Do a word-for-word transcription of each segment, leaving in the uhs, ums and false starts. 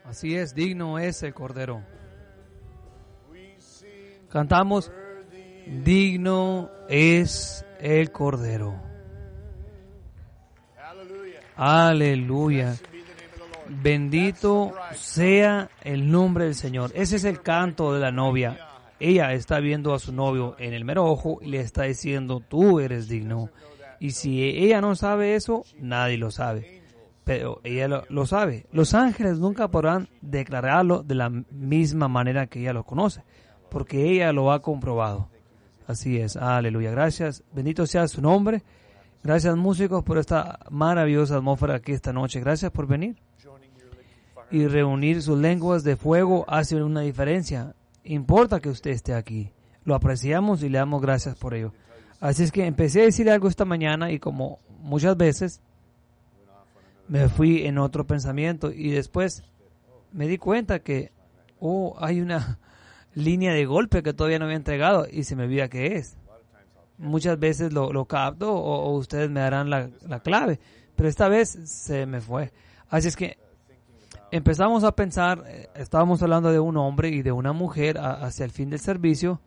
Así es, digno es el Cordero. Cantamos, digno es el Cordero. Aleluya. Bendito sea el nombre del Señor. Ese es el canto de la novia. Ella está viendo a su novio en el mero ojo y le está diciendo, tú eres digno. Y si ella no sabe eso, nadie lo sabe. Pero ella lo, lo sabe. Los ángeles nunca podrán declararlo de la misma manera que ella lo conoce, porque ella lo ha comprobado. Así es. Aleluya. Gracias. Bendito sea su nombre. Gracias, músicos, por esta maravillosa atmósfera aquí esta noche. Gracias por venir. Y reunir sus lenguas de fuego hace una diferencia. Importa que usted esté aquí. Lo apreciamos y le damos gracias por ello. Así es que empecé a decir algo esta mañana y como muchas veces me fui en otro pensamiento y después me di cuenta que oh, hay una línea de golpe que todavía no había entregado y se me olvida qué es. Muchas veces lo, lo capto o, o ustedes me darán la, la clave, pero esta vez se me fue. Así es que empezamos a pensar, eh, estábamos hablando de un hombre y de una mujer a, hacia el fin del servicio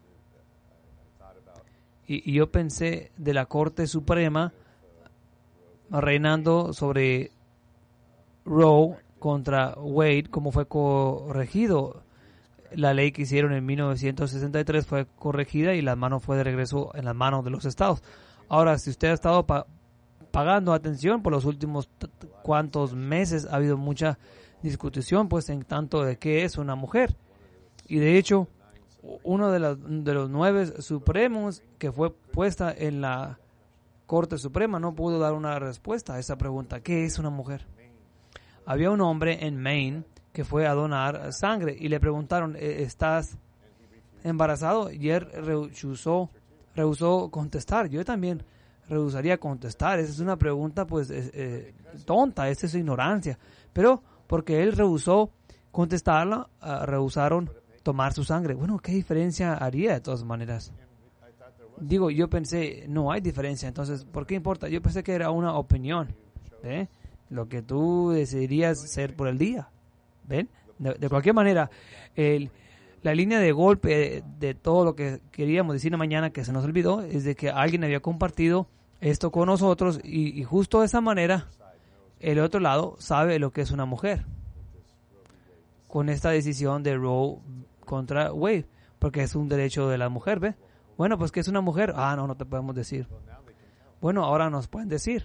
y, y yo pensé de la Corte Suprema reinando sobre Roe contra Wade, como fue corregido. La ley que hicieron en mil novecientos sesenta y tres fue corregida y las manos fue de regreso en las manos de los estados. Ahora, si usted ha estado pa- pagando atención por los últimos t- t- cuantos meses, ha habido mucha discusión pues en tanto de qué es una mujer. Y de hecho, uno de, la, de los nueve supremos que fue puesta en la Corte Suprema no pudo dar una respuesta a esa pregunta. ¿Qué es una mujer? Había un hombre en Maine que fue a donar sangre y le preguntaron, ¿estás embarazado? Y él rehusó, rehusó contestar. Yo también rehusaría contestar. Esa es una pregunta pues eh, tonta, esa es ignorancia. Pero porque él rehusó contestarla, uh, rehusaron tomar su sangre. Bueno, ¿qué diferencia haría de todas maneras? Digo, yo pensé, no hay diferencia, entonces, ¿por qué importa? Yo pensé que era una opinión, ¿eh? Lo que tú decidirías ser por el día. ¿Ven? De, de cualquier manera, el, la línea de golpe de, de todo lo que queríamos decir mañana que se nos olvidó es de que alguien había compartido esto con nosotros y, y justo de esa manera el otro lado sabe lo que es una mujer con esta decisión de Roe contra Wade, porque es un derecho de la mujer, ¿ve? Bueno, pues ¿qué es una mujer? Ah, no, no te podemos decir. Bueno, ahora nos pueden decir.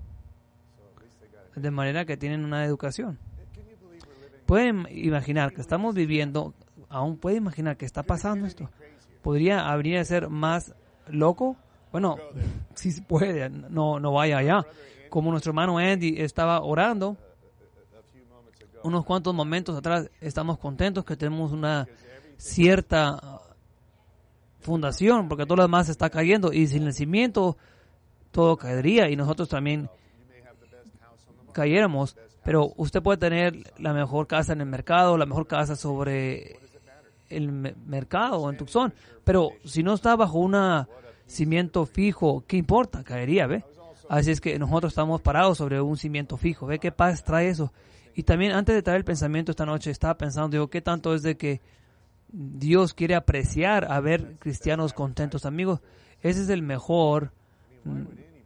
De manera que tienen una educación. Pueden imaginar que estamos viviendo, aún puede imaginar que está pasando esto. ¿Podría habría de ser más loco? Bueno, sí se puede, no, no vaya allá. Como nuestro hermano Andy estaba orando, unos cuantos momentos atrás, estamos contentos que tenemos una cierta fundación, porque todo lo demás está cayendo, y sin el cimiento todo caería, y nosotros también cayéramos. Pero usted puede tener la mejor casa en el mercado, la mejor casa sobre el me- mercado en Tucson, pero si no está bajo un cimiento fijo, ¿qué importa? Caería, ¿ve? Así es que nosotros estamos parados sobre un cimiento fijo. ¿Ve qué paz trae eso? Y también antes de traer el pensamiento esta noche, estaba pensando, digo, ¿qué tanto es de que Dios quiere apreciar a ver cristianos contentos? Amigos, ese es el mejor mm,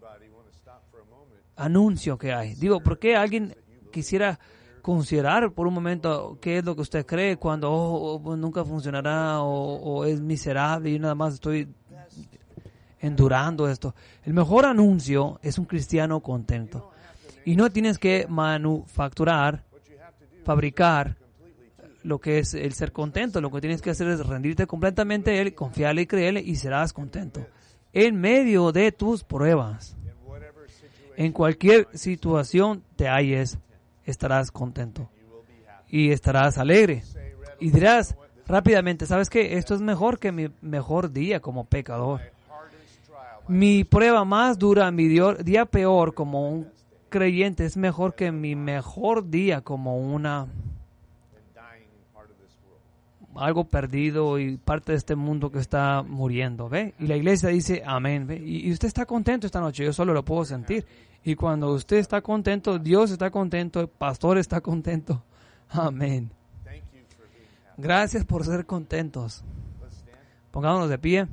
anuncio que hay. Digo, ¿por qué alguien quisiera considerar por un momento qué es lo que usted cree cuando oh, oh, nunca funcionará o, o es miserable y nada más estoy endurando esto? El mejor anuncio es un cristiano contento. Y no tienes que manufacturar, fabricar lo que es el ser contento. Lo que tienes que hacer es rendirte completamente a Él, confiarle y creerle y serás contento. En medio de tus pruebas, en cualquier situación te halles, estarás contento y estarás alegre. Y dirás rápidamente, ¿sabes qué? Esto es mejor que mi mejor día como pecador. Mi prueba más dura, mi día peor como un creyente es mejor que mi mejor día como una algo perdido y parte de este mundo que está muriendo, ¿ve? Y la iglesia dice amén, ¿ve? Y, y usted está contento esta noche, yo solo lo puedo sentir. Y cuando usted está contento, Dios está contento, el pastor está contento, Amén. Gracias por ser contentos. Pongámonos de pie.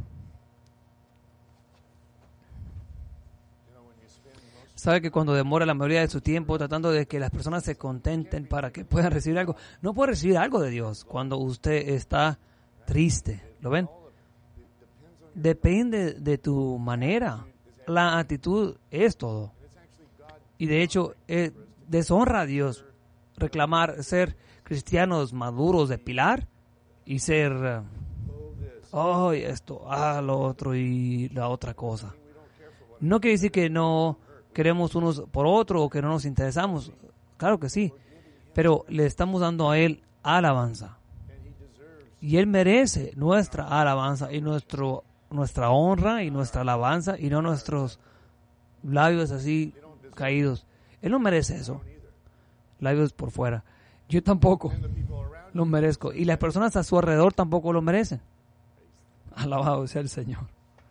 Sabe que cuando demora la mayoría de su tiempo tratando de que las personas se contenten para que puedan recibir algo, no puede recibir algo de Dios cuando usted está triste. ¿Lo ven? Depende de tu manera. La actitud es todo. Y de hecho, eh, deshonra a Dios reclamar ser cristianos maduros de pilar y ser, uh, oh, esto, ah, lo otro y la otra cosa. No quiere decir que no queremos unos por otro o que no nos interesamos. Claro que sí. Pero le estamos dando a Él alabanza. Y Él merece nuestra alabanza y nuestro, nuestra honra y nuestra alabanza y no nuestros labios así caídos. Él no merece eso. Labios por fuera. Yo tampoco lo merezco. Y las personas a su alrededor tampoco lo merecen. Alabado sea el Señor.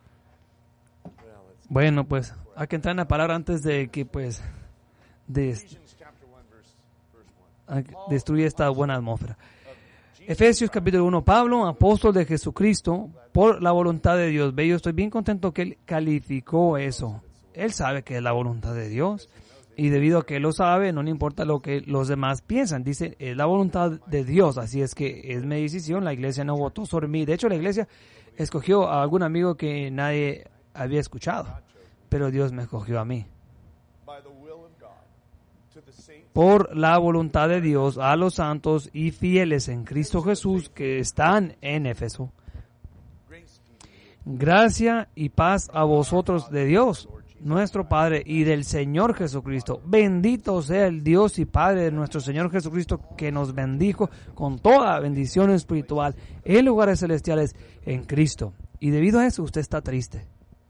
Bueno, pues hay que entrar en la palabra antes de que pues des, destruya esta buena atmósfera. Efesios capítulo uno. Pablo, apóstol de Jesucristo, por la voluntad de Dios. Ve, yo estoy bien contento que él calificó eso. Él sabe que es la voluntad de Dios. Y debido a que él lo sabe, no le importa lo que los demás piensan. Dice, es la voluntad de Dios. Así es que es mi decisión. La iglesia no votó sobre mí. De hecho, la iglesia escogió a algún amigo que nadie había escuchado. Pero Dios me escogió a mí. Por la voluntad de Dios, a los santos y fieles en Cristo Jesús que están en Éfeso. Gracia y paz a vosotros de Dios, nuestro Padre, y del Señor Jesucristo. Bendito sea el Dios y Padre de nuestro Señor Jesucristo, que nos bendijo con toda bendición espiritual en lugares celestiales en Cristo. Y debido a eso, usted está triste.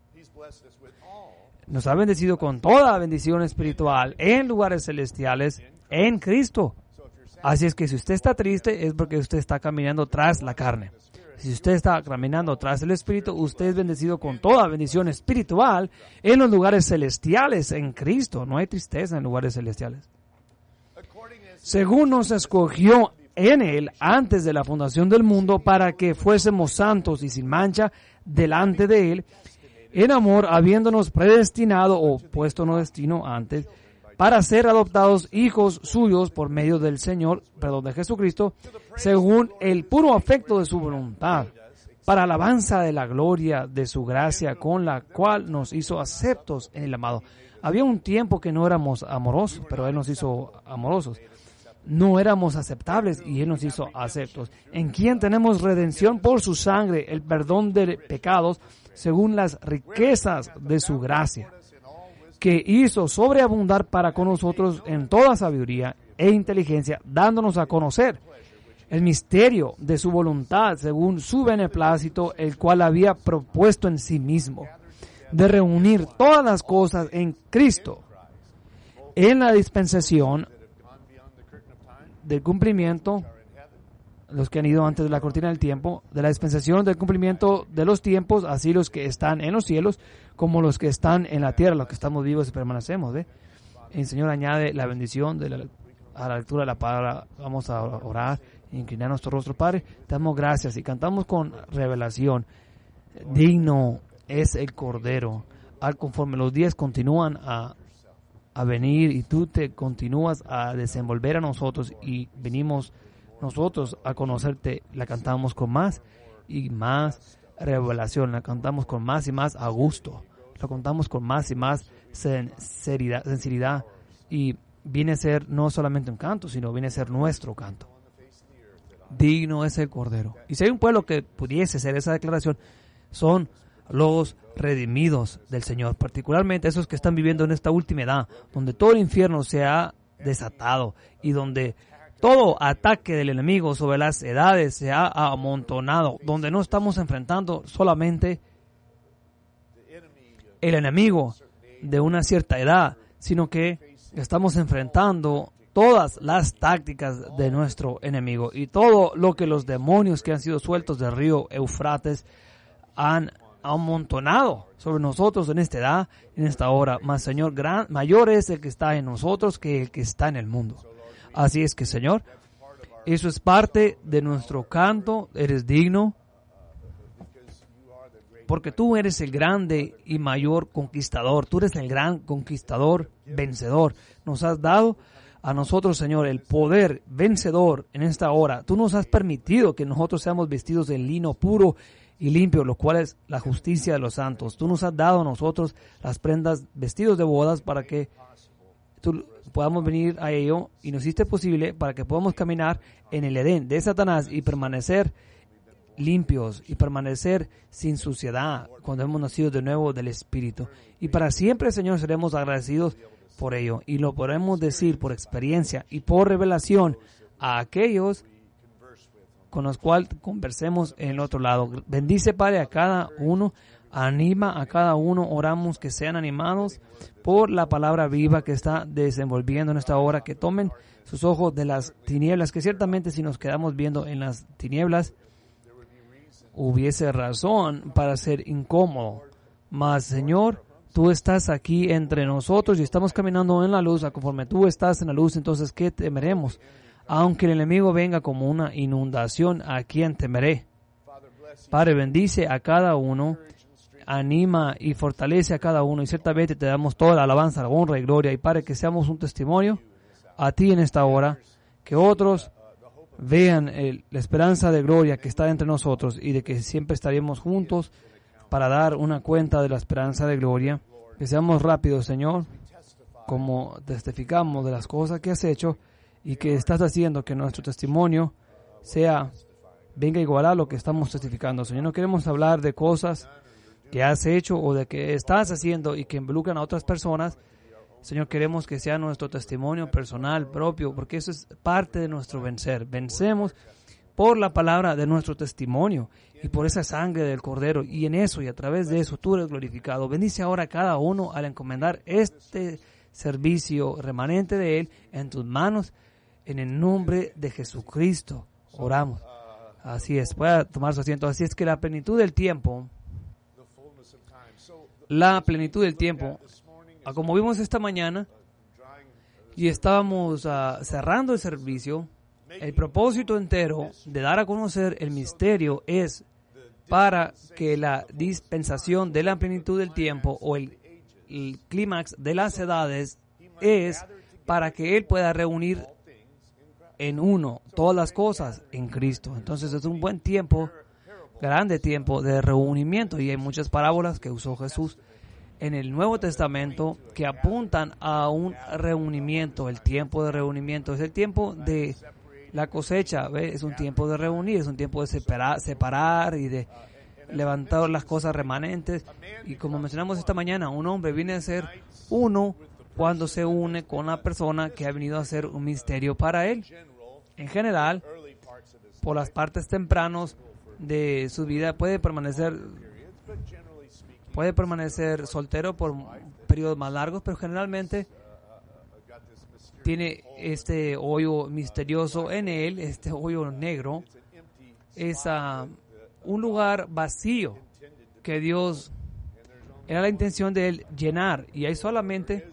Nos ha bendecido con toda bendición espiritual en lugares celestiales en Cristo. Así es que si usted está triste es porque usted está caminando tras la carne. Si usted está caminando tras el Espíritu, usted es bendecido con toda bendición espiritual en los lugares celestiales en Cristo. No hay tristeza en lugares celestiales. Según nos escogió en Él antes de la fundación del mundo para que fuésemos santos y sin mancha delante de Él, en amor, habiéndonos predestinado o puesto no destino antes, para ser adoptados hijos suyos por medio del Señor, perdón, de Jesucristo, según el puro afecto de su voluntad, para alabanza de la gloria de su gracia, con la cual nos hizo aceptos en el amado. Había un tiempo que no éramos amorosos, pero Él nos hizo amorosos. No éramos aceptables y Él nos hizo aceptos. En quien tenemos redención por su sangre, el perdón de pecados, según las riquezas de su gracia, que hizo sobreabundar para con nosotros en toda sabiduría e inteligencia, dándonos a conocer el misterio de su voluntad, según su beneplácito, el cual había propuesto en sí mismo, de reunir todas las cosas en Cristo, en la dispensación del cumplimiento, los que han ido antes de la cortina del tiempo, de la dispensación del cumplimiento de los tiempos, así los que están en los cielos como los que están en la tierra, los que estamos vivos y permanecemos. ¿eh? El Señor añade la bendición de la, a la lectura de la palabra. Vamos a orar, inclinar nuestro rostro, Padre. Te damos gracias y cantamos con revelación. Digno es el Cordero. Al conforme los días continúan a, a venir y tú te continúas a desenvolver a nosotros y venimos nosotros a conocerte, la cantamos con más y más revelación, la cantamos con más y más a gusto, la cantamos con más y más sinceridad, sinceridad y viene a ser no solamente un canto, sino viene a ser nuestro canto. Digno es el Cordero. Y si hay un pueblo que pudiese hacer esa declaración, son los redimidos del Señor, particularmente esos que están viviendo en esta última edad, donde todo el infierno se ha desatado y donde todo ataque del enemigo sobre las edades se ha amontonado, donde no estamos enfrentando solamente el enemigo de una cierta edad, sino que estamos enfrentando todas las tácticas de nuestro enemigo y todo lo que los demonios que han sido sueltos del río Eufrates han amontonado sobre nosotros en esta edad, en esta hora. Mas, Señor, gran, mayor es el que está en nosotros que el que está en el mundo. Así es que, Señor, Eso es parte de nuestro canto. Eres digno, porque tú eres el grande y mayor conquistador. Tú eres el gran conquistador, vencedor. Nos has dado a nosotros, Señor, el poder vencedor en esta hora. Tú nos has permitido que nosotros seamos vestidos de lino puro y limpio, lo cual es la justicia de los santos. Tú nos has dado a nosotros las prendas, vestidos de bodas, para que tú podamos venir a ello, y nos hiciste posible para que podamos caminar en el Edén de Satanás y permanecer limpios y permanecer sin suciedad cuando hemos nacido de nuevo del Espíritu. Y para siempre, Señor, seremos agradecidos por ello, y lo podemos decir por experiencia y por revelación a aquellos con los cuales conversemos en el otro lado. Bendice, Padre, a cada uno, anima a cada uno. Oramos que sean animados por la palabra viva que está desenvolviendo en esta hora, que tomen sus ojos de las tinieblas, que ciertamente si nos quedamos viendo en las tinieblas, hubiese razón para ser incómodo. Mas, Señor, tú estás aquí entre nosotros y estamos caminando en la luz. Conforme tú estás en la luz, entonces, ¿qué temeremos? Aunque el enemigo venga como una inundación, ¿a quién temeré? Padre, bendice a cada uno, anima y fortalece a cada uno, y ciertamente te damos toda la alabanza, la honra y gloria. Y Padre, que seamos un testimonio a ti en esta hora, que otros vean el, la esperanza de gloria que está entre nosotros, y de que siempre estaremos juntos para dar una cuenta de la esperanza de gloria. Que seamos rápidos, Señor, como testificamos de las cosas que has hecho y que estás haciendo, que nuestro testimonio sea, venga a igualar lo que estamos testificando. Señor, no queremos hablar de cosas que has hecho o de que estás haciendo y que involucran a otras personas. Señor, queremos que sea nuestro testimonio personal, propio, porque eso es parte de nuestro vencer. Vencemos por la palabra de nuestro testimonio y por esa sangre del Cordero, y en eso y a través de eso tú eres glorificado. Bendice ahora a cada uno al encomendar este servicio remanente de Él en tus manos, en el nombre de Jesucristo. Oramos. Así es, pueda tomar su asiento. Así es que la plenitud del tiempo, la plenitud del tiempo, como vimos esta mañana, y estábamos uh, cerrando el servicio, el propósito entero de dar a conocer el misterio es para que la dispensación de la plenitud del tiempo, o el, el clímax de las edades, es para que Él pueda reunir en uno todas las cosas en Cristo. Entonces es un buen tiempo, grande tiempo de reunimiento, y hay muchas parábolas que usó Jesús en el Nuevo Testamento que apuntan a un reunimiento. El tiempo de reunimiento es el tiempo de la cosecha, ¿ve? Es un tiempo de reunir, es un tiempo de separar, separar y de levantar las cosas remanentes. Y como mencionamos esta mañana, un hombre viene a ser uno cuando se une con la persona que ha venido a hacer un misterio para él. En general, por las partes tempranos de su vida puede permanecer puede permanecer soltero por periodos más largos, pero generalmente tiene este hoyo misterioso en él, este hoyo negro. Es uh, un lugar vacío que Dios era la intención de él llenar, y hay solamente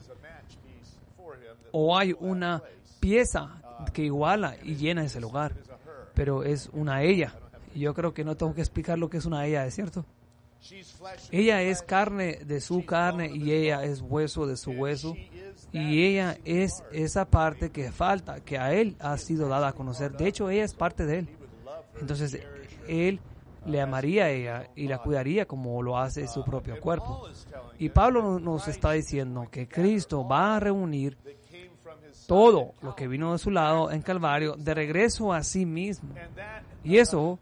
o hay una pieza que iguala y llena ese lugar, pero es una ella. Y yo creo que no tengo que explicar lo que es una ella, ¿es cierto? Ella es carne de su carne y ella es hueso de su hueso, y ella es esa parte que falta, que a él ha sido dada a conocer. De hecho, ella es parte de él. Entonces, él le amaría a ella y la cuidaría como lo hace su propio cuerpo. Y Pablo nos está diciendo que Cristo va a reunir todo lo que vino de su lado en Calvario de regreso a sí mismo. Y eso,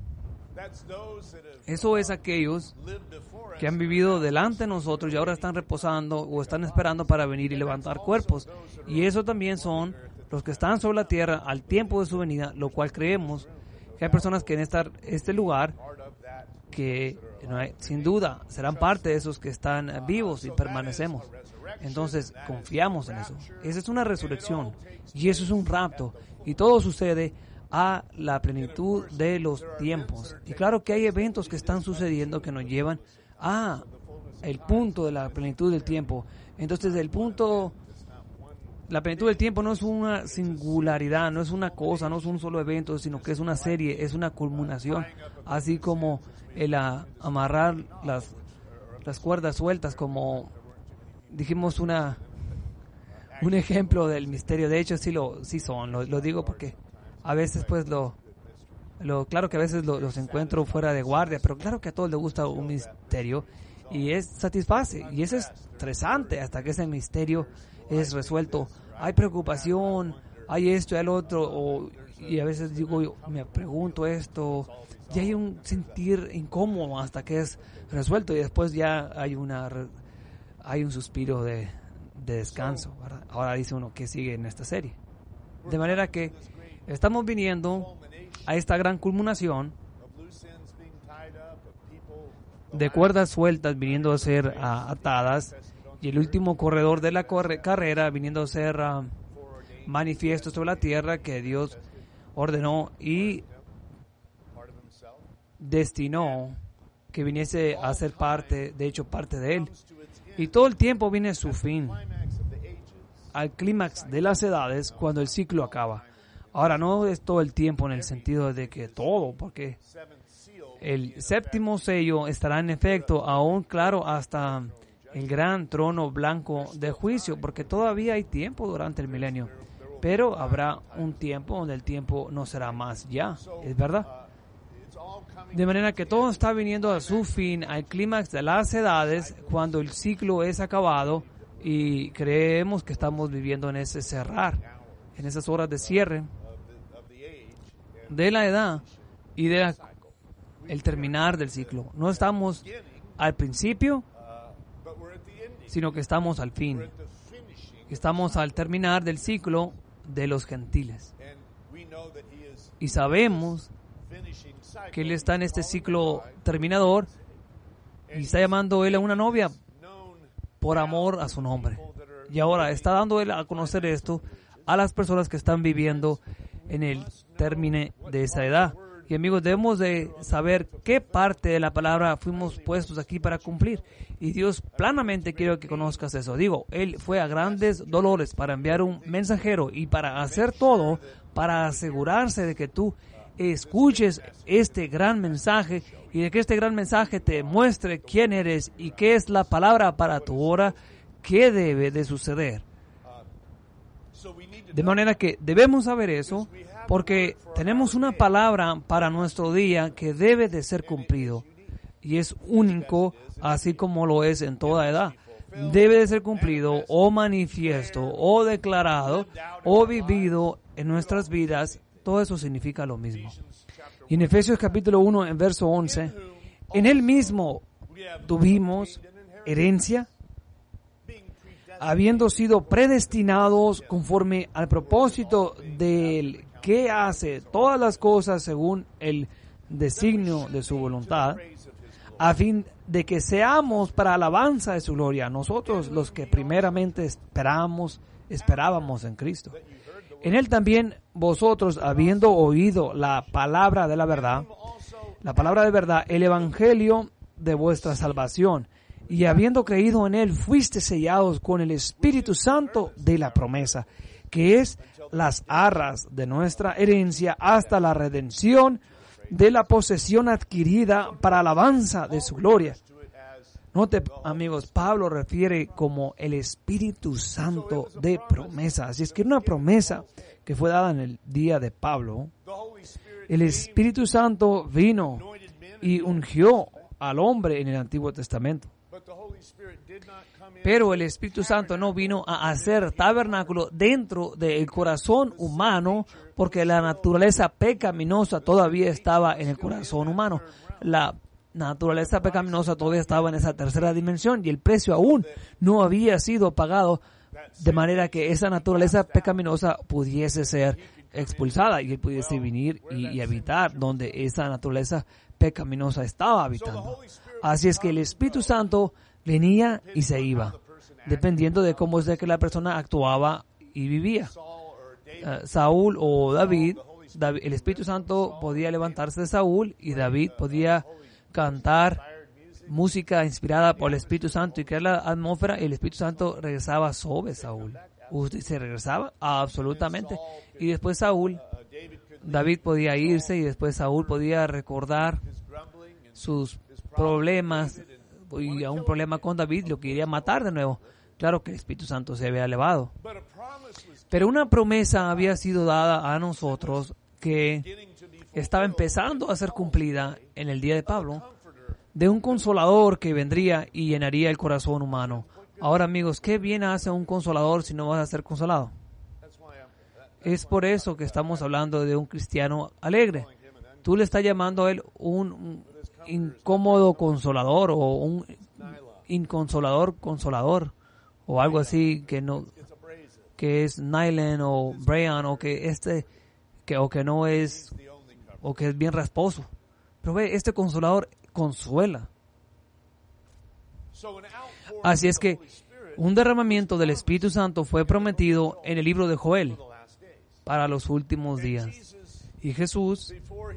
eso es aquellos que han vivido delante de nosotros y ahora están reposando o están esperando para venir y levantar cuerpos. Y eso también son los que están sobre la tierra al tiempo de su venida, lo cual creemos que hay personas que en esta, este lugar que no hay, sin duda serán parte de esos que están vivos y permanecemos. Entonces confiamos en eso. Esa es una resurrección y eso es un rapto, y todo sucede a la plenitud de los tiempos. Y claro que hay eventos que están sucediendo que nos llevan a el punto de la plenitud del tiempo. Entonces el punto la plenitud del tiempo no es una singularidad, no es una cosa, no es un solo evento, sino que es una serie, es una culminación. Así como el a, amarrar las, las cuerdas sueltas, como dijimos una un ejemplo del misterio. De hecho, sí lo sí son, lo, lo digo porque a veces pues lo, lo claro que a veces lo, los encuentro fuera de guardia, pero claro que a todos les gusta un misterio y es satisface y es estresante hasta que ese misterio es resuelto. Hay preocupación, hay esto y el otro, o, y a veces digo, yo me pregunto esto, y hay un sentir incómodo hasta que es resuelto y después ya hay una hay un suspiro de, de descanso, ¿verdad? Ahora dice uno que sigue en esta serie. De manera que estamos viniendo a esta gran culminación de cuerdas sueltas viniendo a ser uh, atadas, y el último corredor de la corre- carrera viniendo a ser uh, manifiesto sobre la tierra que Dios ordenó y destinó que viniese a ser parte, de hecho parte de él. Y todo el tiempo viene a su fin, al clímax de las edades, cuando el ciclo acaba. Ahora, no es todo el tiempo en el sentido de que todo, porque el séptimo sello estará en efecto aún, claro, hasta el gran trono blanco de juicio, porque todavía hay tiempo durante el milenio, pero habrá un tiempo donde el tiempo no será más ya, ¿es verdad? De manera que todo está viniendo a su fin, al clímax de las edades, cuando el ciclo es acabado y creemos que estamos viviendo en ese cerrar, en esas horas de cierre de la edad y de la, el terminar del ciclo. No estamos al principio, sino que estamos al fin. Estamos al terminar del ciclo de los gentiles. Y sabemos que Él está en este ciclo terminador y está llamando Él a una novia por amor a su nombre. Y ahora está dando Él a conocer esto a las personas que están viviendo en el término de esa edad. Y amigos, debemos de saber qué parte de la palabra fuimos puestos aquí para cumplir. Y Dios planamente quiere que conozcas eso. Digo, Él fue a grandes dolores para enviar un mensajero y para hacer todo, para asegurarse de que tú escuches este gran mensaje y de que este gran mensaje te muestre quién eres y qué es la palabra para tu hora, qué debe de suceder. De manera que debemos saber eso, porque tenemos una palabra para nuestro día que debe de ser cumplido y es único, así como lo es en toda edad. Debe de ser cumplido o manifiesto o declarado o vivido en nuestras vidas. Todo eso significa lo mismo. Y en Efesios capítulo uno, en verso once, en Él mismo tuvimos herencia, habiendo sido predestinados conforme al propósito del que hace todas las cosas según el designio de su voluntad, a fin de que seamos para alabanza de su gloria, nosotros los que primeramente esperamos, esperábamos en Cristo. En Él también vosotros, habiendo oído la palabra de la verdad, la palabra de verdad, el evangelio de vuestra salvación, y habiendo creído en Él, fuiste sellados con el Espíritu Santo de la promesa, que es las arras de nuestra herencia hasta la redención de la posesión adquirida para alabanza de su gloria. Note, amigos, Pablo refiere como el Espíritu Santo de promesa. Así es que una promesa que fue dada en el día de Pablo, el Espíritu Santo vino y ungió al hombre en el Antiguo Testamento. Pero el Espíritu Santo no vino a hacer tabernáculo dentro del corazón humano, porque la naturaleza pecaminosa todavía estaba en el corazón humano. La naturaleza pecaminosa todavía estaba en esa tercera dimensión y el precio aún no había sido pagado, de manera que esa naturaleza pecaminosa pudiese ser expulsada y él pudiese venir y, y habitar donde esa naturaleza pecaminosa estaba habitando. Así es que el Espíritu Santo venía y se iba, dependiendo de cómo es de que la persona actuaba y vivía. Uh, Saúl o David, David, el Espíritu Santo podía levantarse de Saúl y David podía cantar música inspirada por el Espíritu Santo y crear la atmósfera, y el Espíritu Santo regresaba sobre Saúl. ¿Usted se regresaba? Absolutamente. Y después Saúl, David podía irse y después Saúl podía recordar sus problemas y a un problema con David lo quería matar de nuevo. Claro que el Espíritu Santo se había elevado. Pero una promesa había sido dada a nosotros que estaba empezando a ser cumplida en el día de Pablo, de un consolador que vendría y llenaría el corazón humano. Ahora, amigos, ¿qué bien hace un consolador si no vas a ser consolado? Es por eso que estamos hablando de un cristiano alegre. Tú le estás llamando a él un incómodo consolador o un inconsolador consolador o algo así que no que es Nylan o Brian o que este que o que no es o que es bien rasposo. Pero ve, este consolador consuela. Así es que un derramamiento del Espíritu Santo fue prometido en el libro de Joel para los últimos días. Y Jesús,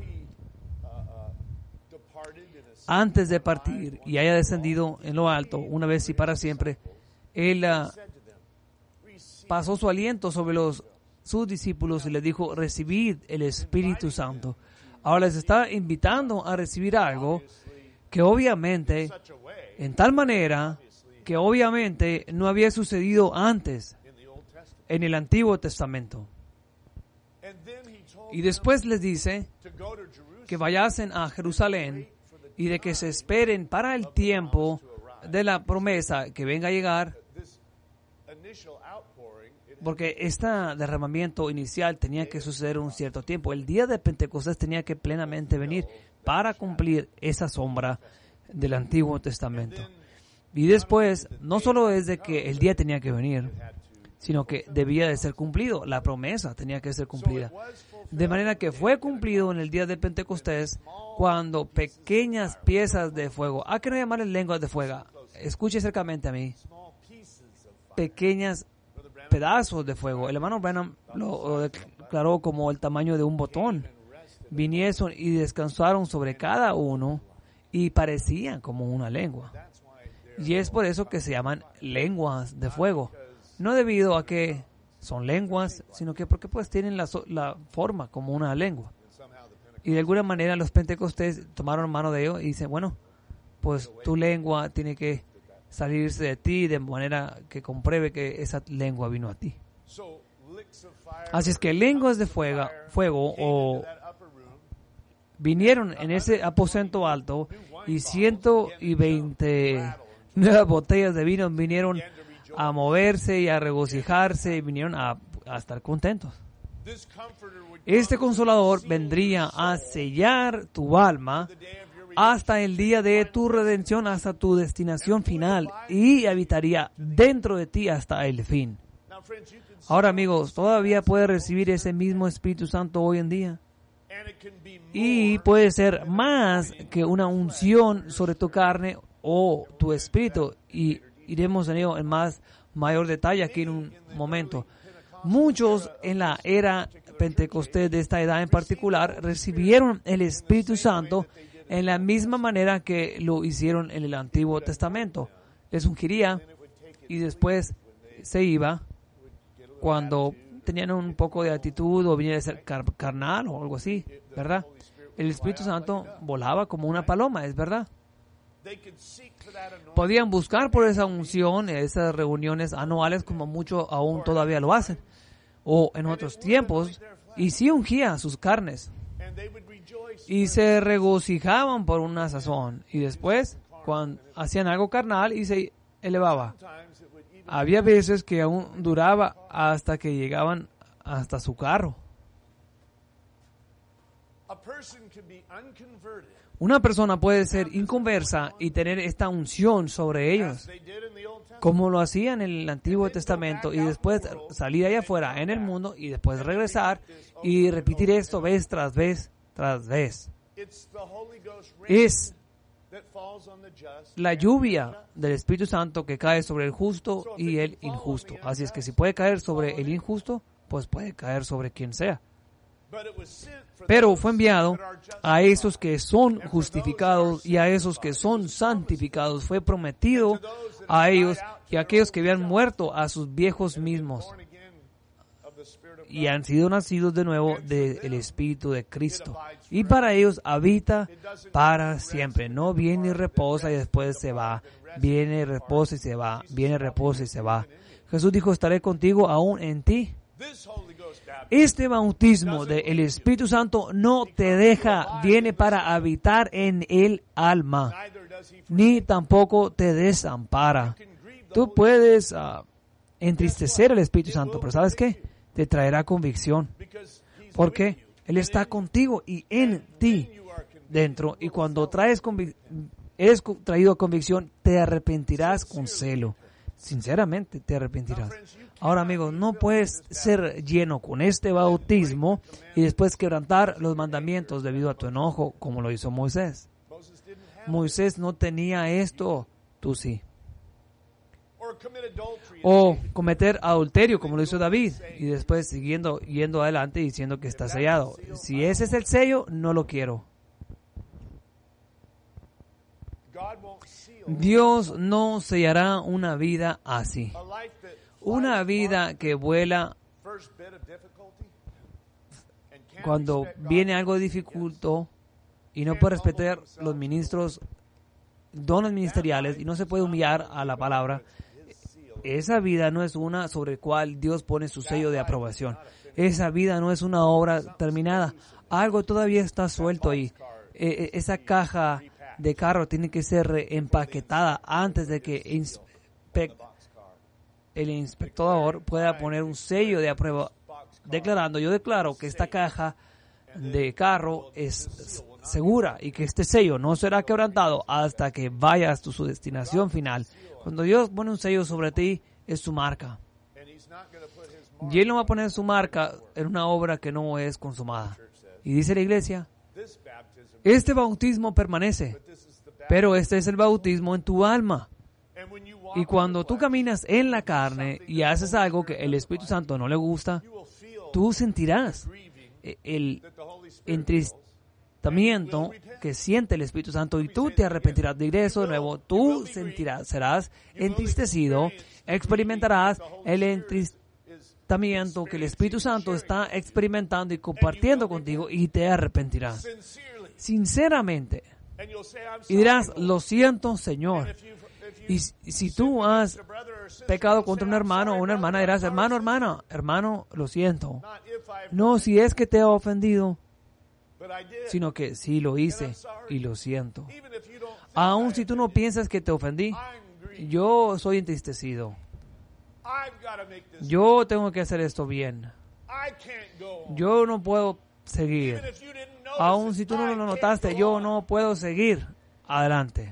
antes de partir y haya descendido en lo alto, una vez y para siempre, Él uh, pasó su aliento sobre los, sus discípulos y les dijo, recibid el Espíritu Santo. Ahora les está invitando a recibir algo que obviamente, en tal manera, que obviamente no había sucedido antes en el Antiguo Testamento. Y después les dice que vayasen a Jerusalén y de que se esperen para el tiempo de la promesa que venga a llegar, porque este derramamiento inicial tenía que suceder un cierto tiempo. El día de Pentecostés tenía que plenamente venir para cumplir esa sombra del Antiguo Testamento. Y después, no solo es de que el día tenía que venir, sino que debía de ser cumplido. La promesa tenía que ser cumplida. De manera que fue cumplido en el día de Pentecostés cuando pequeñas piezas de fuego, ¿a qué no llamarle lenguas de fuego? Escuche cercamente a mí. Pequeñas pedazos de fuego. El hermano Branham lo, lo declaró como el tamaño de un botón. Vinieron y descansaron sobre cada uno y parecían como una lengua. Y es por eso que se llaman lenguas de fuego. No debido a que son lenguas, sino que porque pues tienen la, la forma como una lengua. Y de alguna manera los pentecostés tomaron mano de ello y dicen, bueno, pues tu lengua tiene que salirse de ti de manera que compruebe que esa lengua vino a ti. Así es que lenguas de fuego, fuego o vinieron en ese aposento alto y ciento veinte nuevas botellas de vino vinieron a moverse y a regocijarse y vinieron a, a estar contentos. Este consolador vendría a sellar tu alma hasta el día de tu redención, hasta tu destinación final, y habitaría dentro de ti hasta el fin. Ahora, amigos, todavía puedes recibir ese mismo Espíritu Santo hoy en día. Y puede ser más que una unción sobre tu carne o tu espíritu. Y iremos en ello en más mayor detalle aquí en un momento. Muchos en la era Pentecostés de esta edad en particular recibieron el Espíritu Santo en la misma manera que lo hicieron en el Antiguo Testamento. Les ungía y después se iba cuando tenían un poco de actitud o venía de ser car- carnal o algo así, ¿verdad? El Espíritu Santo volaba como una paloma, ¿es verdad? Podían buscar por esa unción, esas reuniones anuales, como muchos aún todavía lo hacen, o en otros tiempos, y sí ungía sus carnes, y se regocijaban por una sazón, y después, cuando hacían algo carnal, y se elevaba. Había veces que aún duraba hasta que llegaban hasta su carro. Una persona puede ser inconversa y tener esta unción sobre ellos, como lo hacían en el Antiguo Testamento, y después salir allá afuera en el mundo y después regresar y repetir esto vez tras vez tras vez. Es la lluvia del Espíritu Santo que cae sobre el justo y el injusto. Así es que si puede caer sobre el injusto, pues puede caer sobre quien sea. Pero fue enviado a esos que son justificados y a esos que son santificados. Fue prometido a ellos y a aquellos que habían muerto a sus viejos mismos y han sido nacidos de nuevo del Espíritu de Cristo. Y para ellos habita para siempre. No viene y reposa y después se va. Viene, reposa y se va. Viene, reposa y se va. Jesús dijo, estaré contigo aún en ti. Este bautismo del Espíritu Santo no te deja, viene para habitar en el alma, ni tampoco te desampara. Tú puedes uh, entristecer al Espíritu Santo, pero ¿sabes qué? Te traerá convicción, porque Él está contigo y en ti dentro, y cuando traes convic- eres traído a convicción, te arrepentirás con celo. Sinceramente te arrepentirás. Ahora, amigos, no puedes ser lleno con este bautismo y después quebrantar los mandamientos debido a tu enojo, como lo hizo Moisés. Moisés no tenía esto, tú sí. O cometer adulterio, como lo hizo David, y después siguiendo yendo adelante diciendo que está sellado. Si ese es el sello, no lo quiero. Dios no sellará una vida así. Una vida que vuela cuando viene algo dificulto y no puede respetar los ministros, dones ministeriales, y no se puede humillar a la palabra. Esa vida no es una sobre la cual Dios pone su sello de aprobación. Esa vida no es una obra terminada. Algo todavía está suelto ahí. E- esa caja de carro tiene que ser empaquetada antes de que inspe- el inspector pueda poner un sello de aprueba, declarando, yo declaro que esta caja de carro es segura y que este sello no será quebrantado hasta que vayas a su destinación final. Cuando Dios pone un sello sobre ti, es su marca. Y Él no va a poner su marca en una obra que no es consumada. Y dice la iglesia, este bautismo permanece, pero este es el bautismo en tu alma. Y cuando tú caminas en la carne y haces algo que el Espíritu Santo no le gusta, tú sentirás el entristamiento que siente el Espíritu Santo y tú te arrepentirás de eso de nuevo. Tú sentirás, serás entristecido, experimentarás el entristamiento que el Espíritu Santo está experimentando y compartiendo contigo y te arrepentirás. Sinceramente. Y dirás, lo siento, Señor. Y si tú has pecado contra un hermano o una hermana, dirás, hermano, hermana, hermano, lo siento. No si es que te he ofendido, sino que sí lo hice y lo siento. Aun si tú no piensas que te ofendí, yo soy entristecido. Yo tengo que hacer esto bien. Yo no puedo seguir. Aun si tú no lo notaste, yo no puedo seguir adelante.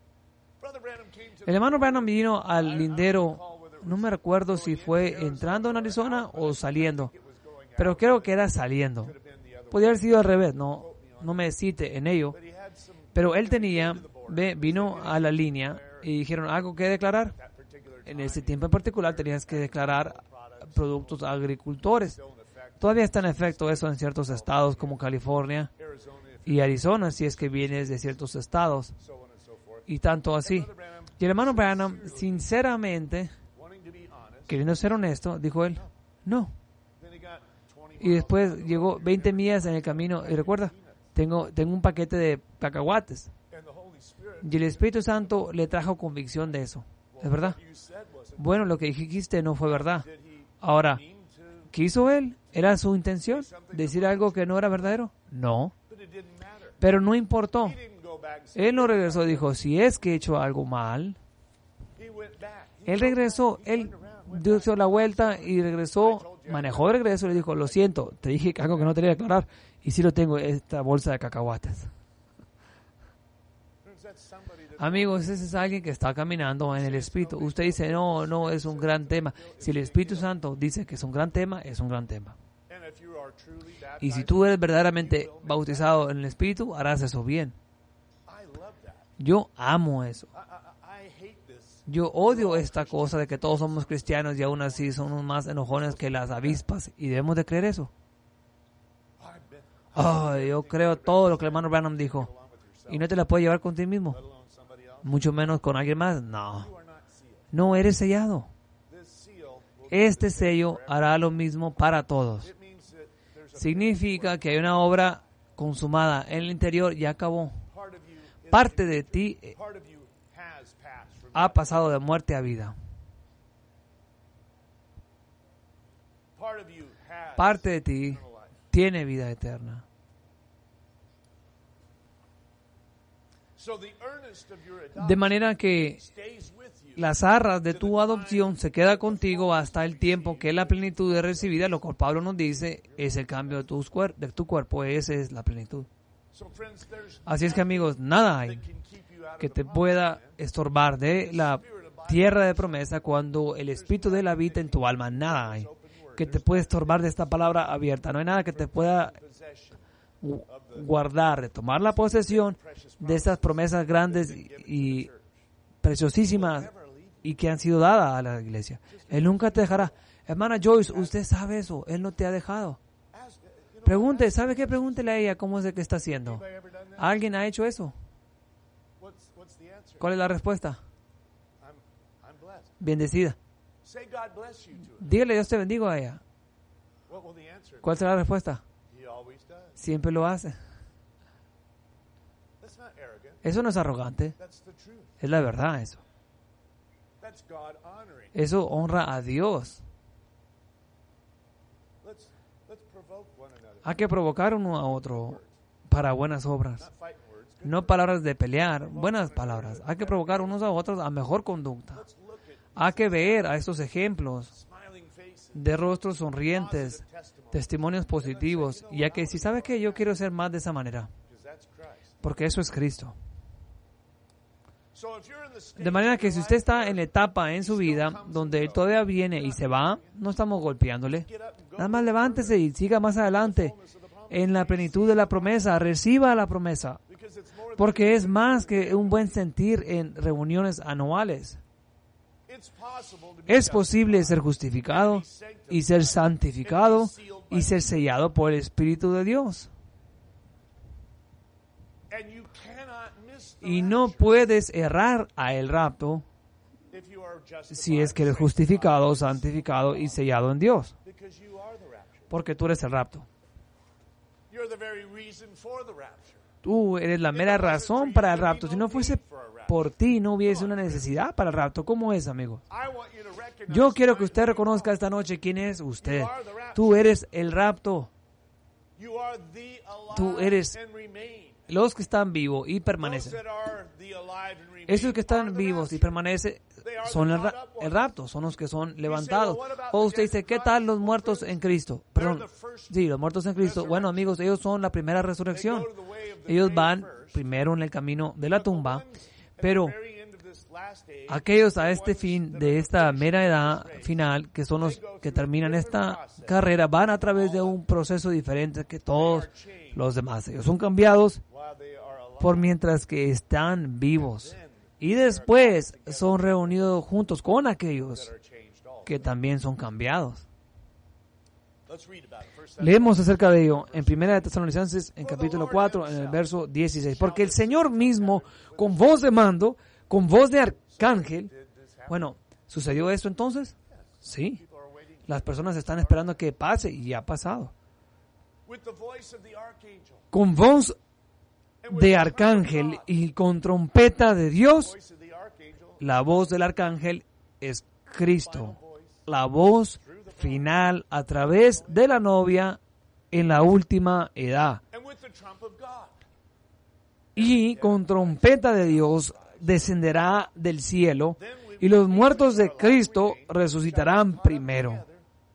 El hermano Branham vino al lindero, no me recuerdo si fue entrando en Arizona o saliendo, pero creo que era saliendo. Podría haber sido al revés, no, no me cite en ello. Pero él tenía, ve, vino a la línea y dijeron, ¿algo que declarar? En ese tiempo en particular tenías que declarar productos agricultores. Todavía está en efecto eso en ciertos estados como California y Arizona, si es que vienes de ciertos estados. Y tanto así. Y el hermano Branham, sinceramente, queriendo ser honesto, dijo él, no. Y después llegó veinte millas en el camino, y recuerda, tengo, tengo un paquete de cacahuates. Y el Espíritu Santo le trajo convicción de eso. ¿Es verdad? Bueno, lo que dijiste no fue verdad. Ahora, ¿qué hizo él? ¿Era su intención? ¿Decir algo que no era verdadero? No. Pero no importó. Él no regresó y dijo, si es que he hecho algo mal. Él regresó, él dio la vuelta y regresó, manejó de regreso y le dijo, lo siento, te dije algo que no tenía que aclarar y sí lo tengo, esta bolsa de cacahuates. Amigos, ese es alguien que está caminando en el Espíritu. Usted dice, no, no, es un gran tema. Si el Espíritu Santo dice que es un gran tema, es un gran tema. Y si tú eres verdaderamente bautizado en el Espíritu, harás eso bien. Yo amo eso. Yo odio esta cosa de que todos somos cristianos y aún así somos más enojones que las avispas. Y debemos de creer eso. Oh, yo creo todo lo que el hermano Branham dijo. ¿Y no te la puedes llevar contigo mismo? Mucho menos con alguien más. No. No eres sellado. Este sello hará lo mismo para todos. Significa que hay una obra consumada en el interior y acabó. Parte de ti ha pasado de muerte a vida. Parte de ti tiene vida eterna. De manera que las arras de tu adopción se queda contigo hasta el tiempo que la plenitud es recibida, lo cual Pablo nos dice es el cambio de, tus cuer- de tu cuerpo, esa es la plenitud. Así es que, amigos, nada hay que te pueda estorbar de la tierra de promesa cuando el Espíritu de él habita en tu alma. Nada hay que te pueda estorbar de esta palabra abierta. No hay nada que te pueda guardar, de tomar la posesión de estas promesas grandes y, y preciosísimas y que han sido dadas a la iglesia. Él nunca te dejará. Hermana Joyce, usted sabe eso. Él no te ha dejado. Pregunte, ¿sabe qué? Pregúntele a ella cómo es de que está haciendo. ¿Alguien ha hecho eso? ¿Cuál es la respuesta? Bendecida. Dígale, Dios te bendiga a ella. ¿Cuál será la respuesta? Siempre lo hace. Eso no es arrogante. Es la verdad eso. Eso honra a Dios. Hay que provocar uno a otro para buenas obras. No palabras de pelear, buenas palabras. Hay que provocar unos a otros a mejor conducta. Hay que ver a estos ejemplos de rostros sonrientes, testimonios positivos. Y hay que decir, ¿sabe qué? Yo quiero ser más de esa manera. Porque eso es Cristo. De manera que si usted está en la etapa en su vida donde Él todavía viene y se va, no estamos golpeándole. Nada más levántese y siga más adelante en la plenitud de la promesa. Reciba la promesa. Porque es más que un buen sentir en reuniones anuales. Es posible ser justificado y ser santificado y ser sellado por el Espíritu de Dios. Y no puedes errar a el rapto si es que eres justificado, santificado y sellado en Dios. Porque tú eres el rapto. Tú eres la mera razón para el rapto. Si no fuese por ti, no hubiese una necesidad para el rapto. ¿Cómo es, amigo? Yo quiero que usted reconozca esta noche quién es usted. Tú eres el rapto. Tú eres los que están vivos y permanecen. Esos que están vivos y permanecen son el, ra- el rapto, son los que son levantados. O usted dice, ¿qué tal los muertos en Cristo? Perdón, sí, los muertos en Cristo. Bueno, amigos, ellos son la primera resurrección. Ellos van primero en el camino de la tumba, pero aquellos a este fin de esta mera edad final, que son los que terminan esta carrera, van a través de un proceso diferente que todos los demás. Ellos son cambiados por mientras que están vivos. Y después son reunidos juntos con aquellos que también son cambiados. Leemos acerca de ello en Primera de Tesalonicenses, en capítulo cuatro, en el verso dieciséis. Porque el Señor mismo, con voz de mando, con voz de arcángel... Bueno, ¿sucedió esto entonces? Sí. Las personas están esperando que pase y ya ha pasado. Con voz de arcángel y con trompeta de Dios, la voz del arcángel es Cristo. La voz final a través de la novia en la última edad. Y con trompeta de Dios descenderá del cielo y los muertos de Cristo resucitarán primero.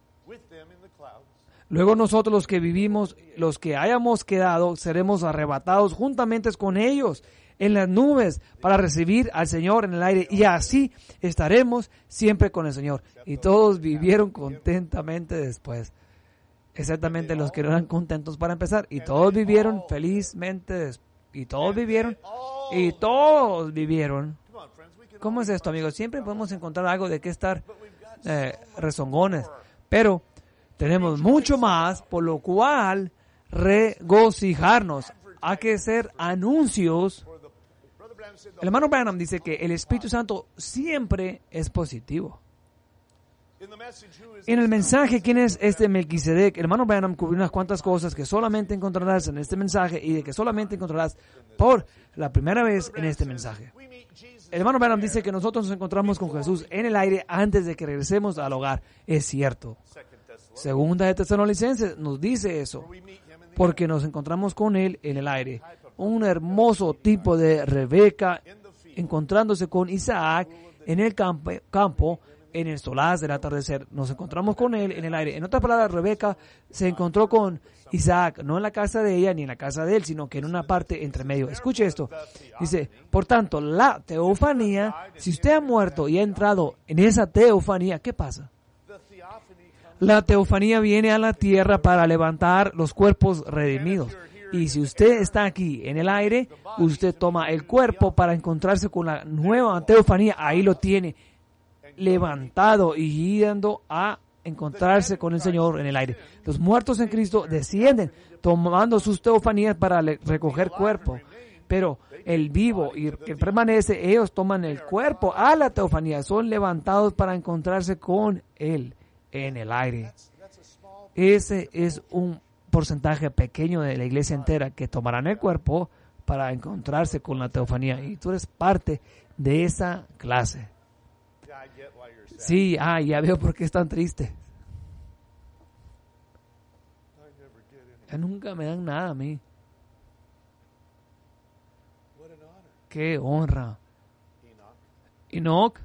Luego nosotros los que vivimos, los que hayamos quedado, seremos arrebatados juntamente con ellos en las nubes para recibir al Señor en el aire, y así estaremos siempre con el Señor. Y todos vivieron contentamente después, exactamente los que no eran contentos para empezar, y todos vivieron felizmente después, y todos vivieron, y todos vivieron. ¿Cómo es esto, amigos? Siempre podemos encontrar algo de qué estar eh, rezongones, pero tenemos mucho más, por lo cual regocijarnos. Hay que ser anuncios. El hermano Branham dice que el Espíritu Santo siempre es positivo. En el mensaje, ¿quién es este Melquisedec? El hermano Branham cubrió unas cuantas cosas que solamente encontrarás en este mensaje y de que solamente encontrarás por la primera vez en este mensaje. El hermano Branham dice que nosotros nos encontramos con Jesús en el aire antes de que regresemos al hogar. Es cierto. Segunda de Tesalonicenses nos dice eso, porque nos encontramos con Él en el aire. Un hermoso tipo de Rebeca encontrándose con Isaac en el campo, campo en el solaz del atardecer. Nos encontramos con Él en el aire. En otras palabras, Rebeca se encontró con Isaac, no en la casa de ella ni en la casa de él, sino que en una parte entre medio. Escuche esto. Dice, por tanto, la teofanía, si usted ha muerto y ha entrado en esa teofanía, ¿qué pasa? La teofanía viene a la tierra para levantar los cuerpos redimidos. Y si usted está aquí en el aire, usted toma el cuerpo para encontrarse con la nueva teofanía. Ahí lo tiene, levantado y yendo a encontrarse con el Señor en el aire. Los muertos en Cristo descienden tomando sus teofanías para recoger cuerpo. Pero el vivo y el que permanece, ellos toman el cuerpo a la teofanía. Son levantados para encontrarse con Él en el aire. Ese es un porcentaje pequeño de la iglesia entera que tomarán el cuerpo para encontrarse con la teofanía. Y tú eres parte de esa clase. Sí, ah, ya veo por qué es tan triste. Ya nunca me dan nada a mí. ¡Qué honra! Enoch.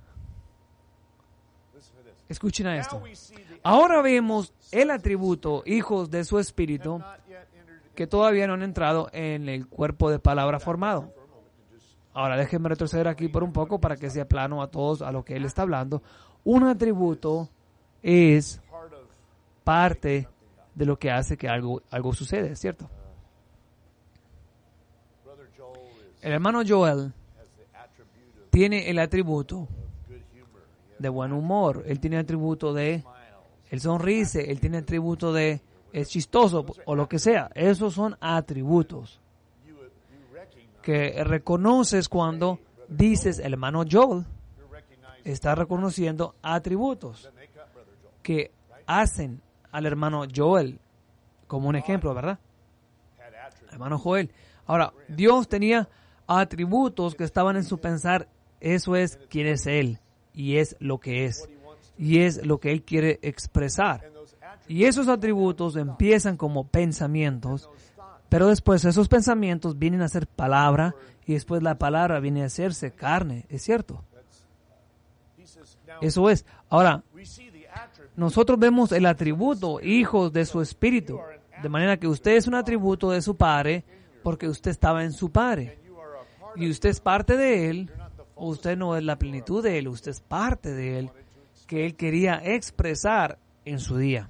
Escuchen a esto. Ahora vemos el atributo, hijos de su espíritu, que todavía no han entrado en el cuerpo de palabra formado. Ahora déjenme retroceder aquí por un poco para que sea plano a todos a lo que él está hablando. Un atributo es parte de lo que hace que algo, algo sucede, ¿cierto? El hermano Joel tiene el atributo de buen humor. Él tiene el atributo de, él sonríe, él tiene el atributo de, es chistoso o lo que sea. Esos son atributos que reconoces cuando dices el hermano Joel. Está reconociendo atributos que hacen al hermano Joel como un ejemplo, ¿verdad? Hermano Joel. Ahora, Dios tenía atributos que estaban en su pensar. Eso es quién es Él y es lo que es y es lo que Él quiere expresar. Y esos atributos empiezan como pensamientos, pero después esos pensamientos vienen a ser palabra y después la palabra viene a hacerse carne. ¿Es cierto? Eso es. Ahora, nosotros vemos el atributo, hijos de su espíritu, de manera que usted es un atributo de su Padre porque usted estaba en su Padre. Y usted es parte de Él, o usted no es la plenitud de Él, usted es parte de Él, que Él quería expresar en su día.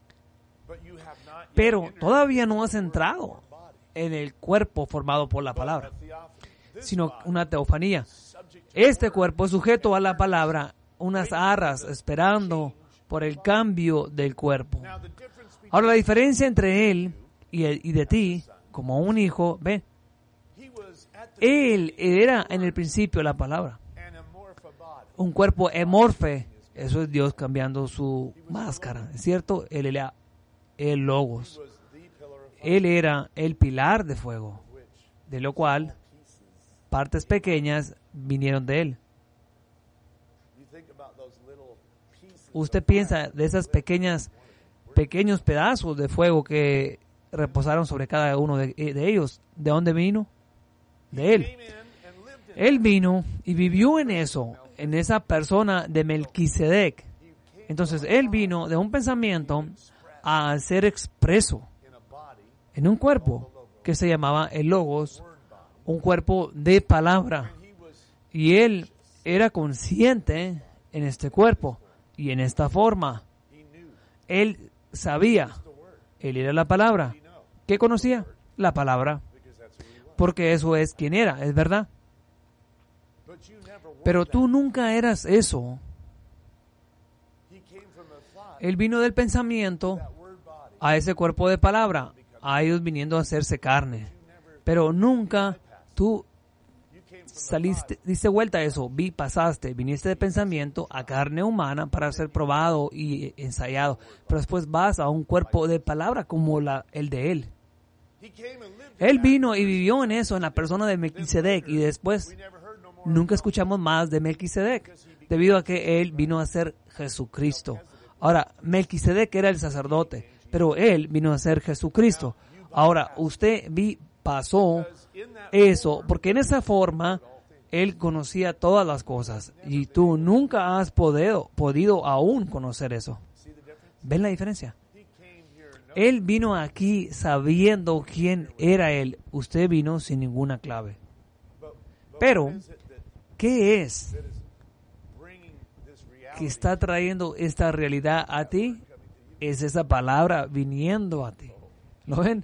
Pero todavía no has entrado en el cuerpo formado por la palabra, sino una teofanía. Este cuerpo es sujeto a la palabra, unas arras esperando por el cambio del cuerpo. Ahora, la diferencia entre Él y, el, y de ti, como un hijo, ve, Él era en el principio la palabra. Un cuerpo emorfe, eso es Dios cambiando su máscara, ¿es cierto? Él era el Logos. Él era el pilar de fuego, de lo cual partes pequeñas vinieron de Él. Usted piensa de esas pequeñas, pequeños pedazos de fuego que reposaron sobre cada uno de, de ellos. ¿De dónde vino? De Él. Él vino y vivió en eso, en esa persona de Melquisedec. Entonces, Él vino de un pensamiento a ser expreso en un cuerpo que se llamaba el Logos, un cuerpo de palabra. Y Él era consciente en este cuerpo y en esta forma. Él sabía, Él era la palabra. ¿Qué conocía? La palabra. Porque eso es quien era, es verdad. Pero tú nunca eras eso. Él vino del pensamiento a ese cuerpo de palabra, a ellos viniendo a hacerse carne. Pero nunca tú saliste, diste vuelta a eso, vi, pasaste, viniste de pensamiento a carne humana para ser probado y ensayado. Pero después vas a un cuerpo de palabra como la, el de Él. Él vino y vivió en eso, en la persona de Melquisedec, y después nunca escuchamos más de Melquisedec, debido a que Él vino a ser Jesucristo. Ahora, Melquisedec era el sacerdote, pero Él vino a ser Jesucristo. Ahora, usted vi, pasó eso, porque en esa forma Él conocía todas las cosas, y tú nunca has podido, podido aún conocer eso. ¿Ven la diferencia? Él vino aquí sabiendo quién era Él. Usted vino sin ninguna clave. Pero, ¿qué es que está trayendo esta realidad a ti? Es esa palabra viniendo a ti. ¿Lo ven?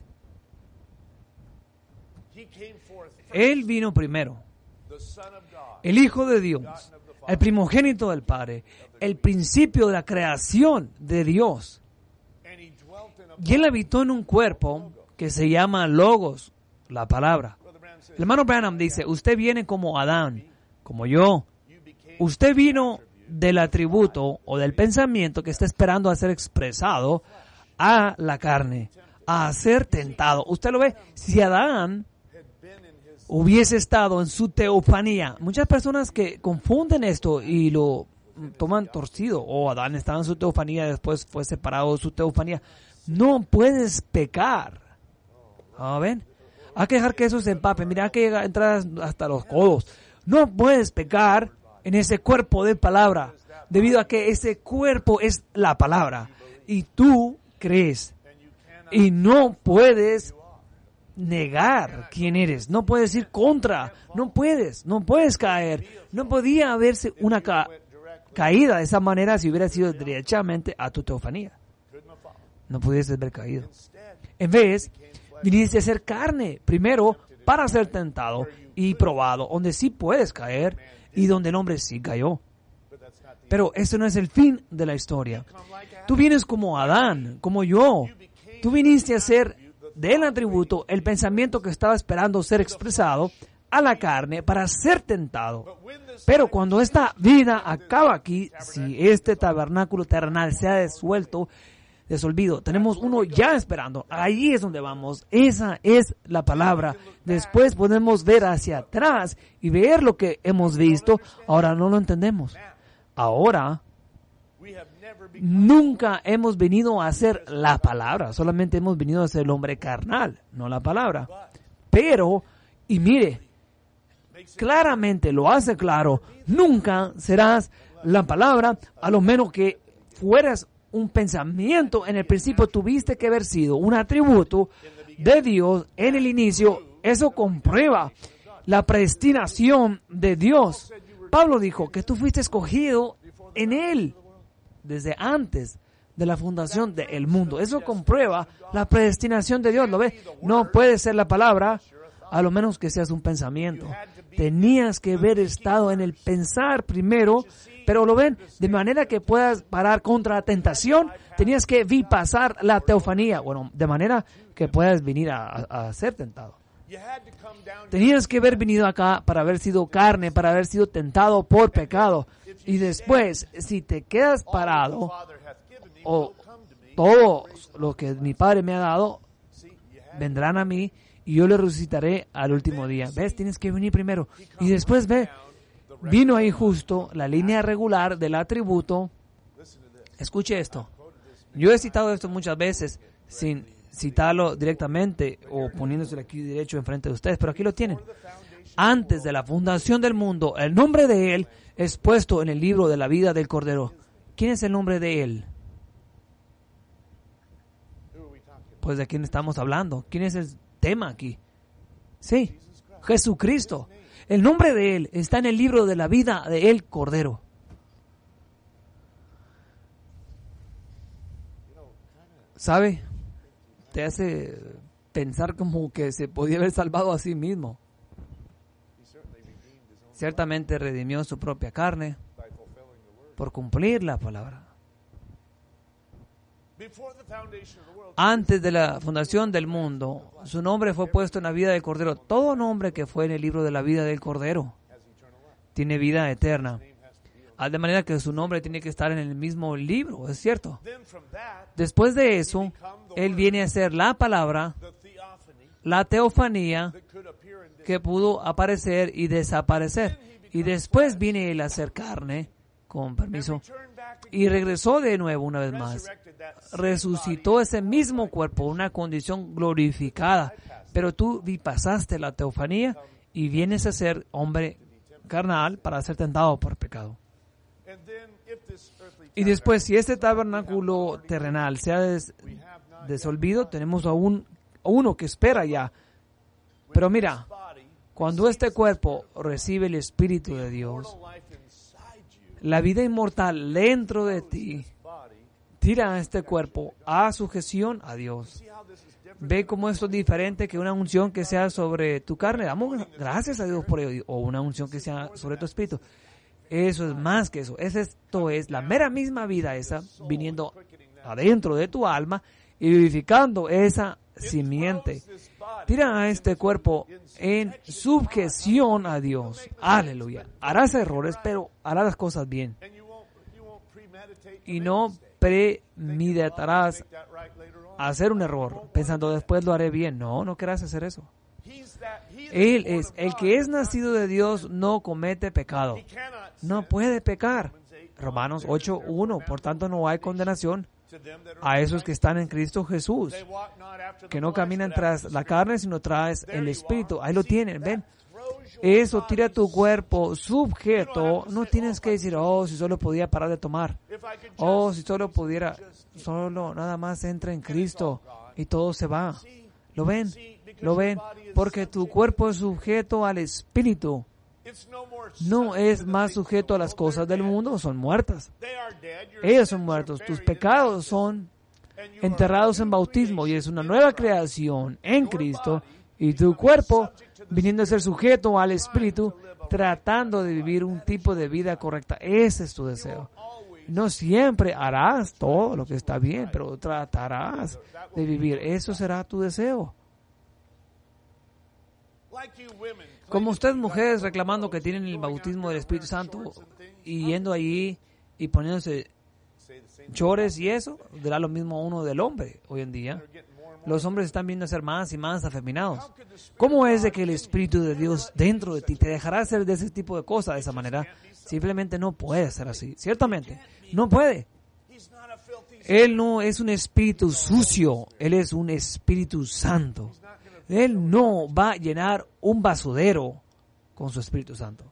Él vino primero. El Hijo de Dios, el primogénito del Padre, el principio de la creación de Dios. Y Él habitó en un cuerpo que se llama Logos, la palabra. El hermano Branham dice, usted viene como Adán, como yo. Usted vino del atributo o del pensamiento que está esperando a ser expresado a la carne, a ser tentado. Usted lo ve, si Adán hubiese estado en su teofanía, muchas personas que confunden esto y lo toman torcido, o oh, Adán estaba en su teofanía, después fue separado de su teofanía. No puedes pecar. ¿Ah, ven? Hay que dejar que eso se empape. Mira, hay que llegar, entrar hasta los codos. No puedes pecar en ese cuerpo de palabra, debido a que ese cuerpo es la palabra. Y tú crees. Y no puedes negar quién eres. No puedes ir contra. No puedes. No puedes caer. No podía haberse una ca- caída de esa manera si hubiera sido derechamente a tu teofanía. No pudieses haber caído. En vez, viniste a ser carne, primero, para ser tentado y probado, donde sí puedes caer y donde el hombre sí cayó. Pero eso no es el fin de la historia. Tú vienes como Adán, como yo. Tú viniste a ser del atributo, el pensamiento que estaba esperando ser expresado a la carne para ser tentado. Pero cuando esta vida acaba aquí, si este tabernáculo terrenal se ha desuelto, desolvido, tenemos uno ya esperando. Ahí es donde vamos. Esa es la palabra. Después podemos ver hacia atrás y ver lo que hemos visto. Ahora no lo entendemos. Ahora nunca hemos venido a ser la palabra. Solamente hemos venido a ser el hombre carnal, no la palabra. Pero, y mire, claramente lo hace claro, nunca serás la palabra, a lo menos que fueras un pensamiento. En el principio tuviste que haber sido un atributo de Dios en el inicio. Eso comprueba la predestinación de Dios. Pablo dijo que tú fuiste escogido en Él desde antes de la fundación del mundo. Eso comprueba la predestinación de Dios. ¿Lo ves? No puede ser la palabra, a lo menos que seas un pensamiento. Tenías que haber estado en el pensar primero. Pero lo ven, de manera que puedas parar contra la tentación, tenías que vi pasar la teofanía. Bueno, de manera que puedas venir a, a, a ser tentado. Tenías que haber venido acá para haber sido carne, para haber sido tentado por pecado. Y después, si te quedas parado, o todo lo que mi Padre me ha dado, vendrán a mí y yo le resucitaré al último día. ¿Ves? Tienes que venir primero. Y después, ve, vino ahí justo la línea regular del atributo. Escuche esto. Yo he citado esto muchas veces sin citarlo directamente o poniéndoselo aquí derecho enfrente de ustedes, pero aquí lo tienen. Antes de la fundación del mundo, el nombre de Él es puesto en el libro de la vida del Cordero. ¿Quién es el nombre de Él? Pues de quién estamos hablando. ¿Quién es el tema aquí? Sí, Jesucristo. El nombre de Él está en el libro de la vida de El Cordero. ¿Sabe? Te hace pensar como que se podía haber salvado a sí mismo. Ciertamente redimió su propia carne por cumplir la palabra. Antes de la fundación del mundo, su nombre fue puesto en la vida del Cordero. Todo nombre que fue en el libro de la vida del Cordero tiene vida eterna. De manera que su nombre tiene que estar en el mismo libro, ¿es cierto? Después de eso, Él viene a ser la palabra, la teofanía, que pudo aparecer y desaparecer. Y después viene Él a ser carne, con permiso, y regresó de nuevo una vez más. Resucitó ese mismo cuerpo, una condición glorificada. Pero tú pasaste la teofanía y vienes a ser hombre carnal para ser tentado por pecado. Y después, si este tabernáculo terrenal se ha des, desolvido, tenemos a, un, a uno que espera ya. Pero mira, cuando este cuerpo recibe el Espíritu de Dios, la vida inmortal dentro de ti tira a este cuerpo a sujeción a Dios. Ve cómo esto es diferente que una unción que sea sobre tu carne. Damos gracias a Dios por ello. O una unción que sea sobre tu espíritu. Eso es más que eso. Es esto es la mera misma vida esa viniendo adentro de tu alma y vivificando esa simiente. Tira a este cuerpo en sujeción a Dios. Aleluya. Harás errores, pero harás las cosas bien. Y no premeditarás hacer un error pensando después lo haré bien. No, no querrás hacer eso. Él es el que es nacido de Dios, no comete pecado. No puede pecar. Romanos ocho uno. Por tanto, no hay condenación a esos que están en Cristo Jesús, que no caminan tras la carne, sino tras el Espíritu. Ahí lo tienen, ven. Eso tira tu cuerpo sujeto. No tienes que decir, oh, si solo podía parar de tomar. Oh, si solo pudiera, solo nada más entra en Cristo y todo se va. ¿Lo ven? ¿Lo ven? Porque tu cuerpo es sujeto al Espíritu. No es más sujeto a las cosas del mundo, son muertas. Ellos son muertos. Tus pecados son enterrados en bautismo y es una nueva creación en Cristo. Y tu cuerpo, viniendo a ser sujeto al Espíritu, tratando de vivir un tipo de vida correcta. Ese es tu deseo. No siempre harás todo lo que está bien, pero tratarás de vivir. Eso será tu deseo. Como ustedes mujeres reclamando que tienen el bautismo del Espíritu Santo y yendo allí y poniéndose chores y eso, dirá lo mismo uno del hombre hoy en día. Los hombres están viendo a ser más y más afeminados. ¿Cómo es de que el Espíritu de Dios dentro de ti te dejará hacer de ese tipo de cosas de esa manera? Simplemente no puede ser así. Ciertamente, no puede. Él no es un espíritu sucio. Él es un Espíritu Santo. Él no va a llenar un basurero con su Espíritu Santo.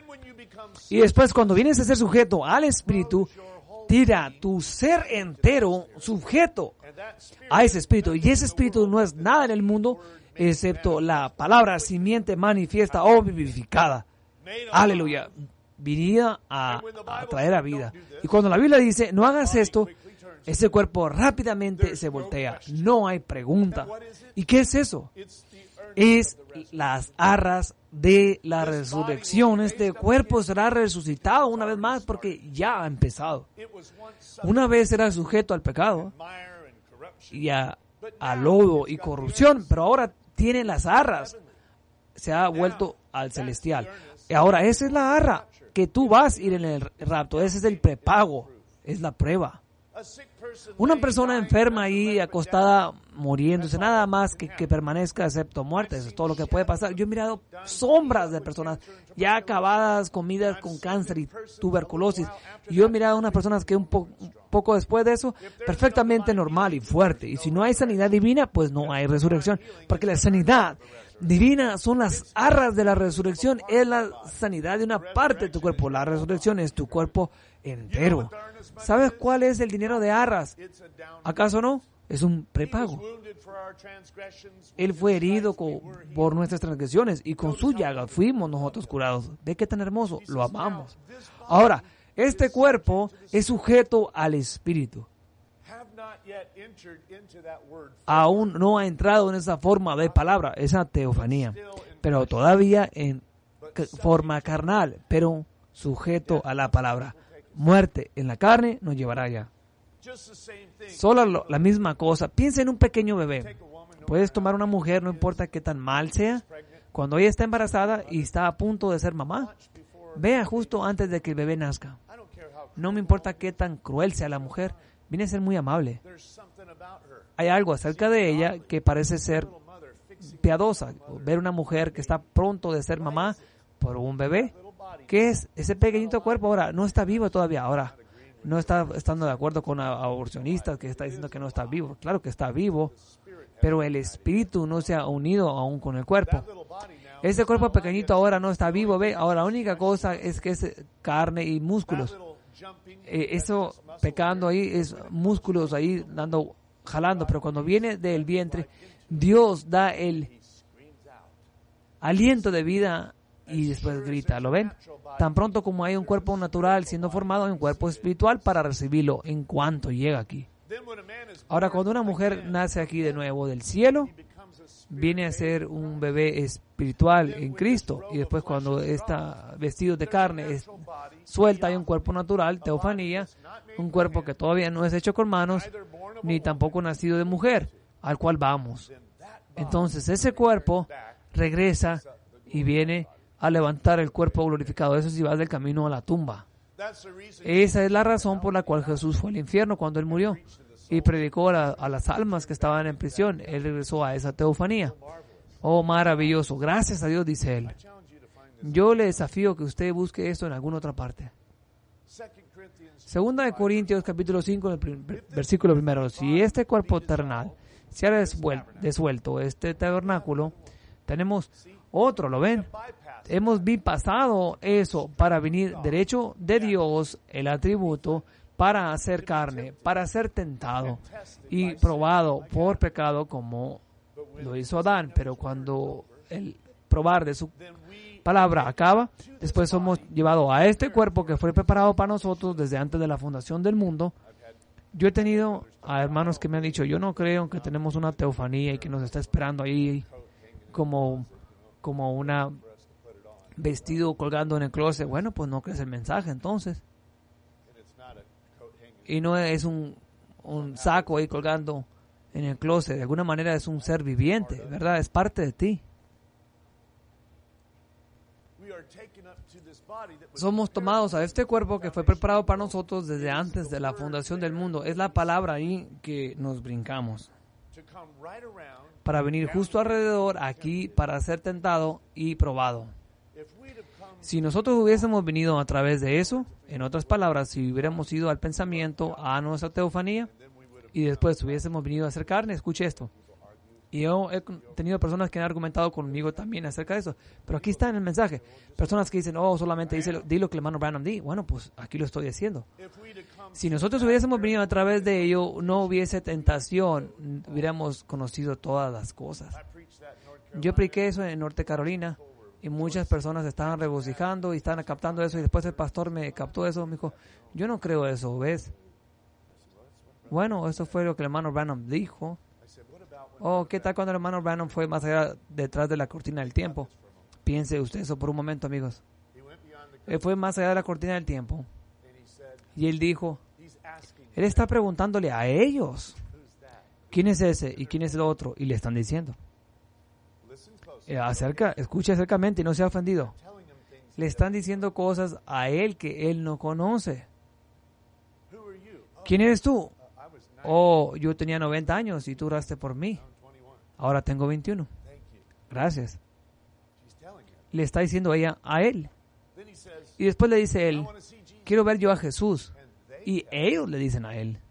Y después, cuando vienes a ser sujeto al Espíritu, tira tu ser entero sujeto a ese Espíritu. Y ese Espíritu no es nada en el mundo excepto la palabra simiente manifiesta o vivificada. Aleluya. Vinida a, a traer a vida. Y cuando la Biblia dice, no hagas esto, ese cuerpo rápidamente se voltea. No hay pregunta. ¿Y qué es eso? Es las arras de la resurrección. Este cuerpo será resucitado una vez más porque ya ha empezado. Una vez era sujeto al pecado y a, a lodo y corrupción, pero ahora tiene las arras. Se ha vuelto al celestial. Y ahora esa es la arra que tú vas a ir en el rapto. Ese es el prepago. Es la prueba. Una persona enferma ahí, acostada, muriéndose, nada más que, que permanezca excepto muerte. Eso es todo lo que puede pasar. Yo he mirado sombras de personas ya acabadas, comidas con cáncer y tuberculosis. Y yo he mirado unas personas que un, po- un poco después de eso, perfectamente normal y fuerte. Y si no hay sanidad divina, pues no hay resurrección. Porque la sanidad divina son las arras de la resurrección. Es la sanidad de una parte de tu cuerpo. La resurrección es tu cuerpo entero. ¿Sabes cuál es el dinero de arras? ¿Acaso no? Es un prepago. Él fue herido con, por nuestras transgresiones y con su llaga fuimos nosotros curados. ¿Ve qué tan hermoso? Lo amamos. Ahora, este cuerpo es sujeto al Espíritu. Aún no ha entrado en esa forma de palabra, esa teofanía, pero todavía en forma carnal, pero sujeto a la palabra. Muerte en la carne nos llevará allá. Solo lo- la misma cosa. Piensa en un pequeño bebé. Puedes tomar una mujer, no importa qué tan mal sea, cuando ella está embarazada y está a punto de ser mamá, vea justo antes de que el bebé nazca. No me importa qué tan cruel sea la mujer, viene a ser muy amable. Hay algo acerca de ella que parece ser piadosa. Ver una mujer que está pronto de ser mamá por un bebé. ¿Qué es? Ese pequeñito cuerpo ahora no está vivo todavía. Ahora no está estando de acuerdo con a- aborcionistas que está diciendo que no está vivo. Claro que está vivo, pero el espíritu no se ha unido aún con el cuerpo. Ese cuerpo pequeñito ahora no está vivo. Ve, ahora la única cosa es que es carne y músculos. Eh, eso pecando ahí es músculos ahí dando, jalando, pero cuando viene del vientre, Dios da el aliento de vida y después grita. ¿Lo ven? Tan pronto como hay un cuerpo natural siendo formado, hay un cuerpo espiritual para recibirlo en cuanto llega aquí. Ahora, cuando una mujer nace aquí de nuevo del cielo, viene a ser un bebé espiritual en Cristo. Y después, cuando está vestido de carne, es suelta, hay un cuerpo natural, teofanía, un cuerpo que todavía no es hecho con manos, ni tampoco nacido de mujer, al cual vamos. Entonces, ese cuerpo regresa y viene a levantar el cuerpo glorificado. Eso sí va del camino a la tumba. Esa es la razón por la cual Jesús fue al infierno cuando Él murió y predicó a, la- a las almas que estaban en prisión. Él regresó a esa teofanía. Oh, maravilloso. Gracias a Dios, dice Él. Yo le desafío que usted busque esto en alguna otra parte. Segunda de Corintios, capítulo cinco, el prim- versículo primero. Si este cuerpo terrenal se ha desvuel- desuelto, este tabernáculo, tenemos otro, ¿lo ven? Hemos bypassado eso para venir derecho de Dios, el atributo, para hacer carne, para ser tentado y probado por pecado como lo hizo Adán. Pero cuando el probar de su palabra acaba, después somos llevados a este cuerpo que fue preparado para nosotros desde antes de la fundación del mundo. Yo he tenido a hermanos que me han dicho, yo no creo que tenemos una teofanía y que nos está esperando ahí como, como una vestido colgando en el closet. Bueno, pues no crees el mensaje entonces. Y no es un, un saco ahí colgando en el closet. De alguna manera es un ser viviente, ¿verdad? Es parte de ti. Somos tomados a este cuerpo que fue preparado para nosotros desde antes de la fundación del mundo. Es la palabra ahí que nos brincamos. Para venir justo alrededor aquí para ser tentado y probado. Si nosotros hubiésemos venido a través de eso, en otras palabras, si hubiéramos ido al pensamiento, a nuestra teofanía, y después hubiésemos venido a hacer carne, escuche esto. Y yo he tenido personas que han argumentado conmigo también acerca de eso. Pero aquí está en el mensaje. Personas que dicen, oh, solamente dice, di lo que el hermano Branham di. Bueno, pues aquí lo estoy diciendo. Si nosotros hubiésemos venido a través de ello, no hubiese tentación, hubiéramos conocido todas las cosas. Yo prediqué eso en Norte Carolina y muchas personas estaban regocijando y estaban captando eso. Y después el pastor me captó eso. Me dijo, yo no creo eso, ¿ves? Bueno, eso fue lo que el hermano Branham dijo. Oh, ¿qué tal cuando el hermano Branham fue más allá detrás de la cortina del tiempo? Piense usted eso por un momento, amigos. Él fue más allá de la cortina del tiempo. Y él dijo, él está preguntándole a ellos, ¿quién es ese y quién es el otro? Y le están diciendo. Eh, acerca, escuche acercamente y no sea ofendido. Le están diciendo cosas a él que él no conoce. ¿Quién eres tú? Oh, yo tenía noventa años y tú oraste por mí. Ahora tengo veintiuno. Gracias. Le está diciendo ella a él. Y después le dice él, quiero ver yo a Jesús. Y ellos le dicen a él.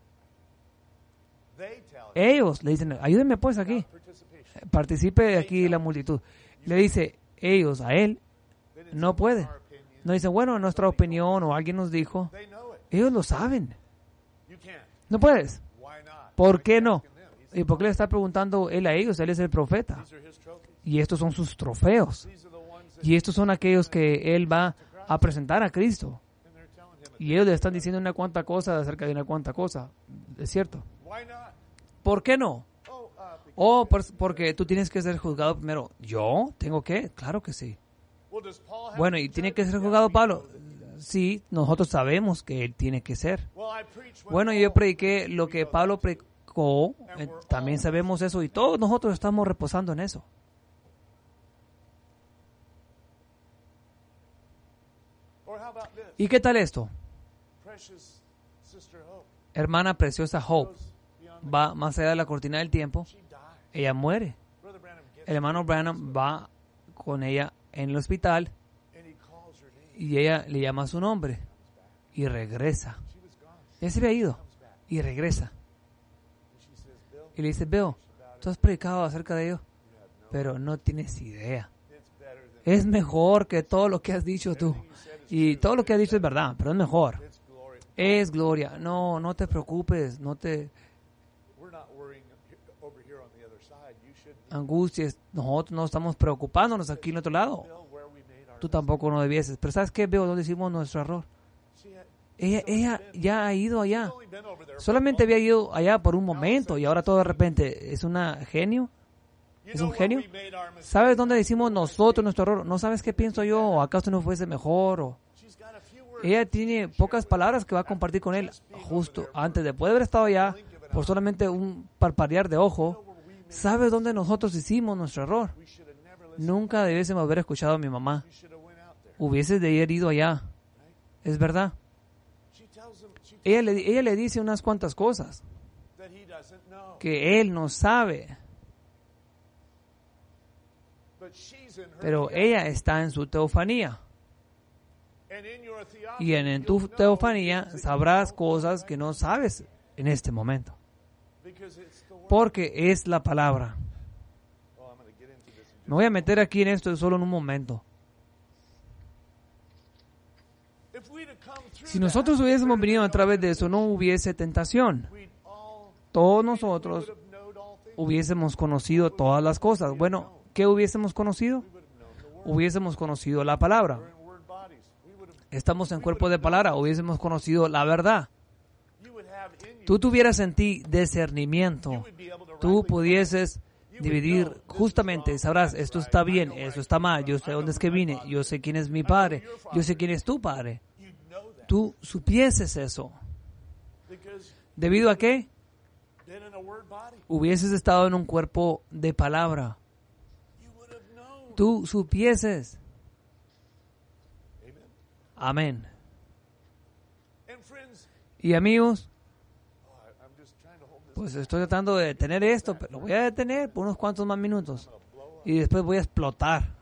Ellos le dicen, ayúdenme pues aquí. Participe aquí la multitud. Le dice ellos a él, no puede. No dicen, bueno, nuestra opinión o alguien nos dijo. Ellos lo saben. No puedes. ¿Por qué no? ¿Y por qué le está preguntando él a ellos? Él es el profeta. Y estos son sus trofeos. Y estos son aquellos que él va a presentar a Cristo. Y ellos le están diciendo una cuanta cosa acerca de una cuanta cosa. ¿Es cierto? ¿Por qué no? Oh, por, porque tú tienes que ser juzgado primero. ¿Yo? ¿Tengo que? Claro que sí. Bueno, ¿y tiene que ser juzgado Pablo? sí, nosotros sabemos que Él tiene que ser. Bueno, yo prediqué lo que Pablo predicó, eh, también sabemos eso y todos nosotros estamos reposando en eso. ¿Y qué tal esto? Hermana preciosa Hope va más allá de la cortina del tiempo. Ella muere. El hermano Branham va con ella en el hospital y ella le llama a su nombre y regresa. Ella se había ido y regresa. Y le dice, Bill, tú has predicado acerca de ello, pero no tienes idea. Es mejor que todo lo que has dicho tú. Y todo lo que has dicho es verdad, pero es mejor. Es gloria. No, no te preocupes, no te angusties. Nosotros no estamos preocupándonos aquí en otro lado. Tú tampoco no debieses. Pero ¿sabes qué? Veo dónde hicimos nuestro error. Ella, ella ya ha ido allá. Solamente había ido allá por un momento y ahora todo de repente es una genio. ¿Es un genio? ¿Sabes dónde decimos nosotros nuestro error? ¿No sabes qué pienso yo? ¿O acaso no fuese mejor? O... Ella tiene pocas palabras que va a compartir con él justo antes de poder haber estado allá por solamente un parpadear de ojo. ¿Sabes dónde nosotros hicimos nuestro error? Nunca debiésemos haber escuchado a mi mamá. Hubieses de haber ido allá. Es verdad. Ella le, ella le dice unas cuantas cosas que él no sabe. Pero ella está en su teofanía. Y en, en tu teofanía sabrás cosas que no sabes en este momento. Porque es la palabra. Me voy a meter aquí en esto solo en un momento. Si nosotros hubiésemos venido a través de eso, no hubiese tentación. Todos nosotros hubiésemos conocido todas las cosas. Bueno, ¿qué hubiésemos conocido? Hubiésemos conocido la palabra. Estamos en cuerpo de palabra, hubiésemos conocido la verdad. Tú tuvieras en ti discernimiento. Tú pudieses dividir justamente, sabrás, esto está bien, esto está mal, yo sé dónde es que vine, yo sé quién es mi padre, yo sé quién es tu padre. Tú supieses eso. ¿Debido a qué? Hubieses estado en un cuerpo de palabra. Tú supieses. Amén. Y amigos, pues estoy tratando de detener esto, pero lo voy a detener por unos cuantos más minutos. Y después voy a explotar.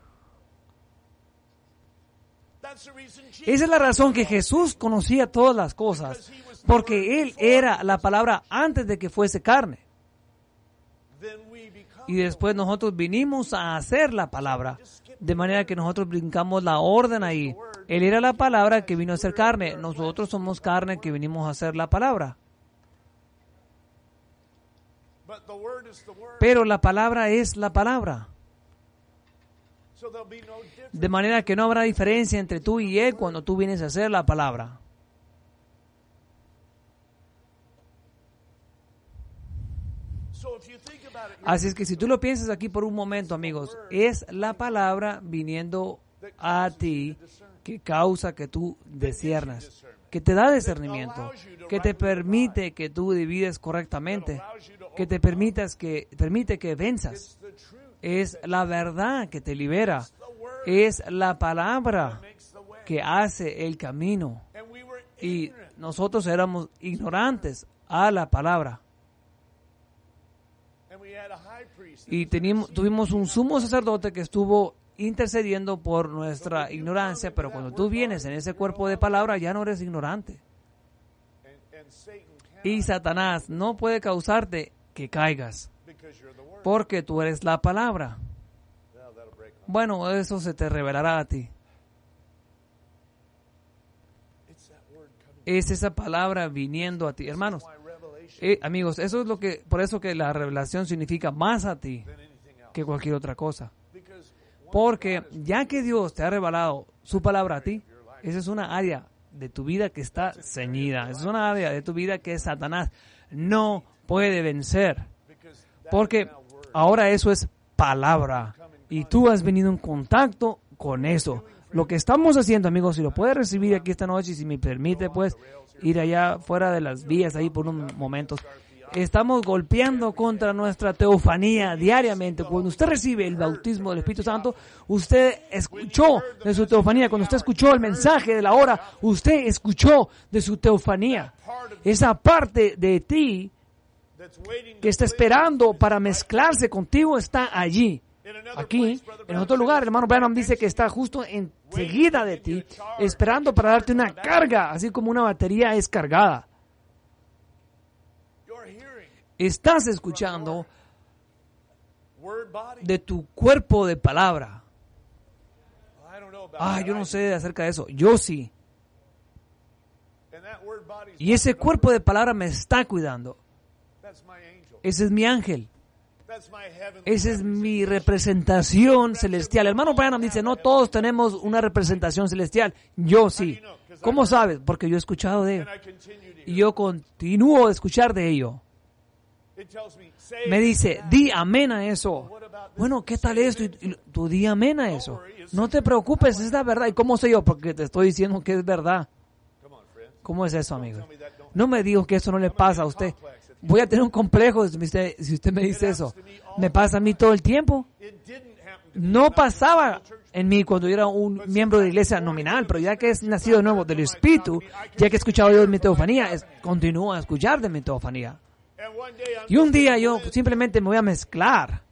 Esa es la razón que Jesús conocía todas las cosas, porque Él era la palabra antes de que fuese carne. Y después nosotros vinimos a hacer la palabra, de manera que nosotros brincamos la orden ahí. Él era la palabra que vino a ser carne, nosotros somos carne que vinimos a hacer la palabra. Pero la palabra es la palabra. De manera que no habrá diferencia entre tú y Él cuando tú vienes a hacer la palabra. Así es que si tú lo piensas aquí por un momento, amigos, es la palabra viniendo a ti que causa que tú disciernas, que te da discernimiento, que te permite que tú divides correctamente, que te permitas que permite que venzas. Es la verdad que te libera. Es la palabra que hace el camino. Y nosotros éramos ignorantes a la palabra. Y teníamos, tuvimos un sumo sacerdote que estuvo intercediendo por nuestra ignorancia, pero cuando tú vienes en ese cuerpo de palabra ya no eres ignorante. Y Satanás no puede causarte que caigas, porque tú eres la palabra. Bueno, eso se te revelará a ti. Es esa palabra viniendo a ti, hermanos. Eh, amigos, eso es lo que, por eso que la revelación significa más a ti que cualquier otra cosa. Porque ya que Dios te ha revelado su palabra a ti, esa es una área de tu vida que está ceñida. Es una área de tu vida que Satanás no puede vencer. Porque ahora eso es palabra. Y tú has venido en contacto con eso. Lo que estamos haciendo, amigos, si lo puede recibir aquí esta noche, y si me permite, pues, ir allá fuera de las vías ahí por unos momentos. Estamos golpeando contra nuestra teofanía diariamente. Cuando usted recibe el bautismo del Espíritu Santo, usted escuchó de su teofanía. Cuando usted escuchó el mensaje de la hora, usted escuchó de su teofanía. Esa parte de ti que está esperando para mezclarse contigo está allí. Aquí, en otro lugar, el hermano Branham dice que está justo enseguida de ti, esperando para darte una carga, así como una batería es cargada. Estás escuchando de tu cuerpo de palabra. Ah, yo no sé acerca de eso. Yo sí. Y ese cuerpo de palabra me está cuidando. Ese es mi ángel. Esa es mi representación celestial. El hermano Branham dice, no todos tenemos una representación celestial. Yo sí. ¿Cómo sabes? Porque yo he escuchado de ello. Y yo continúo a escuchar de ello. Me dice, di amén a eso. Bueno, ¿qué tal esto? Y tú di amén a eso. No te preocupes, es la verdad. ¿Y cómo sé yo? Porque te estoy diciendo que es verdad. ¿Cómo es eso, amigo? No me digas que eso no le pasa a usted. Voy a tener un complejo si usted, si usted me dice eso. Me pasa a mí todo el tiempo. No pasaba en mí cuando yo era un miembro de la iglesia nominal, pero ya que es nacido de nuevo del Espíritu, ya que he escuchado yo de mi teofanía, es, continúo a escuchar de mi teofanía. Y un día yo simplemente me voy a mezclar.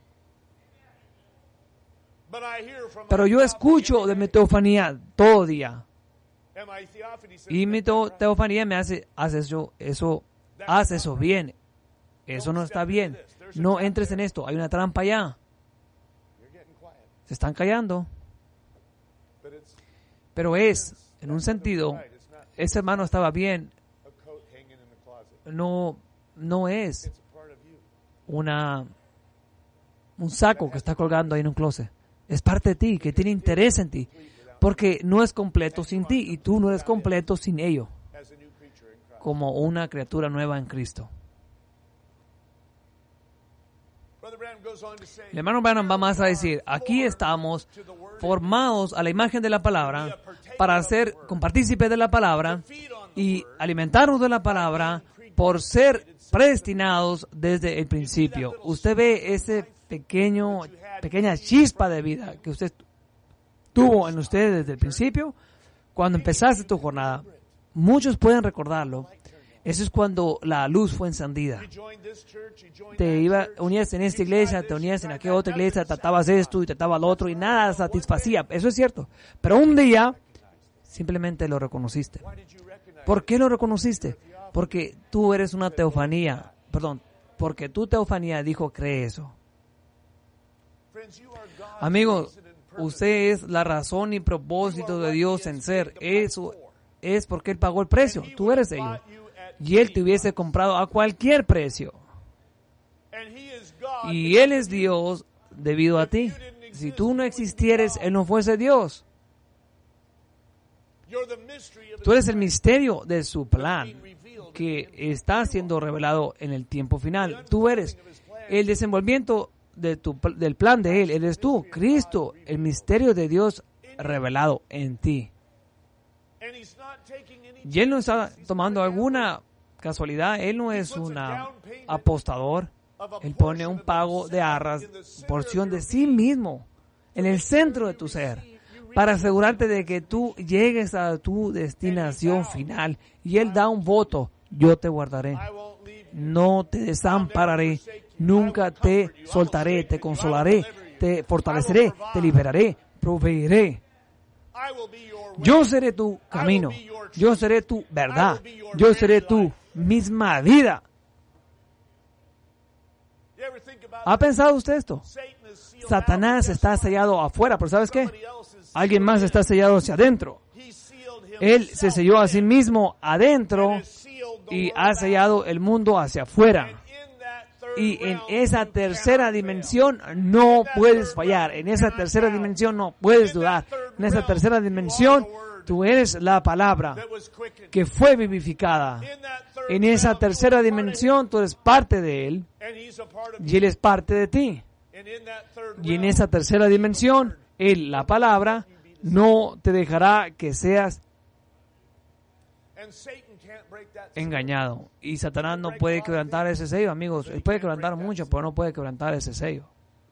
Pero yo escucho de mi teofanía todo día. Y mi teofanía me hace, hace eso, eso, hace eso bien. Eso no está bien. No entres en esto. Hay una trampa allá. Se están callando. Pero es, en un sentido, ese hermano estaba bien. No, no es una un saco que está colgando ahí en un closet. Es parte de ti, que tiene interés en ti. Porque no es completo sin ti y tú no eres completo sin ello. Como una criatura nueva en Cristo. El hermano Branham va más a decir, aquí estamos formados a la imagen de la palabra para ser compartícipes de la palabra y alimentarnos de la palabra por ser predestinados desde el principio. Usted ve ese pequeño, pequeña chispa de vida que usted tuvo en usted desde el principio, cuando empezaste tu jornada. Muchos pueden recordarlo. Eso es cuando la luz fue encendida. Te iba, unías en esta iglesia, te unías en aquella otra iglesia, tratabas esto y tratabas lo otro y nada satisfacía. Eso es cierto. Pero un día simplemente lo reconociste. ¿Por qué lo reconociste? Porque tú eres una teofanía. Perdón, porque tu teofanía dijo, cree eso. Amigos, usted es la razón y propósito de Dios en ser. Eso es porque Él pagó el precio. Tú eres ello. Y Él te hubiese comprado a cualquier precio. Y Él es Dios debido a ti. Si tú no existieres, Él no fuese Dios. Tú eres el misterio de su plan que está siendo revelado en el tiempo final. Tú eres el desenvolvimiento de tu, del plan de Él. Eres tú, Cristo, el misterio de Dios revelado en ti. Y Él no está tomando alguna casualidad. Él no es un apostador. Él pone un pago de arras, porción de sí mismo, en el centro de tu ser, para asegurarte de que tú llegues a tu destinación final. Y Él da un voto: yo te guardaré, no te desampararé, nunca te soltaré, te consolaré, te fortaleceré, te liberaré, proveeré. Yo seré tu camino, yo seré tu verdad, yo seré tu misma vida. ¿Ha pensado usted esto? Satanás está sellado afuera, pero ¿sabes qué? Alguien más está sellado hacia adentro. Él se selló a sí mismo adentro y ha sellado el mundo hacia afuera. Y en esa tercera dimensión no puedes fallar. En esa tercera dimensión no puedes dudar. En esa tercera dimensión tú eres la palabra que fue vivificada. En esa tercera dimensión tú eres parte de Él y Él es parte de ti. Y en esa tercera dimensión, Él, la palabra, no te dejará que seas engañado. Y Satanás no puede quebrantar ese sello, amigos. Él puede quebrantar mucho, pero no puede quebrantar ese sello.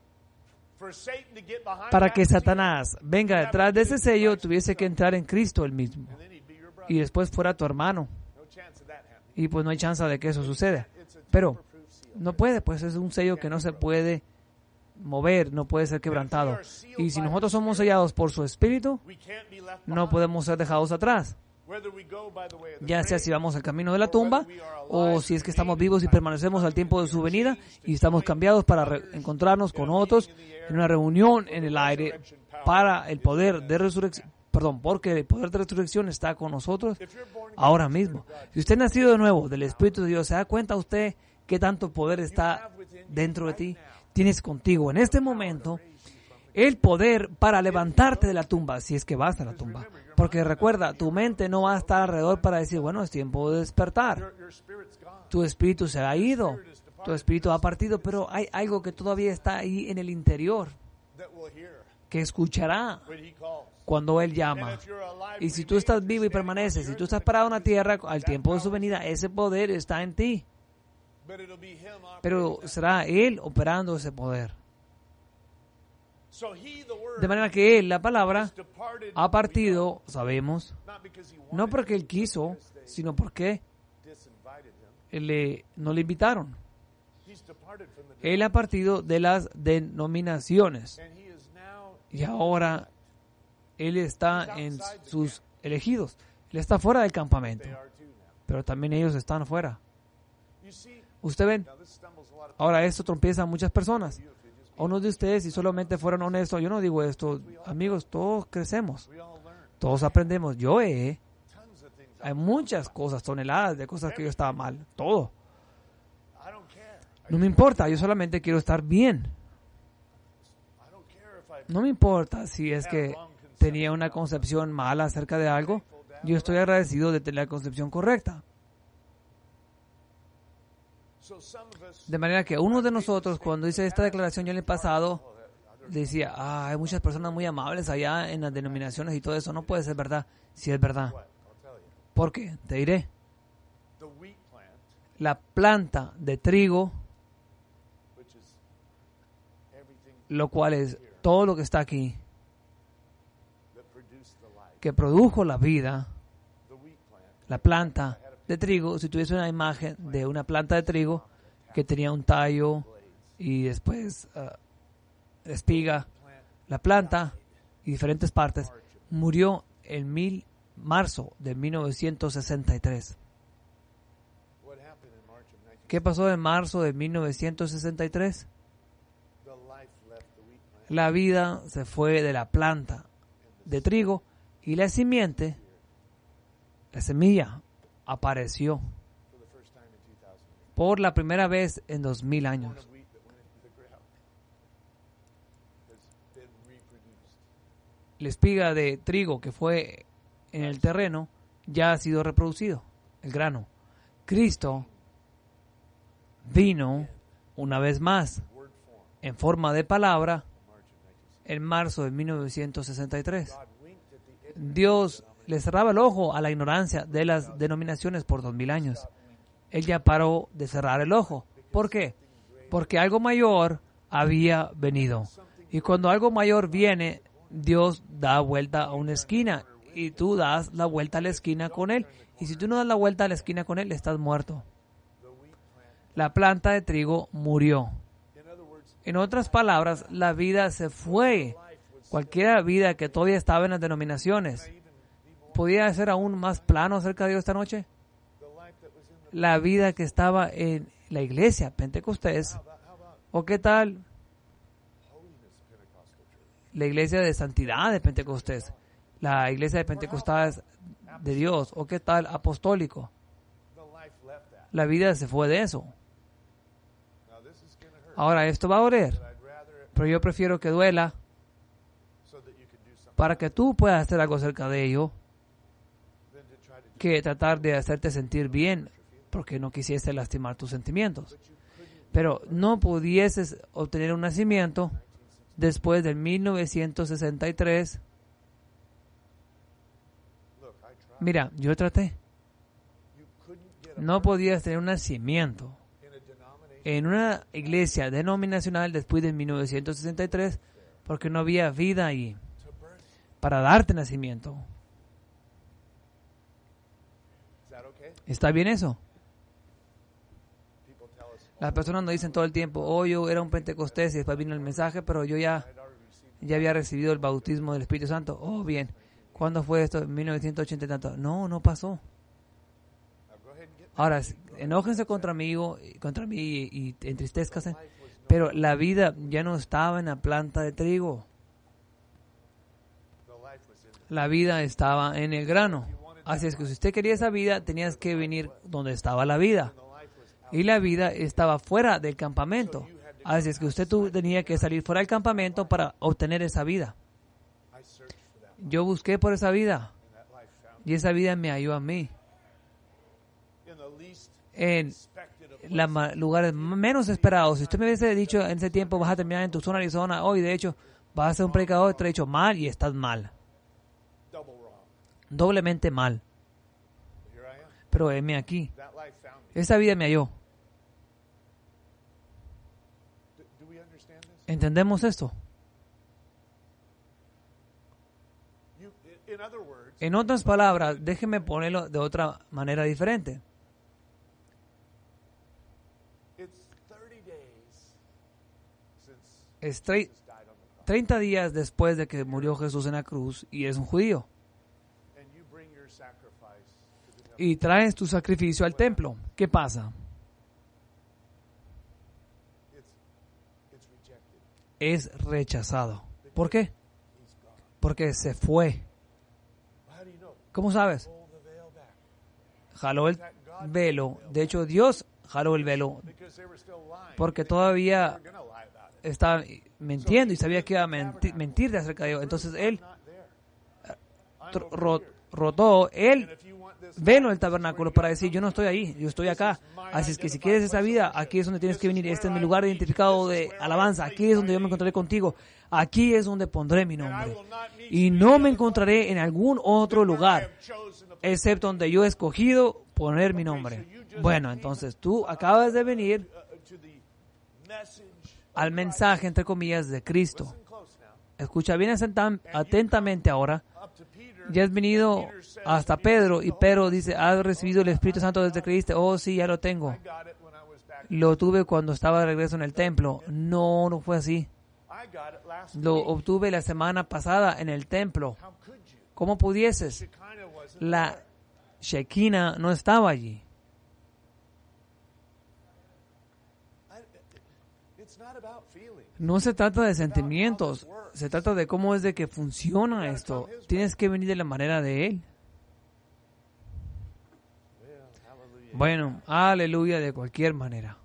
Para que Satanás venga detrás de ese sello, tuviese que entrar en Cristo él mismo. Y después fuera tu hermano. Y pues no hay chance de que eso suceda. Pero no puede, pues es un sello que no se puede mover, no puede ser quebrantado. Y si nosotros somos sellados por su Espíritu, no podemos ser dejados atrás. Ya sea si vamos al camino de la tumba, o si es que estamos vivos y permanecemos al tiempo de su venida, y estamos cambiados para re- encontrarnos con otros en una reunión en el aire para el poder de resurrección. Perdón, porque el poder de resurrección está con nosotros ahora mismo. Si usted ha nacido de nuevo del Espíritu de Dios, ¿se da cuenta usted qué tanto poder está dentro de ti? Tienes contigo en este momento el poder para levantarte de la tumba, si es que vas a la tumba. Porque recuerda, tu mente no va a estar alrededor para decir, bueno, es tiempo de despertar. Tu espíritu se ha ido, tu espíritu ha partido, pero hay algo que todavía está ahí en el interior, que escuchará cuando Él llama. Y si tú estás vivo y permaneces, si tú estás parado en la tierra al tiempo de su venida, ese poder está en ti. Pero será Él operando ese poder. De manera que Él, la palabra, ha partido, sabemos, no porque Él quiso, sino porque él le, no le invitaron. Él ha partido de las denominaciones. Y ahora Él está en sus elegidos. Él está fuera del campamento. Pero también ellos están fuera. Usted ven, ahora esto tropieza a muchas personas. A uno de ustedes, si solamente fueran honestos, yo no digo esto, amigos, todos crecemos, todos aprendemos. Yo he, hay muchas cosas, toneladas de cosas que yo estaba mal, todo. No me importa, yo solamente quiero estar bien. No me importa si es que tenía una concepción mala acerca de algo, yo estoy agradecido de tener la concepción correcta. De manera que uno de nosotros, cuando hice esta declaración yo en el pasado, decía, ah, hay muchas personas muy amables allá en las denominaciones y todo eso. No puede ser verdad. Si es verdad. ¿Por qué? Te diré. La planta de trigo, lo cual es todo lo que está aquí, que produjo la vida, la planta de trigo, si tuviese una imagen de una planta de trigo que tenía un tallo y después uh, espiga, la planta y diferentes partes, murió en mil, marzo de mil novecientos sesenta y tres. ¿Qué pasó en marzo de mil novecientos sesenta y tres? La vida se fue de la planta de trigo y la simiente, la semilla, apareció por la primera vez en dos mil años. La espiga de trigo que fue en el terreno ya ha sido reproducido, el grano. Cristo vino una vez más en forma de palabra en marzo de mil novecientos sesenta y tres. Dios le cerraba el ojo a la ignorancia de las denominaciones por dos mil años. Él ya paró de cerrar el ojo. ¿Por qué? Porque algo mayor había venido. Y cuando algo mayor viene, Dios da vuelta a una esquina y tú das la vuelta a la esquina con Él. Y si tú no das la vuelta a la esquina con Él, estás muerto. La planta de trigo murió. En otras palabras, la vida se fue. Cualquier vida que todavía estaba en las denominaciones, ¿podía ser aún más plano acerca de Dios esta noche? La vida que estaba en la iglesia Pentecostés, ¿o qué tal la iglesia de santidad de Pentecostés? La iglesia de Pentecostés de Dios, ¿o qué tal apostólico? La vida se fue de eso. Ahora, esto va a doler, pero yo prefiero que duela para que tú puedas hacer algo acerca de ello, que tratar de hacerte sentir bien, porque no quisiese lastimar tus sentimientos. Pero no pudieses obtener un nacimiento después del mil novecientos sesenta y tres Mira, yo traté. No podías tener un nacimiento en una iglesia denominacional después de mil novecientos sesenta y tres porque no había vida allí para darte nacimiento. ¿Está bien eso? Las personas nos dicen todo el tiempo, oh, yo era un pentecostés y después vino el mensaje, pero yo ya, ya había recibido el bautismo del Espíritu Santo. Oh, bien. ¿Cuándo fue esto? ¿En mil novecientos ochenta y tanto? No, no pasó. Ahora, enójense contra mí, contra mí y, y entristezcanse, pero la vida ya no estaba en la planta de trigo. La vida estaba en el grano. Así es que si usted quería esa vida, tenías que venir donde estaba la vida. Y la vida estaba fuera del campamento. Así es que usted tu, tenía que salir fuera del campamento para obtener esa vida. Yo busqué por esa vida. Y esa vida me halló a mí. En los lugares menos esperados. Si usted me hubiese dicho en ese tiempo, vas a terminar en tu zona Arizona, hoy de hecho, vas a ser un predicador, te he dicho mal y estás mal. Doblemente mal. Pero heme aquí. Esa vida me halló. ¿Entendemos esto? En otras palabras, déjeme ponerlo de otra manera diferente. Es treinta días después de que murió Jesús en la cruz y es un judío. Y traes tu sacrificio al templo. ¿Qué pasa? Es rechazado. ¿Por qué? Porque se fue. ¿Cómo sabes? Jaló el velo. De hecho, Dios jaló el velo porque todavía estaba mintiendo y sabía que iba a mentir, mentir de acerca de Dios. Entonces Él ro- rotó el velo del tabernáculo para decir, yo no estoy ahí, yo estoy acá. Así es que si quieres esa vida, aquí es donde tienes que venir. Este es mi lugar identificado de alabanza. Aquí es donde yo me encontraré contigo. Aquí es donde pondré mi nombre. Y no me encontraré en algún otro lugar, excepto donde yo he escogido poner mi nombre. Bueno, entonces tú acabas de venir al mensaje, entre comillas, de Cristo. Escucha bien atentamente ahora. Ya has venido hasta Pedro y Pedro dice, ¿has recibido el Espíritu Santo desde que creíste? Oh, sí, ya lo tengo. Lo tuve cuando estaba de regreso en el templo. No, no fue así. Lo obtuve la semana pasada en el templo. ¿Cómo pudieses? La Shekinah no estaba allí. No se trata de sentimientos, se trata de cómo es de que funciona esto. Tienes que venir de la manera de Él. Bueno, aleluya, de cualquier manera.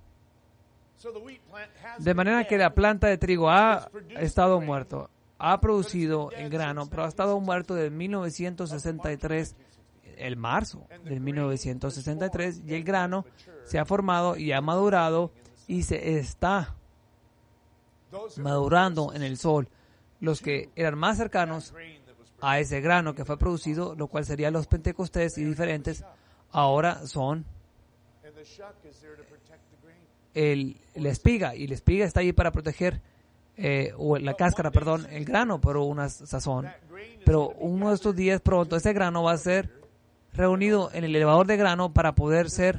De manera que la planta de trigo ha estado muerto, ha producido el grano, pero ha estado muerto desde mil novecientos sesenta y tres, el marzo de mil novecientos sesenta y tres, y el grano se ha formado y ha madurado y se está madurando en el sol. Los que eran más cercanos a ese grano que fue producido, lo cual serían los pentecostés y diferentes, ahora son el, la espiga, y la espiga está ahí para proteger eh, o la cáscara, perdón, el grano por una sazón. Pero uno de estos días pronto ese grano va a ser reunido en el elevador de grano para poder ser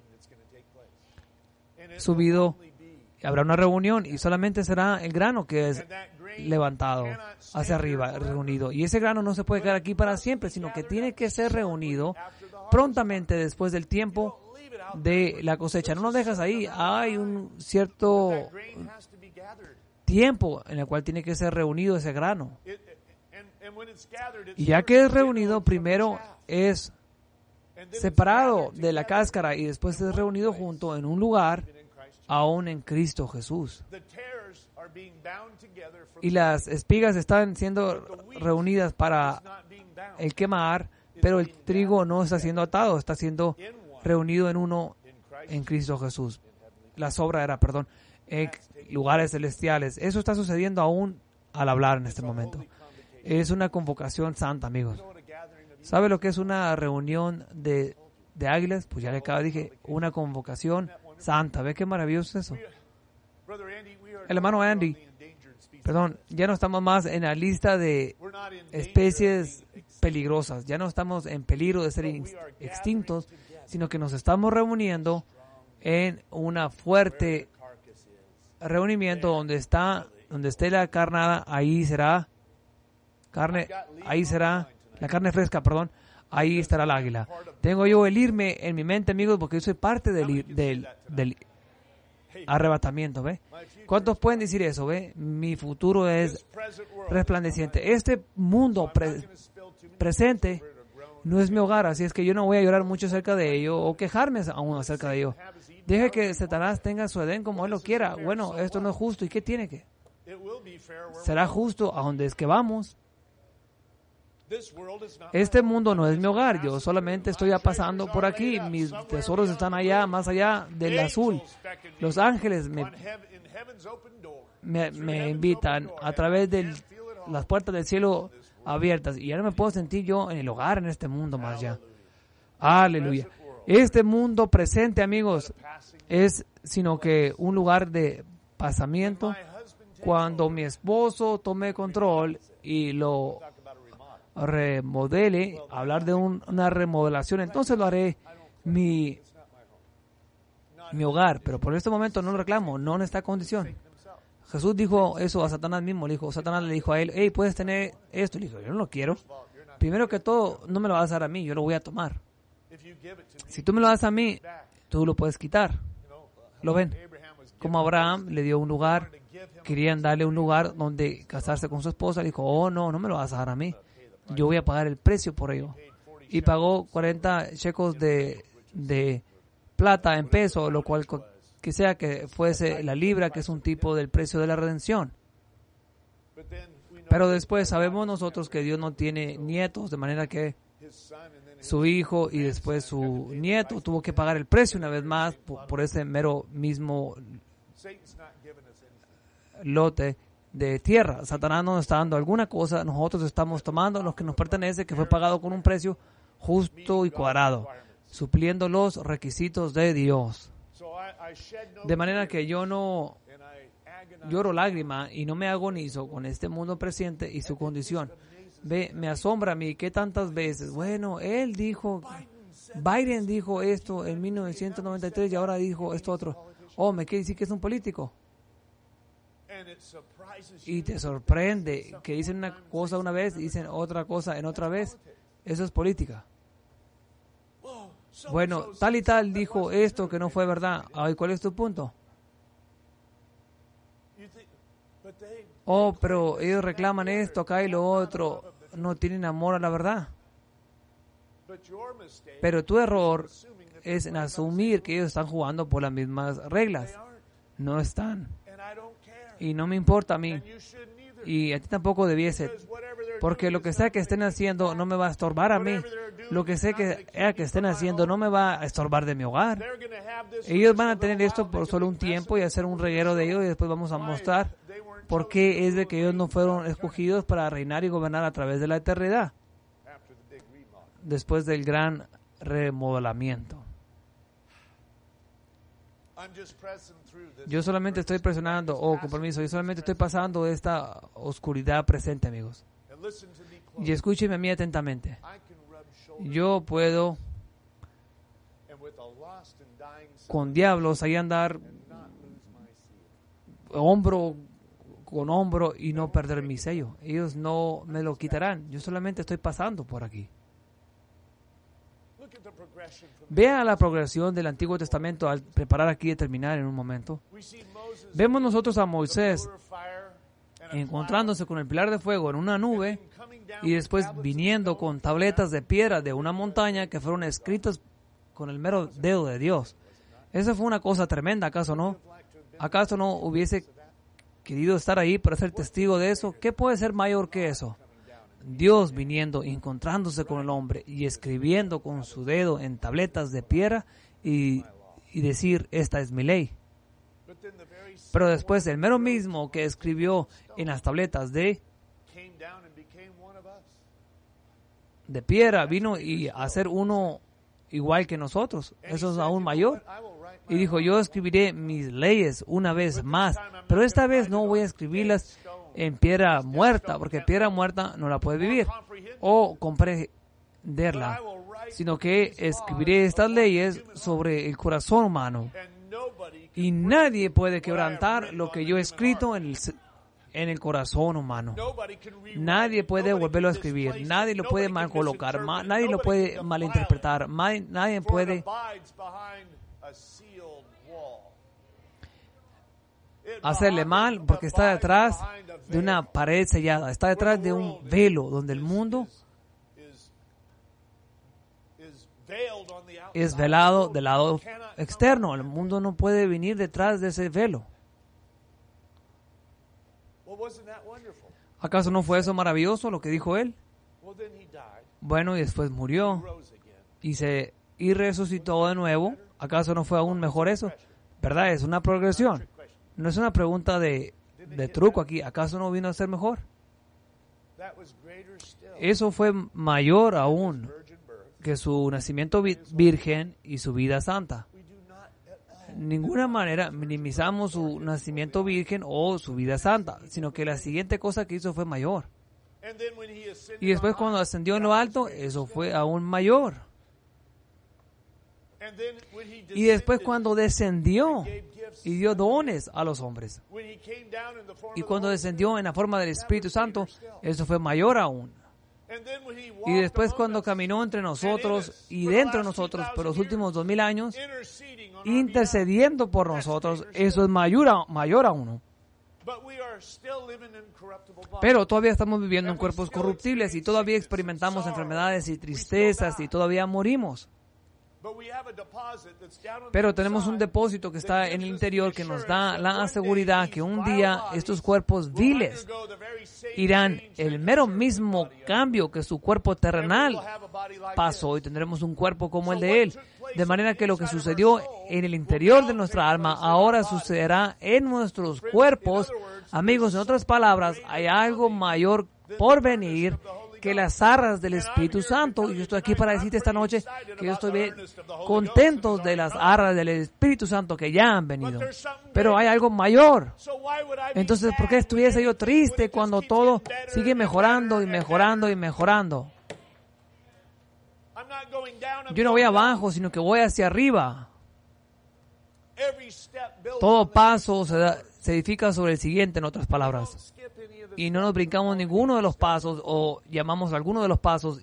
subido. Habrá una reunión y solamente será el grano que es levantado hacia arriba, reunido. Y ese grano no se puede quedar aquí para siempre, sino que tiene que ser reunido prontamente después del tiempo de la cosecha. No lo dejas ahí. Hay un cierto tiempo en el cual tiene que ser reunido ese grano. Y ya que es reunido, primero es separado de la cáscara y después es reunido junto en un lugar, aún en Cristo Jesús. Y las espigas están siendo reunidas para el quemar, pero el trigo no está siendo atado, está siendo reunido en uno en Cristo Jesús. La sobra era, perdón, en lugares celestiales. Eso está sucediendo aún al hablar en este momento. Es una convocación santa, amigos. ¿Sabe lo que es una reunión de, de águilas? Pues ya le acabo, dije, una convocación santa. ¿Ve qué maravilloso es eso? El hermano Andy, perdón, ya no estamos más en la lista de especies peligrosas. Ya no estamos en peligro de ser extintos, sino que nos estamos reuniendo en una fuerte reunimiento donde está, donde esté la carnada, ahí será carne, ahí será la carne fresca, perdón, ahí estará el águila. Tengo yo el irme en mi mente, amigos, porque yo soy parte del, del, del arrebatamiento, ¿ve? ¿Cuántos pueden decir eso, ve? Mi futuro es resplandeciente. Este mundo pre- presente no es mi hogar, así es que yo no voy a llorar mucho acerca de ello o quejarme aún acerca de ello. Deje que Satanás tenga su Edén como él lo quiera. Bueno, esto no es justo. ¿Y qué tiene que? Será justo a donde es que vamos. Este mundo no es mi hogar. Yo solamente estoy pasando por aquí. Mis tesoros están allá, más allá del azul. Los ángeles me, me, me invitan a través de las puertas del cielo abiertas. Y ya no me puedo sentir yo en el hogar en este mundo más allá. Aleluya. Este mundo presente, amigos, es sino que un lugar de pasamiento. Cuando mi esposo tome control y lo remodele, hablar de un, una remodelación, entonces lo haré mi, mi hogar. Pero por este momento no lo reclamo, no en esta condición. Jesús dijo eso a Satanás mismo. Le dijo, Satanás le dijo a él, hey, puedes tener esto. Le dijo, yo no lo quiero. Primero que todo, no me lo vas a dar a mí, yo lo voy a tomar. Si tú me lo das a mí, tú lo puedes quitar. ¿Lo ven? Como Abraham le dio un lugar, querían darle un lugar donde casarse con su esposa. Le dijo, oh, no, no me lo vas a dar a mí. Yo voy a pagar el precio por ello. Y pagó cuarenta shekels de, de plata en peso, lo cual que sea que fuese la libra, que es un tipo del precio de la redención. Pero después sabemos nosotros que Dios no tiene nietos, de manera que su hijo y después su nieto tuvo que pagar el precio una vez más por, por ese mero mismo lote de tierra. Satanás nos está dando alguna cosa, nosotros estamos tomando lo que nos pertenece, que fue pagado con un precio justo y cuadrado, supliendo los requisitos de Dios. De manera que yo no lloro lágrima y no me agonizo con este mundo presente y su condición. Ve, me asombra a mí que tantas veces, bueno, él dijo, Biden dijo esto en mil novecientos noventa y tres y ahora dijo esto otro. Oh, me quiere decir que es un político. Y te sorprende que dicen una cosa una vez y dicen otra cosa en otra vez. Eso es política. Bueno, tal y tal dijo esto que no fue verdad. Ay, ¿cuál es tu punto? Oh, pero ellos reclaman esto, acá y lo otro. No tienen amor a la verdad. Pero tu error es en asumir que ellos están jugando por las mismas reglas. No están. Y no me importa a mí. Y a ti tampoco debiese. Porque lo que sea que estén haciendo no me va a estorbar a mí. Lo que sea que, que estén haciendo no me va a estorbar de mi hogar. Ellos van a tener esto por solo un tiempo y hacer un reguero de ellos y después vamos a mostrar por qué es de que ellos no fueron escogidos para reinar y gobernar a través de la eternidad después del gran remodelamiento. Yo solamente estoy presionando, oh, con permiso, yo solamente estoy pasando esta oscuridad presente, amigos. Y escúcheme a mí atentamente. Yo puedo con diablos ahí andar hombro con hombro y no perder mi sello. Ellos no me lo quitarán. Yo solamente estoy pasando por aquí. Vea la progresión del Antiguo Testamento al preparar aquí y terminar en un momento. Vemos nosotros a Moisés encontrándose con el pilar de fuego en una nube y después viniendo con tabletas de piedra de una montaña que fueron escritas con el mero dedo de Dios. Esa fue una cosa tremenda, ¿acaso no? ¿Acaso no hubiese querido estar ahí para ser testigo de eso? ¿Qué puede ser mayor que eso? Dios viniendo y encontrándose con el hombre y escribiendo con su dedo en tabletas de piedra y, y decir, esta es mi ley. Pero después el mero mismo que escribió en las tabletas de de piedra vino y a hacer uno igual que nosotros. Eso es aún mayor. Y dijo, yo escribiré mis leyes una vez más, pero esta vez no voy a escribirlas en piedra muerta, porque piedra muerta no la puede vivir o comprenderla, sino que escribiré estas leyes sobre el corazón humano. Y nadie puede quebrantar lo que yo he escrito en el, en el corazón humano. Nadie puede volverlo a escribir. Nadie lo puede mal colocar. Ma, nadie lo puede malinterpretar. Ma, nadie puede hacerle mal porque está detrás de una pared sellada. Está detrás de un velo donde el mundo es velado del lado externo. El mundo no puede venir detrás de ese velo. ¿Acaso no fue eso maravilloso lo que dijo él? Bueno, y después murió y se y resucitó de nuevo. ¿Acaso no fue aún mejor eso? ¿Verdad? Es una progresión. No es una pregunta de, de truco aquí. ¿Acaso no vino a ser mejor? Eso fue mayor aún que su nacimiento vi- virgen y su vida santa. En ninguna manera minimizamos su nacimiento virgen o su vida santa, sino que la siguiente cosa que hizo fue mayor. Y después cuando ascendió en lo alto, eso fue aún mayor. Y después cuando descendió y dio dones a los hombres, y cuando descendió en la forma del Espíritu Santo, eso fue mayor aún. Y después cuando caminó entre nosotros y dentro de nosotros por los últimos dos mil años, intercediendo por nosotros, eso es mayor, a, mayor aún. Pero todavía estamos viviendo en cuerpos corruptibles y todavía experimentamos enfermedades y tristezas y todavía morimos. Pero tenemos un depósito que está en el interior que nos da la seguridad que un día estos cuerpos viles irán el mero mismo cambio que su cuerpo terrenal pasó y tendremos un cuerpo como el de él. De manera que lo que sucedió en el interior de nuestra alma ahora sucederá en nuestros cuerpos. Amigos, en otras palabras, hay algo mayor por venir que las arras del Espíritu Santo. Y yo estoy aquí para decirte esta noche que yo estoy bien contento de las arras del Espíritu Santo que ya han venido. Pero hay algo mayor. Entonces, ¿por qué estuviese yo triste cuando todo sigue mejorando y mejorando y mejorando? Yo no voy abajo, sino que voy hacia arriba. Todo paso se, da, se edifica sobre el siguiente, en otras palabras. Y no nos brincamos ninguno de los pasos o llamamos alguno de los pasos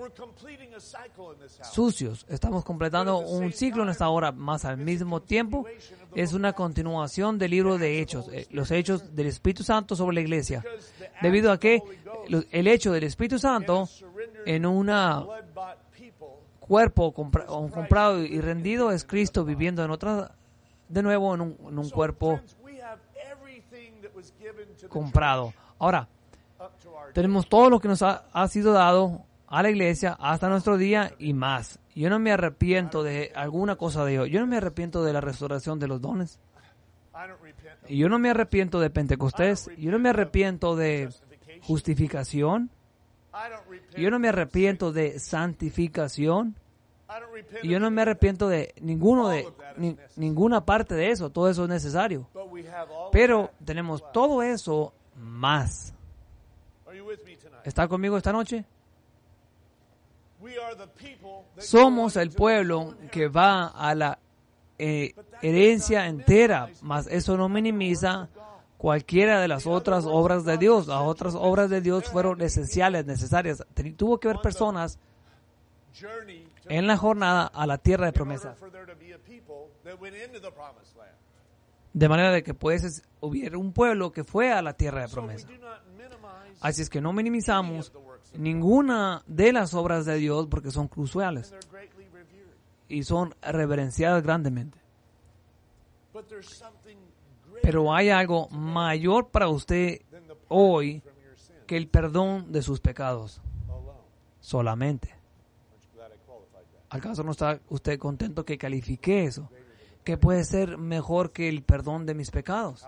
sucios. Estamos completando un ciclo en esta hora, más al mismo tiempo es una continuación del libro de Hechos, eh, los hechos del Espíritu Santo sobre la iglesia. Debido a que el hecho del Espíritu Santo en un cuerpo compra, comprado y rendido es Cristo viviendo en otra, de nuevo en un, en un cuerpo comprado. Ahora, tenemos todo lo que nos ha, ha sido dado a la iglesia hasta nuestro día y más. Yo no me arrepiento de alguna cosa de ello. Yo no me arrepiento de la restauración de los dones. Y yo no me arrepiento de Pentecostés. Yo no me arrepiento de justificación. Yo no me arrepiento de santificación. Y yo no me arrepiento de ninguno de ni, ninguna parte de eso. Todo eso es necesario. Pero tenemos todo eso más. ¿Está conmigo esta noche? Somos el pueblo que va a la eh, herencia entera, mas eso no minimiza cualquiera de las otras obras de Dios. Las otras obras de Dios fueron esenciales, necesarias. Tuvo que haber personas en la jornada a la tierra de promesa, de manera de que pues hubiera un pueblo que fue a la tierra de promesa. Así es que no minimizamos ninguna de las obras de Dios porque son cruciales y son reverenciadas grandemente. Pero hay algo mayor para usted hoy que el perdón de sus pecados solamente. ¿Acaso no está usted contento que califique eso? ¿Qué puede ser mejor que el perdón de mis pecados?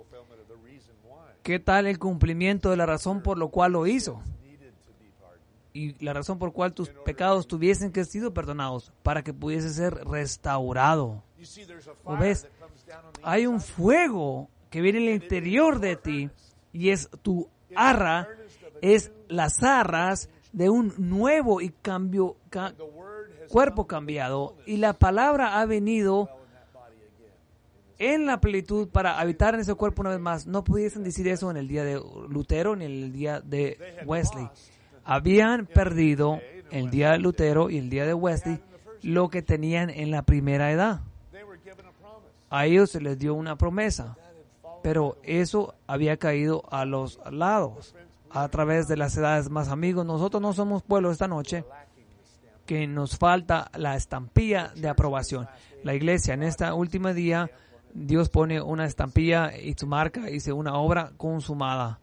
¿Qué tal el cumplimiento de la razón por lo cual lo hizo? y la razón por cual tus pecados tuviesen que ser perdonados, para que pudiese ser restaurado. ¿O ves? Hay un fuego que viene en el interior de ti y es tu arra, es las arras de un nuevo y cambio, ca, cuerpo cambiado, y la palabra ha venido en la plenitud para habitar en ese cuerpo una vez más. No pudiesen decir eso en el día de Lutero ni en el día de Wesley. Habían perdido el día de Lutero y el día de Wesley lo que tenían en la primera edad. A ellos se les dio una promesa, pero eso había caído a los lados a través de las edades más. Amigos, nosotros no somos pueblo esta noche que nos falta la estampilla de aprobación. La iglesia en este último día, Dios pone una estampilla y su marca, dice una obra consumada.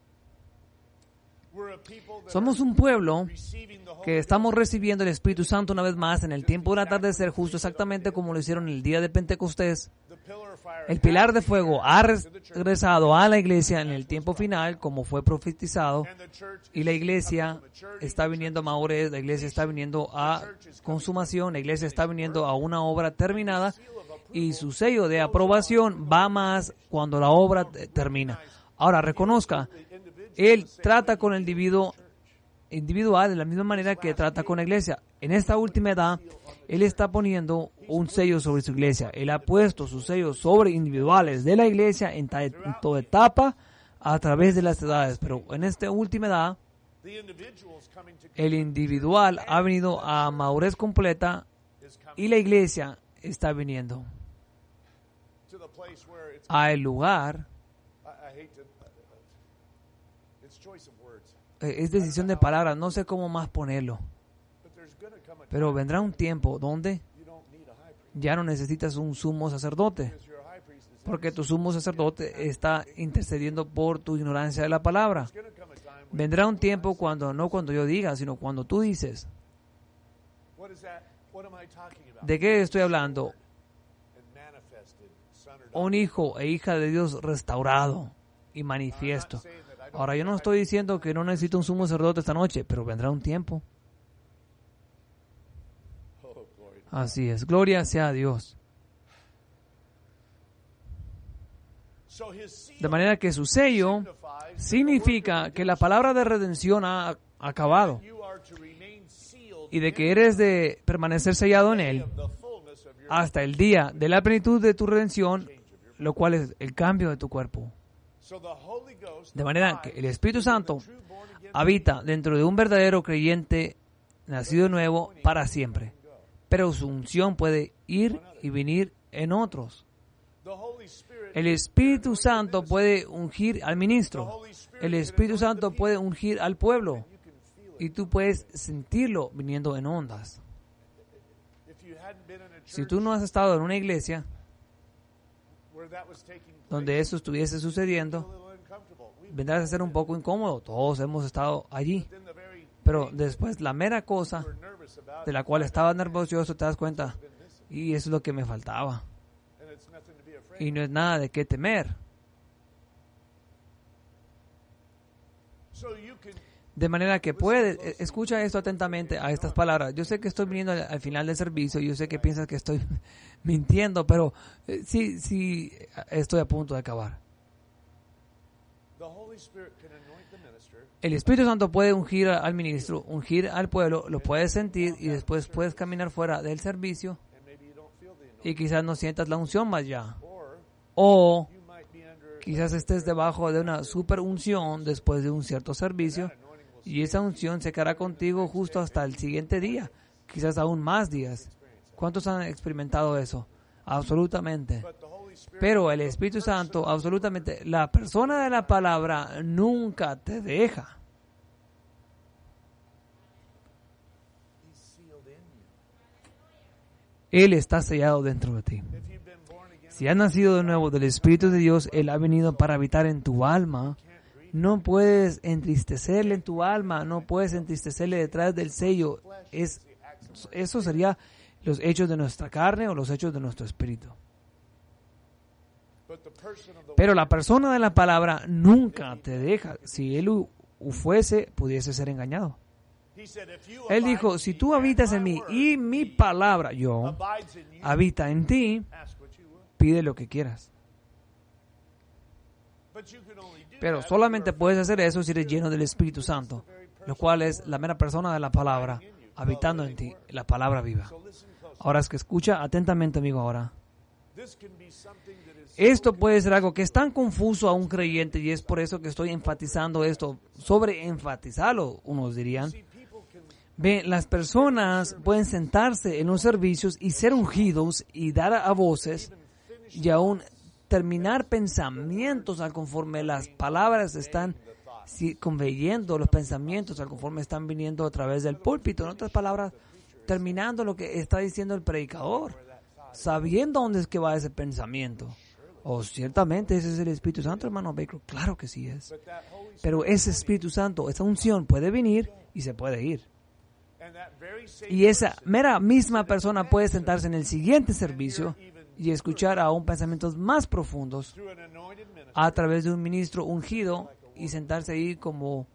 Somos un pueblo que estamos recibiendo el Espíritu Santo una vez más en el tiempo del atardecer, justo exactamente como lo hicieron el día de Pentecostés. El pilar de fuego ha regresado a la iglesia en el tiempo final, como fue profetizado, y la iglesia está viniendo a madurez, la iglesia está viniendo a consumación, la iglesia está viniendo a una obra terminada, y su sello de aprobación va más cuando la obra termina. Ahora, reconozca, Él trata con el individuo individual de la misma manera que trata con la iglesia. En esta última edad, Él está poniendo un sello sobre su iglesia. Él ha puesto sus sellos sobre individuales de la iglesia en, ta- en toda etapa a través de las edades. Pero en esta última edad, el individual ha venido a madurez completa y la iglesia está viniendo al lugar. Es decisión de palabras, no sé cómo más ponerlo. Pero vendrá un tiempo donde ya no necesitas un sumo sacerdote, porque tu sumo sacerdote está intercediendo por tu ignorancia de la palabra. Vendrá un tiempo cuando, no cuando yo diga, sino cuando tú dices. ¿De qué estoy hablando? Un hijo e hija de Dios restaurado y manifiesto. Ahora, yo no estoy diciendo que no necesito un sumo sacerdote esta noche, pero vendrá un tiempo. Así es. Gloria sea a Dios. De manera que su sello significa que la palabra de redención ha acabado y de que eres de permanecer sellado en Él hasta el día de la plenitud de tu redención, lo cual es el cambio de tu cuerpo. De manera que el Espíritu Santo habita dentro de un verdadero creyente nacido de nuevo para siempre. Pero su unción puede ir y venir en otros. El Espíritu Santo puede ungir al ministro. El Espíritu Santo puede ungir al pueblo. Y tú puedes sentirlo viniendo en ondas. Si tú no has estado en una iglesia donde eso estuviese sucediendo, vendrás a ser un poco incómodo. Todos hemos estado allí. Pero después la mera cosa de la cual estaba nervioso, te das cuenta, y eso es lo que me faltaba. Y no es nada de qué temer. De manera que puedes, escucha esto atentamente a estas palabras. Yo sé que estoy viniendo al, al final del servicio, yo sé que piensas que estoy mintiendo, pero eh, sí, sí, estoy a punto de acabar. El Espíritu Santo puede ungir al ministro, ungir al pueblo, lo puedes sentir y después puedes caminar fuera del servicio y quizás no sientas la unción más ya. O quizás estés debajo de una super unción después de un cierto servicio y esa unción se quedará contigo justo hasta el siguiente día, quizás aún más días. ¿Cuántos han experimentado eso? Absolutamente. Pero el Espíritu Santo, absolutamente, la persona de la palabra nunca te deja. Él está sellado dentro de ti. Si has nacido de nuevo del Espíritu de Dios, Él ha venido para habitar en tu alma. No puedes entristecerle en tu alma, no puedes entristecerle detrás del sello. Es, eso sería los hechos de nuestra carne o los hechos de nuestro espíritu. Pero la persona de la palabra nunca te deja. Si él fuese, pudiese ser engañado. Él dijo, si tú habitas en mí y mi palabra, yo, habita en ti, pide lo que quieras. Pero solamente puedes hacer eso si eres lleno del Espíritu Santo, lo cual es la mera persona de la palabra, habitando en ti, la palabra viva. Ahora es que escucha atentamente, amigo, ahora. Esto puede ser algo que es tan confuso a un creyente y es por eso que estoy enfatizando esto, sobre enfatizarlo, unos dirían. Ve, las personas pueden sentarse en los servicios y ser ungidos y dar a voces y aún terminar pensamientos al conforme las palabras están conveyendo, los pensamientos al conforme están viniendo a través del púlpito. En otras palabras, terminando lo que está diciendo el predicador, sabiendo dónde es que va ese pensamiento. Oh, ciertamente ese es el Espíritu Santo, hermano Baker. Claro que sí es. Pero ese Espíritu Santo, esa unción puede venir y se puede ir. Y esa mera misma persona puede sentarse en el siguiente servicio y escuchar aún pensamientos más profundos a través de un ministro ungido y sentarse ahí como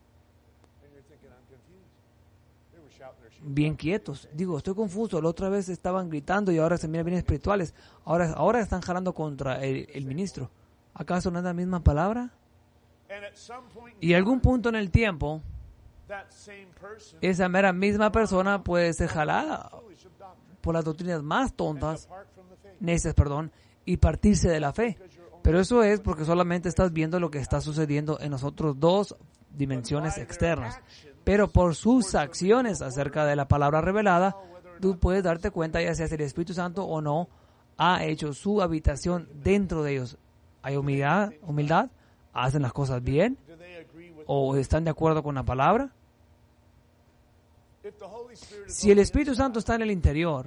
bien quietos. Digo, estoy confuso. La otra vez estaban gritando y ahora se miran bien espirituales. Ahora, ahora están jalando contra el, el ministro. ¿Acaso no es la misma palabra? Y algún punto en el tiempo, esa mera misma persona puede ser jalada por las doctrinas más tontas, necias, perdón, y partirse de la fe. Pero eso es porque solamente estás viendo lo que está sucediendo en nosotros dos dimensiones externas. Pero por sus acciones acerca de la palabra revelada, tú puedes darte cuenta, ya sea si el Espíritu Santo o no, ha hecho su habitación dentro de ellos. ¿Hay humildad? humildad? ¿Hacen las cosas bien? ¿O están de acuerdo con la palabra? Si el Espíritu Santo está en el interior,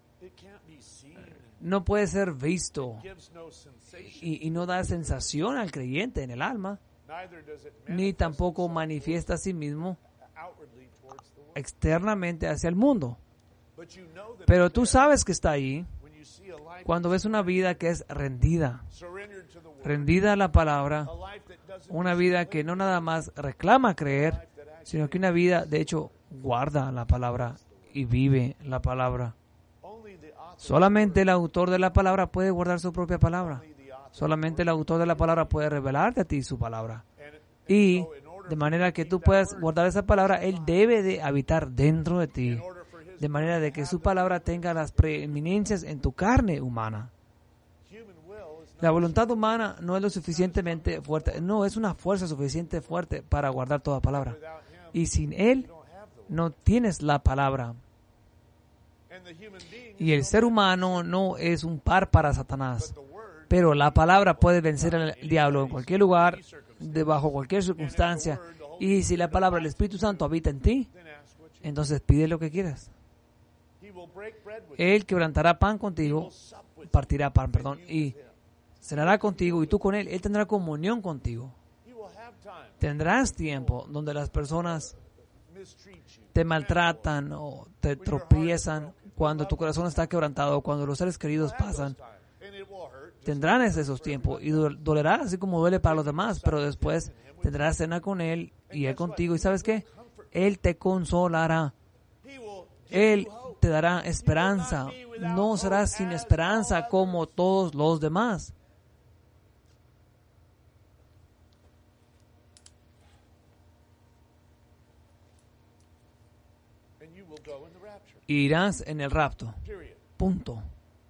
no puede ser visto y, y no da sensación al creyente en el alma, ni tampoco manifiesta a sí mismo externamente hacia el mundo. Pero tú sabes que está ahí cuando ves una vida que es rendida, rendida a la palabra, una vida que no nada más reclama creer, sino que una vida, de hecho, guarda la palabra y vive la palabra. Solamente el autor de la palabra puede guardar su propia palabra. Solamente el autor de la palabra puede revelarte a ti su palabra. Y de manera que tú puedas guardar esa palabra, Él debe de habitar dentro de ti. De manera de que su palabra tenga las preeminencias en tu carne humana. La voluntad humana no es lo suficientemente fuerte. No, es una fuerza suficiente fuerte para guardar toda palabra. Y sin Él, no tienes la palabra. Y el ser humano no es un par para Satanás. Pero la palabra puede vencer al diablo en cualquier lugar, bajo cualquier circunstancia. Y si la palabra del Espíritu Santo habita en ti, entonces pide lo que quieras. Él quebrantará pan contigo, partirá pan, perdón, y cenará contigo, y tú con Él. Él tendrá comunión contigo. Tendrás tiempo donde las personas te maltratan o te tropiezan, cuando tu corazón está quebrantado, cuando los seres queridos pasan. Tendrán esos tiempos y dolerá así como duele para los demás, pero después tendrás cena con Él y Él contigo. ¿Y sabes qué? Él te consolará. Él te dará esperanza. No serás sin esperanza como todos los demás. Irás en el rapto. Punto.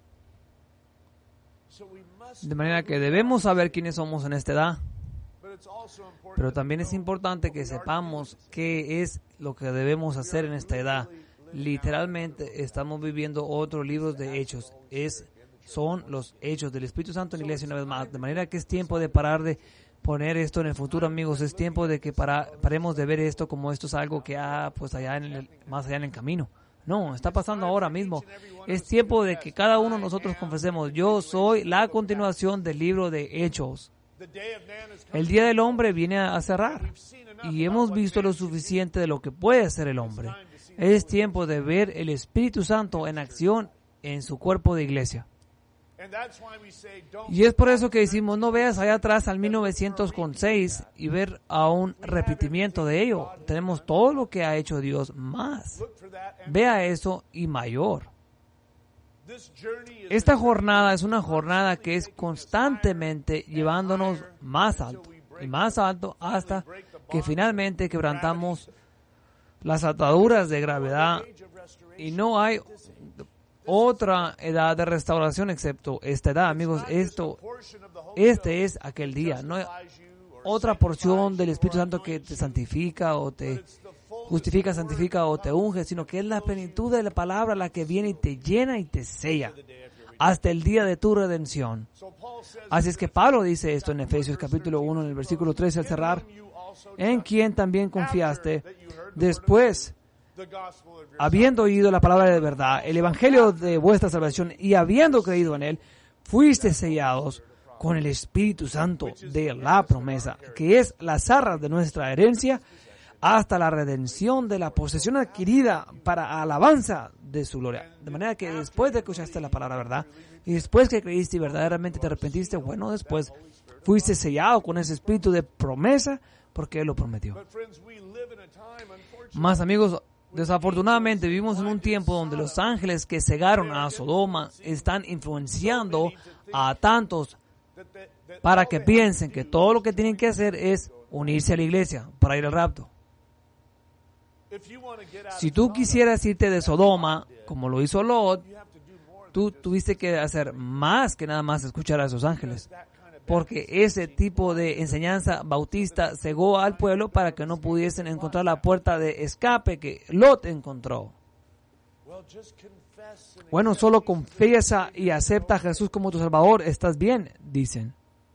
De manera que debemos saber quiénes somos en esta edad. Pero también es importante que sepamos qué es lo que debemos hacer en esta edad. Literalmente estamos viviendo otros libros de hechos. Es, son los hechos del Espíritu Santo en la iglesia una vez más. De manera que es tiempo de parar de poner esto en el futuro, amigos. Es tiempo de que para, paremos de ver esto como esto es algo que ha, pues allá en el, más allá en el camino. No, está pasando ahora mismo. Es tiempo de que cada uno de nosotros confesemos: yo soy la continuación del libro de Hechos. El día del hombre viene a cerrar y hemos visto lo suficiente de lo que puede hacer el hombre. Es tiempo de ver el Espíritu Santo en acción en su cuerpo de iglesia. Y es por eso que decimos, no veas allá atrás al mil novecientos seis y ver a un repetimiento de ello. Tenemos todo lo que ha hecho Dios más. Vea eso y mayor. Esta jornada es una jornada que es constantemente llevándonos más alto y más alto hasta que finalmente quebrantamos las ataduras de gravedad y no hay otra edad de restauración excepto esta edad, amigos. Esto, este es aquel día. No hay otra porción del Espíritu Santo que te santifica o te justifica, santifica o te unge, sino que es la plenitud de la palabra la que viene y te llena y te sella hasta el día de tu redención. Así es que Pablo dice esto en Efesios capítulo uno, en el versículo trece al cerrar, en quien también confiaste después, habiendo oído la palabra de verdad, el evangelio de vuestra salvación, y habiendo creído en él, fuiste sellados con el Espíritu Santo de la promesa, que es las arras de nuestra herencia, hasta la redención de la posesión adquirida para alabanza de su gloria. De manera que después de que escuchaste la palabra verdad, y después que creíste y verdaderamente te arrepentiste, bueno, después fuiste sellado con ese espíritu de promesa, porque Él lo prometió. Más amigos, desafortunadamente vivimos en un tiempo donde los ángeles que cegaron a Sodoma están influenciando a tantos para que piensen que todo lo que tienen que hacer es unirse a la iglesia para ir al rapto. Si tú quisieras irte de Sodoma, como lo hizo Lot, tú tuviste que hacer más que nada más escuchar a esos ángeles. Porque ese tipo de enseñanza bautista cegó al pueblo para que no pudiesen encontrar la puerta de escape que Lot encontró. Bueno, solo confiesa y acepta a Jesús como tu Salvador, estás bien, dicen.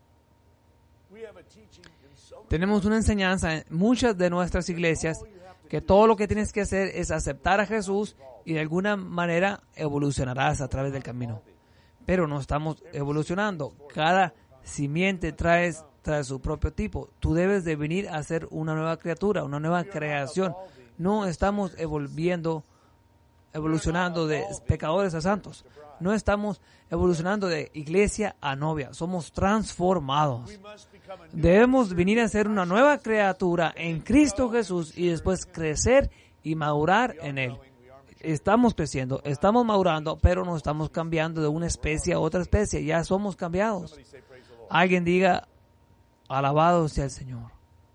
Tenemos una enseñanza en muchas de nuestras iglesias que todo lo que tienes que hacer es aceptar a Jesús y de alguna manera evolucionarás a través del camino. Pero no estamos evolucionando. Cada simiente trae, trae su propio tipo. Tú debes de venir a ser una nueva criatura, una nueva creación. No estamos evolviendo, evolucionando de pecadores a santos. No estamos evolucionando de iglesia a novia. Somos transformados. Debemos venir a ser una nueva criatura en Cristo Jesús y después crecer y madurar en Él. Estamos creciendo, estamos madurando, pero no estamos cambiando de una especie a otra especie. Ya somos cambiados. Alguien diga, alabado sea el Señor.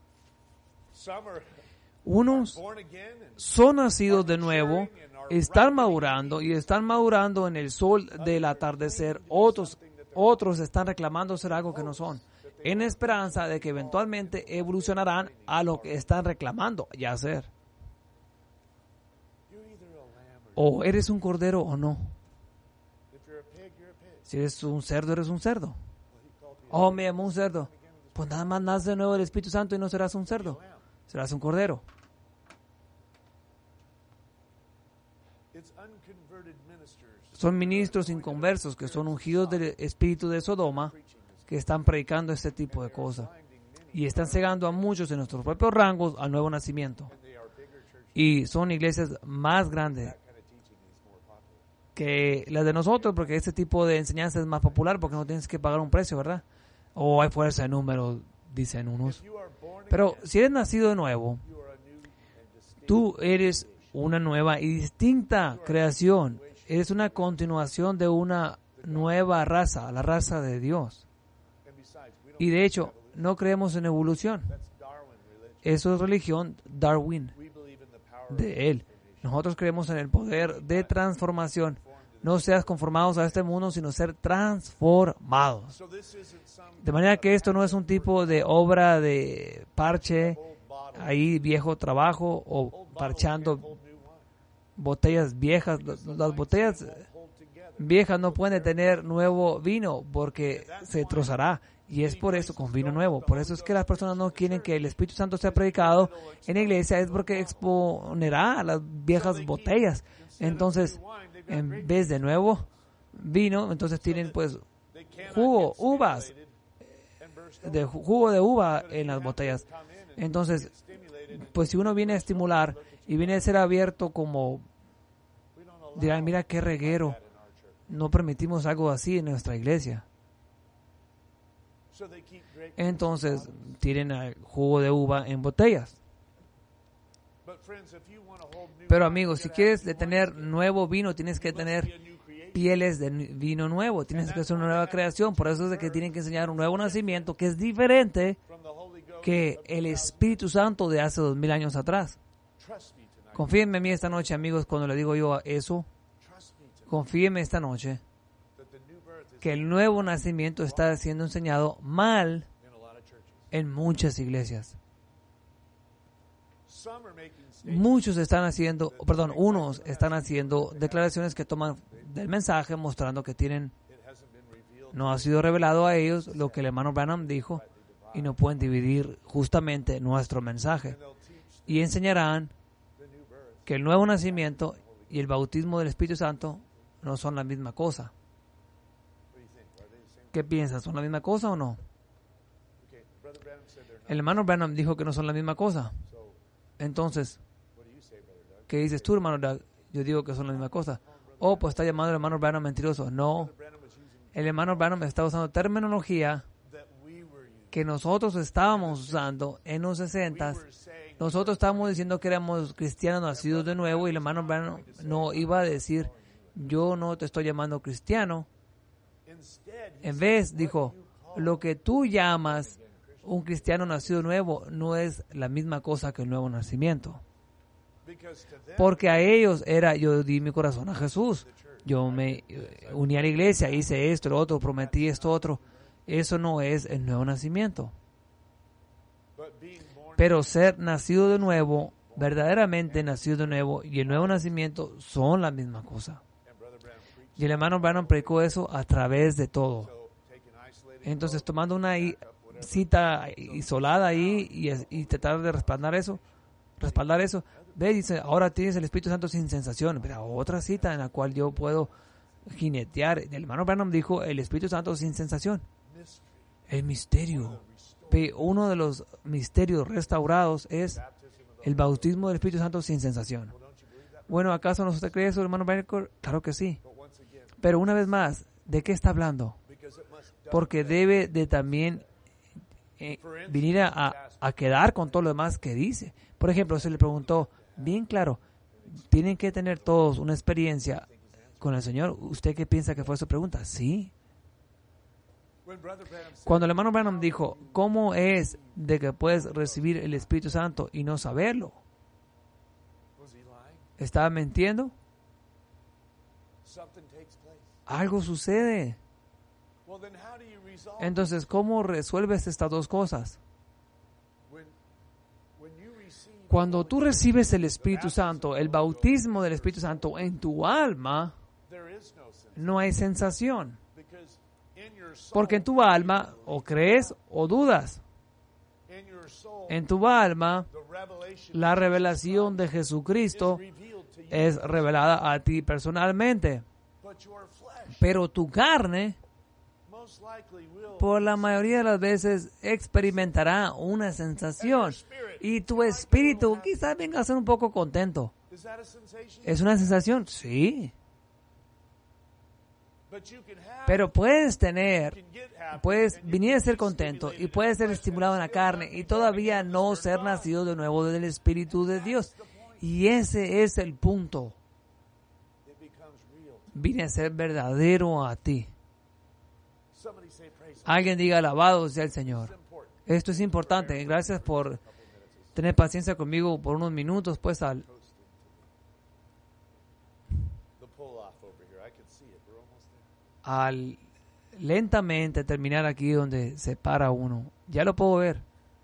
Unos son nacidos de nuevo, están madurando y están madurando en el sol del atardecer. Otros, otros están reclamando ser algo que no son, en esperanza de que eventualmente evolucionarán a lo que están reclamando ya ser. O eres un cordero o no. Si eres un cerdo, eres un cerdo. Oh, me llamó un cerdo. Pues nada más nace de nuevo el Espíritu Santo y no serás un cerdo. Serás un cordero. Son ministros inconversos que son ungidos del espíritu de Sodoma, que están predicando este tipo de cosas. Y están cegando a muchos en nuestros propios rangos al nuevo nacimiento. Y son iglesias más grandes que las de nosotros, porque este tipo de enseñanza es más popular, porque no tienes que pagar un precio, ¿verdad? O hay fuerza de números, dicen unos. Pero si eres nacido de nuevo, tú eres una nueva y distinta creación. Eres una continuación de una nueva raza, la raza de Dios. Y de hecho, no creemos en evolución. Eso es religión Darwin, de él. Nosotros creemos en el poder de transformación. No seas conformados a este mundo, sino ser transformados. De manera que esto no es un tipo de obra de parche, ahí viejo trabajo, o parchando botellas viejas. Las botellas viejas no pueden tener nuevo vino porque se trozará. Y es por eso, con vino nuevo. Por eso es que las personas no quieren que el Espíritu Santo sea predicado en la iglesia, es porque exponerá a las viejas botellas. Entonces, en vez de nuevo vino, entonces tienen pues jugo, uvas, de jugo de uva en las botellas. Entonces, pues si uno viene a estimular y viene a ser abierto como, dirán, mira qué reguero. no permitimos algo así en nuestra iglesia. Entonces, tienen el jugo de uva en botellas. Pero amigos, si quieres de tener nuevo vino, tienes que tener pieles de vino nuevo. Tienes que hacer una nueva creación. Por eso es de que tienen que enseñar un nuevo nacimiento que es diferente que el Espíritu Santo de hace dos mil años atrás. Confíenme en mí esta noche, amigos, cuando le digo yo eso. Confíenme esta noche que el nuevo nacimiento está siendo enseñado mal en muchas iglesias. Muchos están haciendo, perdón, unos están haciendo declaraciones que toman del mensaje mostrando que tienen, no ha sido revelado a ellos lo que el hermano Branham dijo y no pueden dividir justamente nuestro mensaje. Y enseñarán que el nuevo nacimiento y el bautismo del Espíritu Santo no son la misma cosa. ¿Qué piensas? ¿Son la misma cosa o no? El hermano Branham dijo que no son la misma cosa. Entonces, ¿qué dices tú, hermano Doug? Yo digo que son la misma cosa. Oh, pues está llamando el hermano Branham mentiroso. No. El hermano Branham está usando terminología que nosotros estábamos usando en los sesentas. Nosotros estábamos diciendo que éramos cristianos nacidos de nuevo y el hermano Branham no iba a decir, yo no te estoy llamando cristiano. En vez, dijo, lo que tú llamas un cristiano nacido nuevo no es la misma cosa que el nuevo nacimiento. Porque a ellos era, yo di mi corazón a Jesús. Yo me uní a la iglesia, hice esto, lo otro, prometí esto, otro. Eso no es el nuevo nacimiento. Pero ser nacido de nuevo, verdaderamente nacido de nuevo, y el nuevo nacimiento son la misma cosa. Y el hermano Branham predicó eso a través de todo. Entonces, tomando una cita isolada ahí y, y tratar de respaldar eso, respaldar eso, ve, dice, ahora tienes el Espíritu Santo sin sensación. Pero otra cita en la cual yo puedo jinetear. El hermano Branham dijo, el Espíritu Santo sin sensación. El misterio. Uno de los misterios restaurados es el bautismo del Espíritu Santo sin sensación. Bueno, ¿acaso no se cree eso, hermano Branham? Claro que sí. Pero una vez más, ¿de qué está hablando? Porque debe de también eh, venir a, a quedar con todo lo demás que dice. Por ejemplo, se le preguntó, bien claro, ¿tienen que tener todos una experiencia con el Señor? ¿Usted qué piensa que fue su pregunta? Sí. Cuando el hermano Branham dijo, ¿cómo es de que puedes recibir el Espíritu Santo y no saberlo? ¿Estaba mintiendo? Algo sucede. Entonces, ¿cómo resuelves estas dos cosas? Cuando tú recibes el Espíritu Santo, el bautismo del Espíritu Santo en tu alma, no hay sensación. Porque en tu alma o crees o dudas. En tu alma, la revelación de Jesucristo es revelada a ti personalmente. Pero tu carne, por la mayoría de las veces, experimentará una sensación. Y tu espíritu quizás venga a ser un poco contento. ¿Es una sensación? Sí. Pero puedes tener, puedes venir a ser contento y puedes ser estimulado en la carne y todavía no ser nacido de nuevo del Espíritu de Dios. Y ese es el punto. Vine a ser verdadero a ti. Alguien diga, alabado sea el Señor. Esto es importante. Gracias por tener paciencia conmigo por unos minutos, pues al al lentamente terminar aquí donde se para uno. Ya lo puedo ver.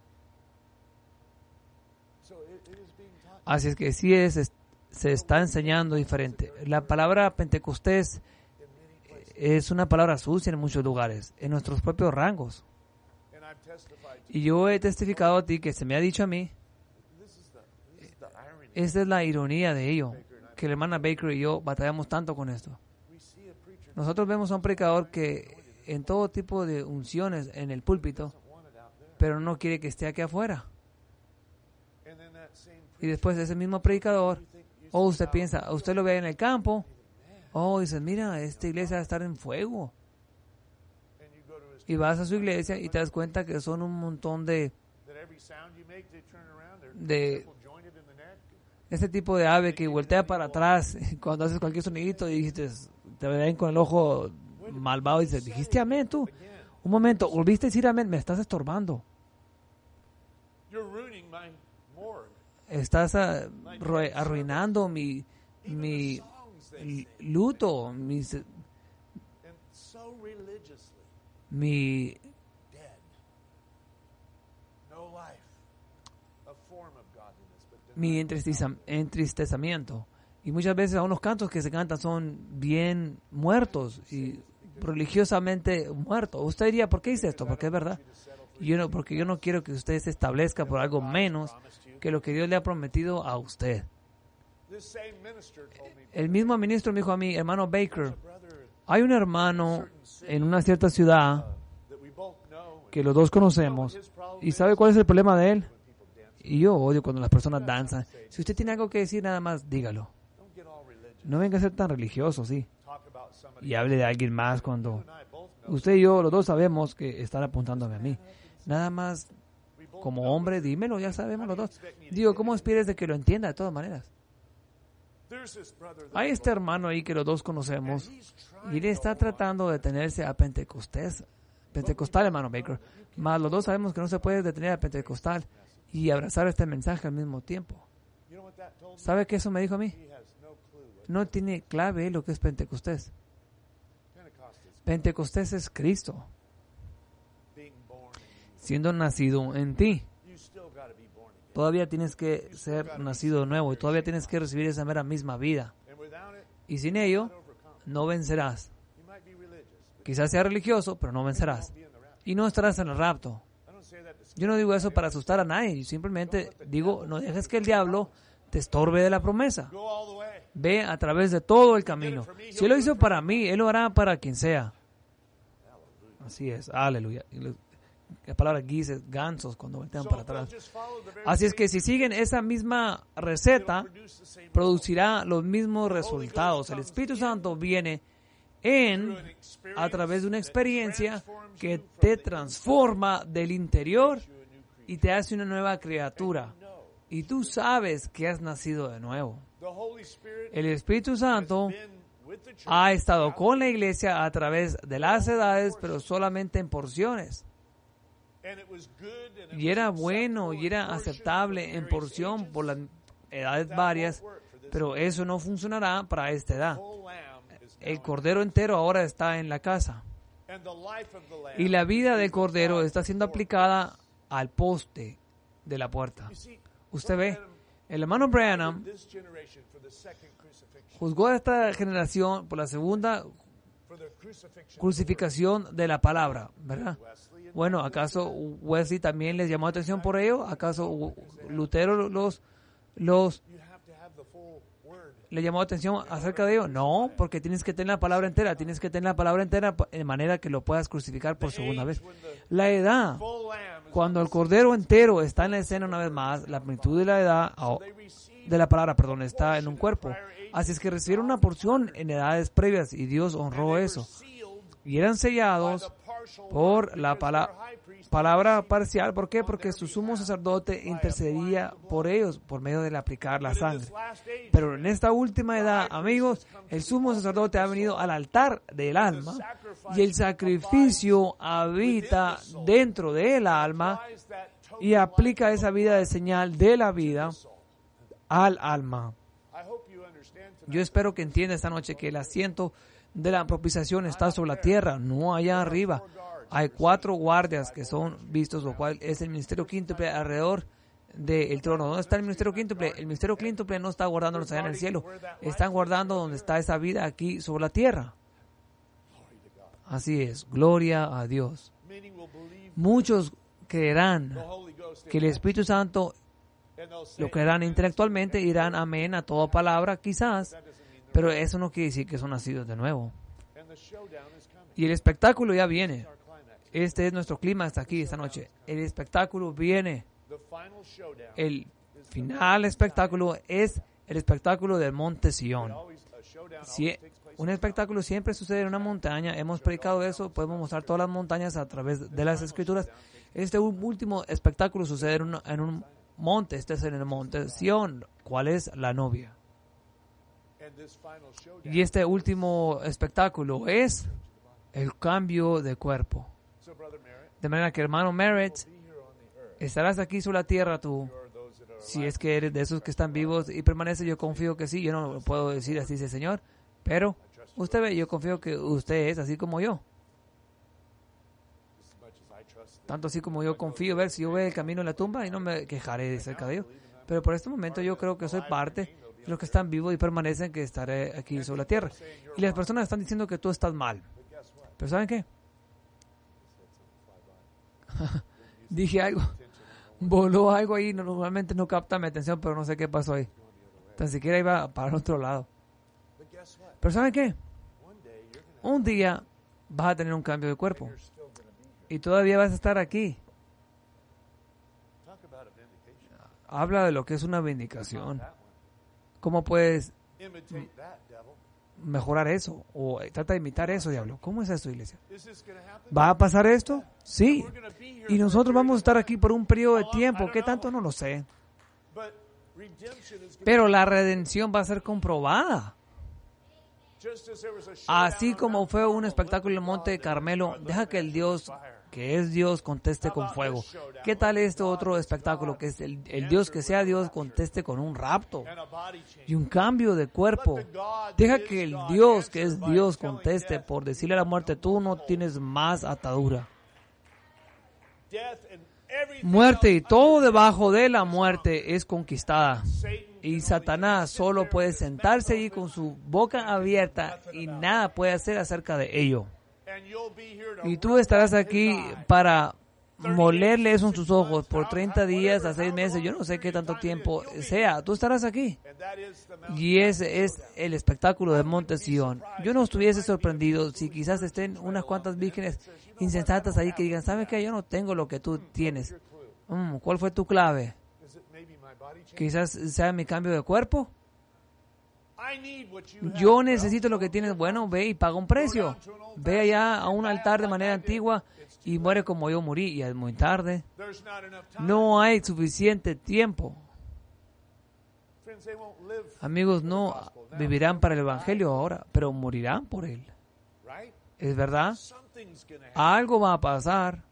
Así es que sí es, es se está enseñando diferente. La palabra Pentecostés es una palabra sucia en muchos lugares, en nuestros propios rangos. Y yo he testificado a ti que se me ha dicho a mí, esta es la ironía de ello, que la hermana Baker y yo batallamos tanto con esto. Nosotros vemos a un predicador que en todo tipo de unciones en el púlpito, pero no quiere que esté aquí afuera. Y después ese mismo predicador, o usted piensa, usted lo ve en el campo, Oh, dices, mira, esta iglesia va a estar en fuego. Y vas a su iglesia y te das cuenta que son un montón de de este tipo de ave que voltea para atrás cuando haces cualquier sonidito y dijiste, te ven con el ojo malvado y dices, dijiste amén tú. Un momento, volviste a decir amén, me estás estorbando. Estás uh, arruinando mi, mi luto, mis, mi mi entristecimiento. Y muchas veces unos cantos que se cantan son bien muertos y religiosamente muertos. Usted diría, ¿por qué dice esto? Porque es verdad. Yo no, porque yo no quiero que usted se establezca por algo menos que lo que Dios le ha prometido a usted. El mismo ministro me dijo a mí, hermano Baker, hay un hermano en una cierta ciudad que los dos conocemos y ¿sabe cuál es el problema de él? Y yo odio cuando las personas danzan. Si usted tiene algo que decir, nada más dígalo. No venga a ser tan religioso, sí. Y hable de alguien más cuando usted y yo, los dos sabemos que están apuntándome a mí. Nada más, como hombre, dímelo, ya sabemos los dos. Digo, ¿cómo esperes de que lo entienda de todas maneras? Hay este hermano ahí que los dos conocemos y él está tratando de detenerse a Pentecostés. Pentecostal, hermano Baker. Mas los dos sabemos que no se puede detener a Pentecostal y abrazar este mensaje al mismo tiempo. ¿Sabe qué eso me dijo a mí? No tiene clave lo que es Pentecostés. Pentecostés es Cristo siendo nacido en ti. Todavía tienes que ser nacido de nuevo y todavía tienes que recibir esa mera misma vida. Y sin ello, no vencerás. Quizás sea religioso, pero no vencerás. Y no estarás en el rapto. Yo no digo eso para asustar a nadie. Simplemente digo, no dejes que el diablo te estorbe de la promesa. Ve a través de todo el camino. Si Él lo hizo para mí, Él lo hará para quien sea. Así es, aleluya. La palabra guises, gansos, cuando voltean para atrás. Así es que si siguen esa misma receta, producirá los mismos resultados. El Espíritu Santo viene en a través de una experiencia que te transforma del interior y te hace una nueva criatura. Y tú sabes que has nacido de nuevo. El Espíritu Santo ha estado con la iglesia a través de las edades, pero solamente en porciones. Y era bueno y era aceptable en porción por las edades varias, pero eso no funcionará para esta edad. El cordero entero ahora está en la casa. Y la vida del cordero está siendo aplicada al poste de la puerta. Usted ve, el hermano Branham juzgó a esta generación por la segunda crucificación de la palabra, ¿verdad? Bueno, ¿acaso Wesley también les llamó la atención por ello? ¿Acaso Lutero los, los le llamó la atención acerca de ello? No, porque tienes que tener la palabra entera, tienes que tener la palabra entera de manera que lo puedas crucificar por segunda vez. La edad, cuando el cordero entero está en la escena una vez más, la plenitud de la edad, oh, de la palabra, perdón, está en un cuerpo. Así es que recibieron una porción en edades previas y Dios honró eso. Y eran sellados por la pala- palabra parcial. ¿Por qué? Porque su sumo sacerdote intercedía por ellos por medio de aplicar la sangre. Pero en esta última edad, amigos, el sumo sacerdote ha venido al altar del alma y el sacrificio habita dentro del alma y aplica esa vida de señal de la vida al alma. Yo espero que entienda esta noche que el asiento de la propiciación está sobre la tierra, no allá arriba. Hay cuatro guardias que son vistos, lo cual es el ministerio quíntuple alrededor del trono. ¿Dónde está el ministerio quíntuple? El ministerio quíntuple no está guardándolos allá en el cielo. Están guardando donde está esa vida aquí sobre la tierra. Así es, gloria a Dios. Muchos creerán que el Espíritu Santo lo creerán intelectualmente, irán amén a toda palabra, quizás, pero eso no quiere decir que son nacidos de nuevo. Y el espectáculo ya viene. Este es nuestro clima hasta aquí esta noche. El espectáculo viene. El final espectáculo es el espectáculo del Monte Sión. Si un espectáculo siempre sucede en una montaña, hemos predicado eso, podemos mostrar todas las montañas a través de las escrituras. Este último espectáculo sucede en un, en un monte, este es en el monte Sión. ¿Cuál es? La novia. Y este último espectáculo es el cambio de cuerpo. De manera que, hermano Merritt, estarás aquí sobre la tierra tú. Si es que eres de esos que están vivos y permanece, yo confío que sí. Yo no lo puedo decir así, dice el Señor. Pero usted ve, yo confío que usted es así como yo. Tanto así como yo confío, ver si yo veo el camino en la tumba y no me quejaré de cerca de ello. Pero por este momento yo creo que soy parte de los que están vivos y permanecen, que estaré aquí sobre la tierra. Y las personas están diciendo que tú estás mal. Pero ¿saben qué? Dije algo. Voló algo ahí. Normalmente no capta mi atención, pero no sé qué pasó ahí. Tan siquiera iba para otro lado. Pero ¿saben qué? Un día vas a tener un cambio de cuerpo. Y todavía vas a estar aquí. Habla de lo que es una vindicación. ¿Cómo puedes mejorar eso? O trata de imitar eso, diablo. ¿Cómo es esto, iglesia? ¿Va a pasar esto? Sí. Y nosotros vamos a estar aquí por un periodo de tiempo. ¿Qué tanto? No lo sé. Pero la redención va a ser comprobada. Así como fue un espectáculo en el Monte de Carmelo, deja que el Dios, que es Dios, conteste con fuego. ¿Qué tal este otro espectáculo? Que es el, el Dios que sea Dios conteste con un rapto y un cambio de cuerpo. Deja que el Dios que es Dios conteste por decirle a la muerte, tú no tienes más atadura. Muerte y todo debajo de la muerte es conquistada. Y Satanás solo puede sentarse ahí con su boca abierta y nada puede hacer acerca de ello. Y tú estarás aquí para molerle eso en sus ojos por treinta días a seis meses. Yo no sé qué tanto tiempo sea. Tú estarás aquí. Y ese es el espectáculo de Monte Sión. Yo no estuviese sorprendido si quizás estén unas cuantas vírgenes insensatas ahí que digan, ¿sabes qué? Yo no tengo lo que tú tienes. Mm, ¿Cuál fue tu clave? Quizás sea mi cambio de cuerpo. Yo necesito lo que tienes. Bueno, ve y paga un precio. Ve allá a un altar de manera antigua y muere como yo morí. Y es muy tarde. No hay suficiente tiempo. Amigos, no vivirán para el Evangelio ahora, pero morirán por él. ¿Es verdad? Algo va a pasar.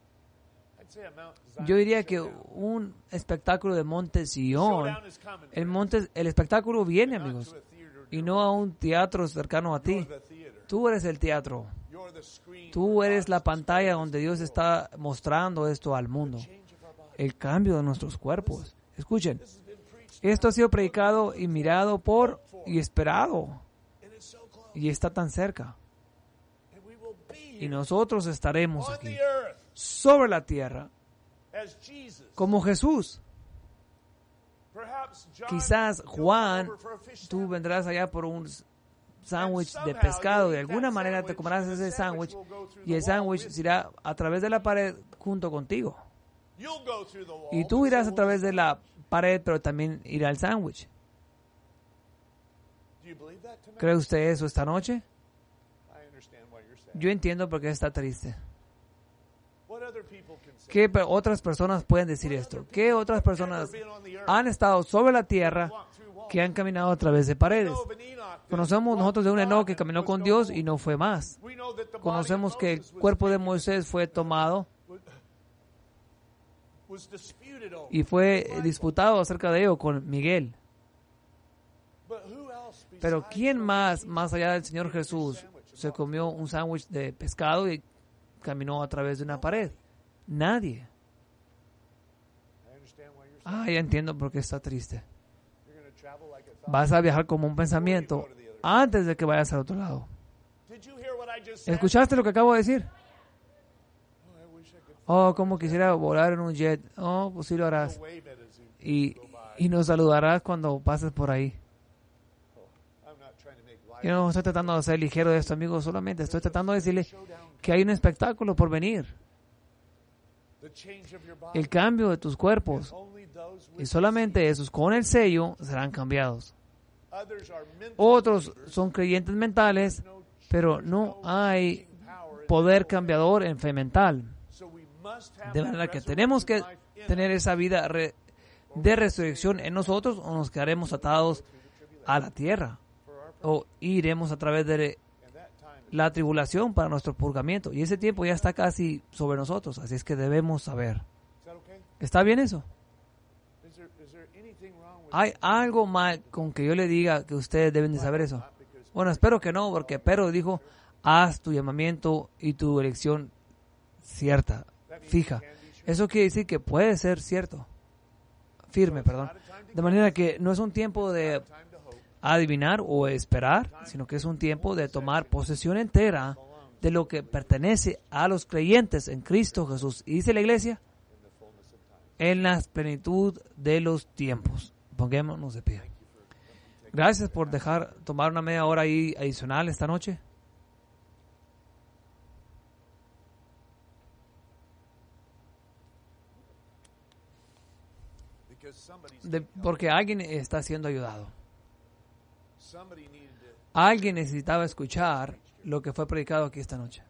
Yo diría que un espectáculo de Monte Sión, el monte, el espectáculo viene, amigos, y no a un teatro cercano a ti. Tú eres el teatro. Tú eres la pantalla donde Dios está mostrando esto al mundo. El cambio de nuestros cuerpos. Escuchen, esto ha sido predicado y mirado por y esperado. Y está tan cerca. Y nosotros estaremos aquí, sobre la tierra, como Jesús. Quizás Juan, tú vendrás allá por un sándwich de pescado. De alguna manera te comerás ese sándwich y el sándwich irá a través de la pared junto contigo. Y tú irás a través de la pared, pero también irá al sándwich. ¿Cree usted eso esta noche? Yo entiendo por qué está triste. ¿Qué otras personas pueden decir esto? ¿Qué otras personas han estado sobre la tierra que han caminado a través de paredes? Conocemos nosotros de un Enoc que caminó con Dios y no fue más. Conocemos que el cuerpo de Moisés fue tomado y fue disputado acerca de ello con Miguel. Pero ¿quién más, más allá del Señor Jesús, se comió un sándwich de pescado y caminó a través de una pared? Nadie. Ah, ya entiendo por qué está triste. Vas a viajar como un pensamiento antes de que vayas al otro lado. ¿Escuchaste lo que acabo de decir? Oh, como quisiera volar en un jet. Oh, pues sí lo harás. Y, y nos saludarás cuando pases por ahí. Yo no estoy tratando de ser ligero de esto, amigos. Solamente estoy tratando de decirle que hay un espectáculo por venir. El cambio de tus cuerpos. Y solamente esos con el sello serán cambiados. Otros son creyentes mentales, pero no hay poder cambiador en fe mental. De manera que tenemos que tener esa vida re- de resurrección en nosotros, o nos quedaremos atados a la tierra, o iremos a través de la tribulación para nuestro purgamiento. Y ese tiempo ya está casi sobre nosotros, así es que debemos saber. ¿Está bien eso? ¿Hay algo mal con que yo le diga que ustedes deben de saber eso? Bueno, espero que no, porque Pedro dijo, haz tu llamamiento y tu elección cierta, fija. Eso quiere decir que puede ser cierto, firme, perdón. De manera que no es un tiempo de adivinar o esperar, sino que es un tiempo de tomar posesión entera de lo que pertenece a los creyentes en Cristo Jesús. Y dice la iglesia, en la plenitud de los tiempos. Pongámonos de pie. Gracias por dejar tomar una media hora ahí adicional esta noche. De, porque alguien está siendo ayudado. Alguien necesitaba escuchar lo que fue predicado aquí esta noche.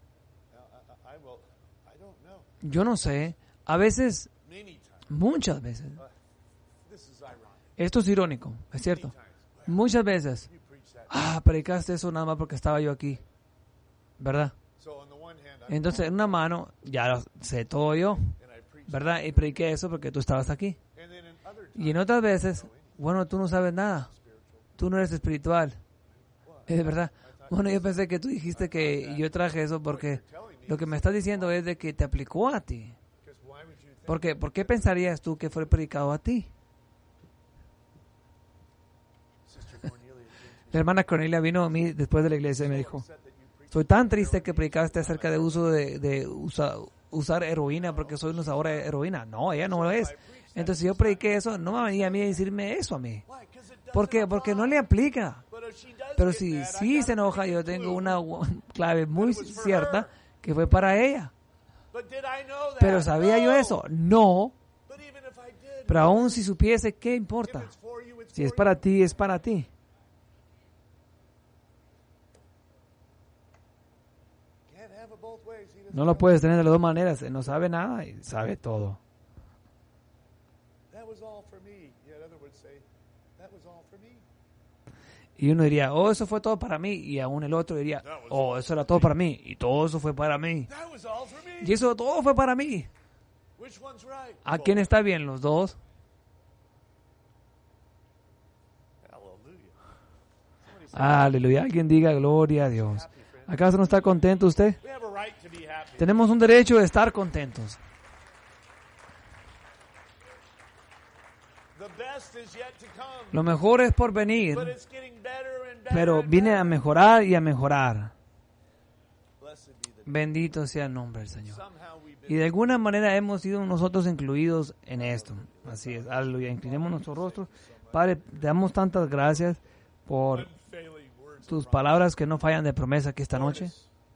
Yo no sé, a veces, muchas veces, esto es irónico, es cierto. Muchas veces, ah, predicaste eso nada más porque estaba yo aquí, ¿verdad? Entonces, en una mano, ya lo sé todo yo, ¿verdad? Y prediqué eso porque tú estabas aquí. Y en otras veces, bueno, tú no sabes nada, tú no eres espiritual, es verdad. Bueno, yo pensé que tú dijiste que yo traje eso porque lo que me estás diciendo es de que te aplicó a ti. Porque, ¿por qué pensarías tú que fue predicado a ti? La hermana Cornelia vino a mí después de la iglesia y me dijo, soy tan triste que predicaste acerca de uso de, de usa, usar heroína porque soy un usador de heroína. No, ella no lo es. Entonces si yo prediqué eso, no me venía a mí a decirme eso a mí. ¿Por qué? Porque no le aplica. Pero si sí se enoja, yo tengo una clave muy cierta que fue para ella. Pero ¿sabía yo eso? No. Pero aún si supiese, ¿qué importa? Si es para ti, es para ti. No lo puedes tener de las dos maneras. Él no sabe nada y sabe todo. Y uno diría, oh, eso fue todo para mí. Y aún el otro diría, oh, eso era todo para mí. Y todo eso fue para mí. Y eso todo fue para mí. ¿A quién está bien? ¿Los dos? Aleluya. Alguien diga gloria a Dios. ¿Acaso no está contento usted? Tenemos un derecho de estar contentos. Lo mejor es por venir, pero viene a mejorar y a mejorar. Bendito sea el nombre del Señor. Y de alguna manera hemos sido nosotros incluidos en esto. Así es, aleluya. Inclinemos nuestro rostro. Padre, te damos tantas gracias por tus palabras que no fallan de promesa aquí esta noche.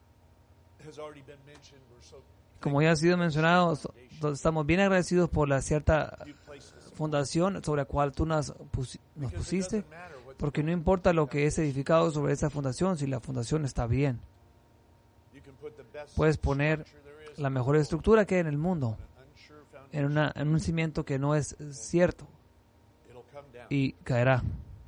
Como ya ha sido mencionado, estamos bien agradecidos por la cierta fundación sobre la cual tú nos, pus- nos pusiste, porque no importa lo que es edificado sobre esa fundación, si la fundación está bien. Puedes poner la mejor estructura que hay en el mundo en, una, en un cimiento que no es cierto y caerá.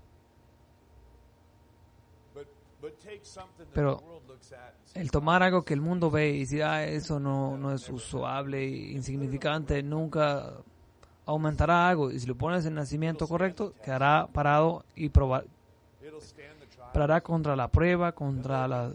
Pero el tomar algo que el mundo ve y decir, ah, eso no, no es usuable, insignificante, nunca aumentará algo. Y si lo pones en el nacimiento correcto, quedará parado y proba- parará contra la prueba, contra la,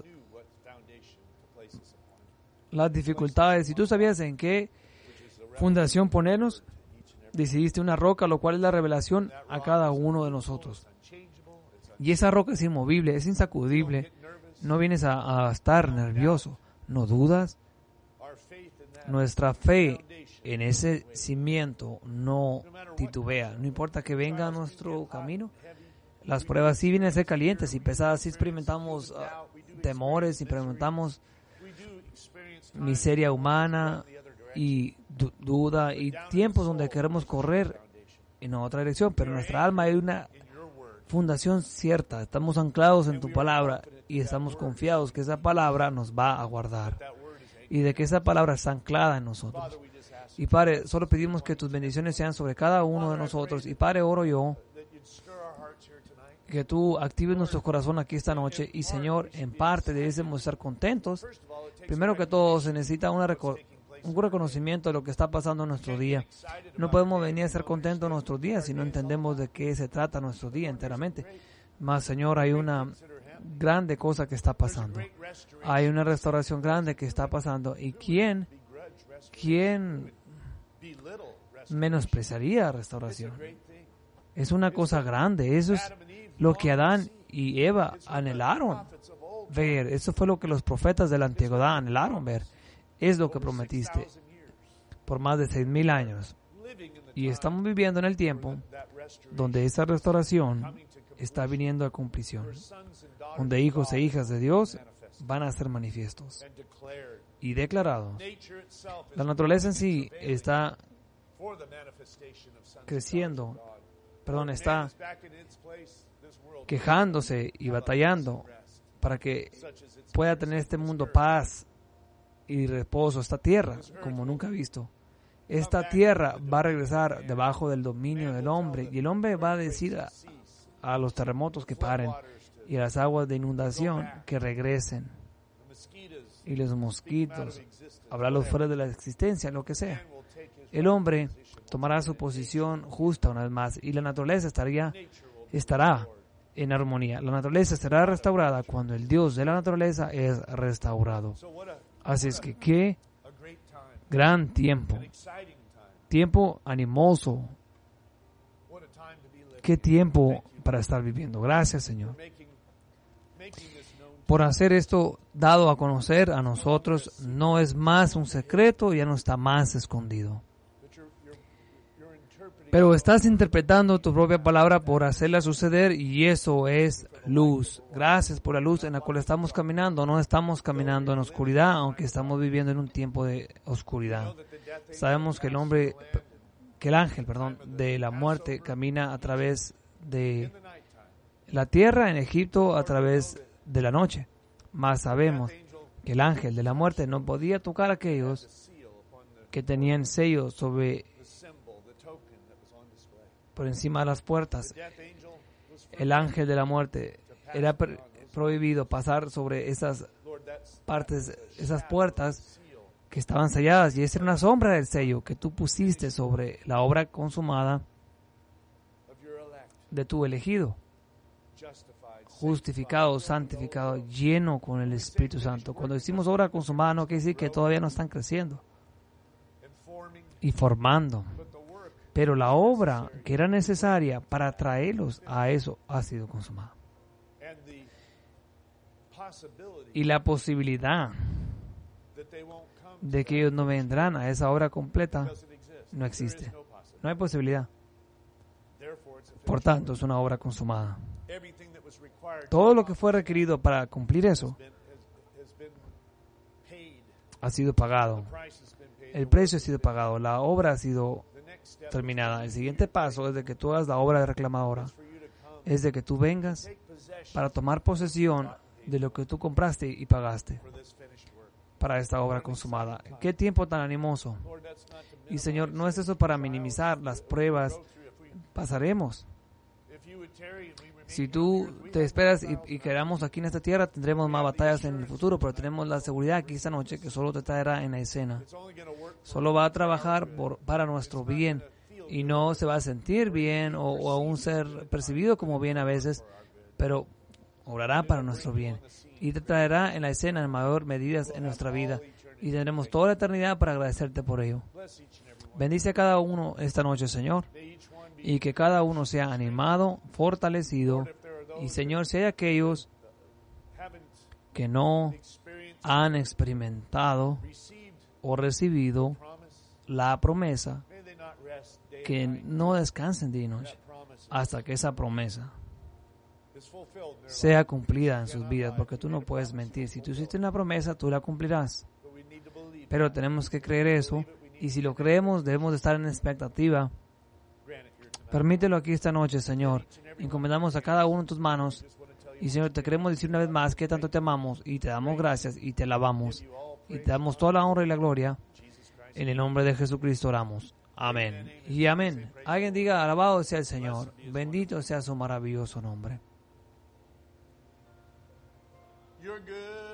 las dificultades. Si tú sabías en qué fundación ponernos, decidiste una roca, lo cual es la revelación a cada uno de nosotros. Y esa roca es inmovible, es insacudible. No vienes a, a estar nervioso. ¿No dudas? Nuestra fe en ese cimiento no titubea. No importa que venga a nuestro camino. Las pruebas sí vienen a ser calientes y pesadas. Sí experimentamos uh, temores, experimentamos miseria humana y du- duda y tiempos donde queremos correr en otra dirección. Pero nuestra alma hay una fundación cierta. Estamos anclados en tu palabra y estamos confiados que esa palabra nos va a guardar y de que esa palabra está anclada en nosotros. Y Padre, solo pedimos que tus bendiciones sean sobre cada uno de nosotros. Y Padre, oro yo que tú actives nuestro corazón aquí esta noche. Y Señor, en parte debemos estar contentos. Primero que todo, se necesita una reco- un reconocimiento de lo que está pasando en nuestro día. No podemos venir a estar contentos en nuestros días si no entendemos de qué se trata nuestro día enteramente. Mas, Señor, hay una grande cosa que está pasando. Hay una restauración grande que está pasando. ¿Y quién, quién menospreciaría restauración? Es una cosa grande. Eso es lo que Adán y Eva anhelaron ver. Eso fue lo que los profetas de la antigüedad anhelaron ver. Es lo que prometiste por más de seis mil años. Y estamos viviendo en el tiempo donde esa restauración está viniendo a cumplición, donde hijos e hijas de Dios van a ser manifiestos y declarados. La naturaleza en sí está creciendo, perdón, está quejándose y batallando para que pueda tener este mundo paz y reposo, esta tierra, como nunca he visto. Esta tierra va a regresar debajo del dominio del hombre y el hombre va a decir a, a los terremotos que paren y a las aguas de inundación que regresen y los mosquitos, hablarlos fuera de la existencia, lo que sea. El hombre tomará su posición justa una vez más y la naturaleza estaría, estará en armonía. La naturaleza será restaurada cuando el Dios de la naturaleza es restaurado. Así es que qué gran tiempo, tiempo animoso, qué tiempo para estar viviendo. Gracias, Señor, por hacer esto dado a conocer a nosotros. No es más un secreto, ya no está más escondido. Pero estás interpretando tu propia palabra por hacerla suceder y eso es luz. Gracias por la luz en la cual estamos caminando. No estamos caminando en oscuridad, aunque estamos viviendo en un tiempo de oscuridad. Sabemos que el hombre, que el ángel, perdón, de la muerte camina a través de la tierra en Egipto a través de la noche. Mas sabemos que el ángel de la muerte no podía tocar a aquellos que tenían sellos sobre por encima de las puertas. El ángel de la muerte era per- prohibido pasar sobre esas partes, esas puertas que estaban selladas, y esa era una sombra del sello que tú pusiste sobre la obra consumada de tu elegido, justificado, santificado, lleno con el Espíritu Santo. Cuando decimos obra consumada no quiere decir que todavía no están creciendo y formando, pero la obra que era necesaria para traerlos a eso ha sido consumada. Y la posibilidad de que ellos no vendrán a esa obra completa no existe. No hay posibilidad. Por tanto, es una obra consumada. Todo lo que fue requerido para cumplir eso ha sido pagado. El precio ha sido pagado. La obra ha sido terminada. El siguiente paso es de que tú hagas la obra de reclamadora. Es de que tú vengas para tomar posesión de lo que tú compraste y pagaste para esta obra consumada. ¡Qué tiempo tan animoso! Y Señor, no es eso para minimizar las pruebas. Pasaremos. Si tú te esperas y, y quedamos aquí en esta tierra, tendremos más batallas en el futuro, pero tenemos la seguridad aquí esta noche que solo te traerá en la escena. Solo va a trabajar por, para nuestro bien y no se va a sentir bien o, o aún ser percibido como bien a veces, pero obrará para nuestro bien y te traerá en la escena en mayor medida en nuestra vida y tendremos toda la eternidad para agradecerte por ello. Bendice a cada uno esta noche, Señor, y que cada uno sea animado, fortalecido. Y Señor, si hay aquellos que no han experimentado o recibido la promesa, que no descansen día y noche hasta que esa promesa sea cumplida en sus vidas, porque tú no puedes mentir. Si tú hiciste una promesa, tú la cumplirás. Pero tenemos que creer eso, y si lo creemos, debemos de estar en expectativa Permítelo aquí esta noche, Señor. Encomendamos a cada uno en tus manos. Y, Señor, te queremos decir una vez más que tanto te amamos y te damos gracias y te alabamos. Y te damos toda la honra y la gloria. En el nombre de Jesucristo oramos. Amén. Y amén. Alguien diga, alabado sea el Señor. Bendito sea su maravilloso nombre. You're good.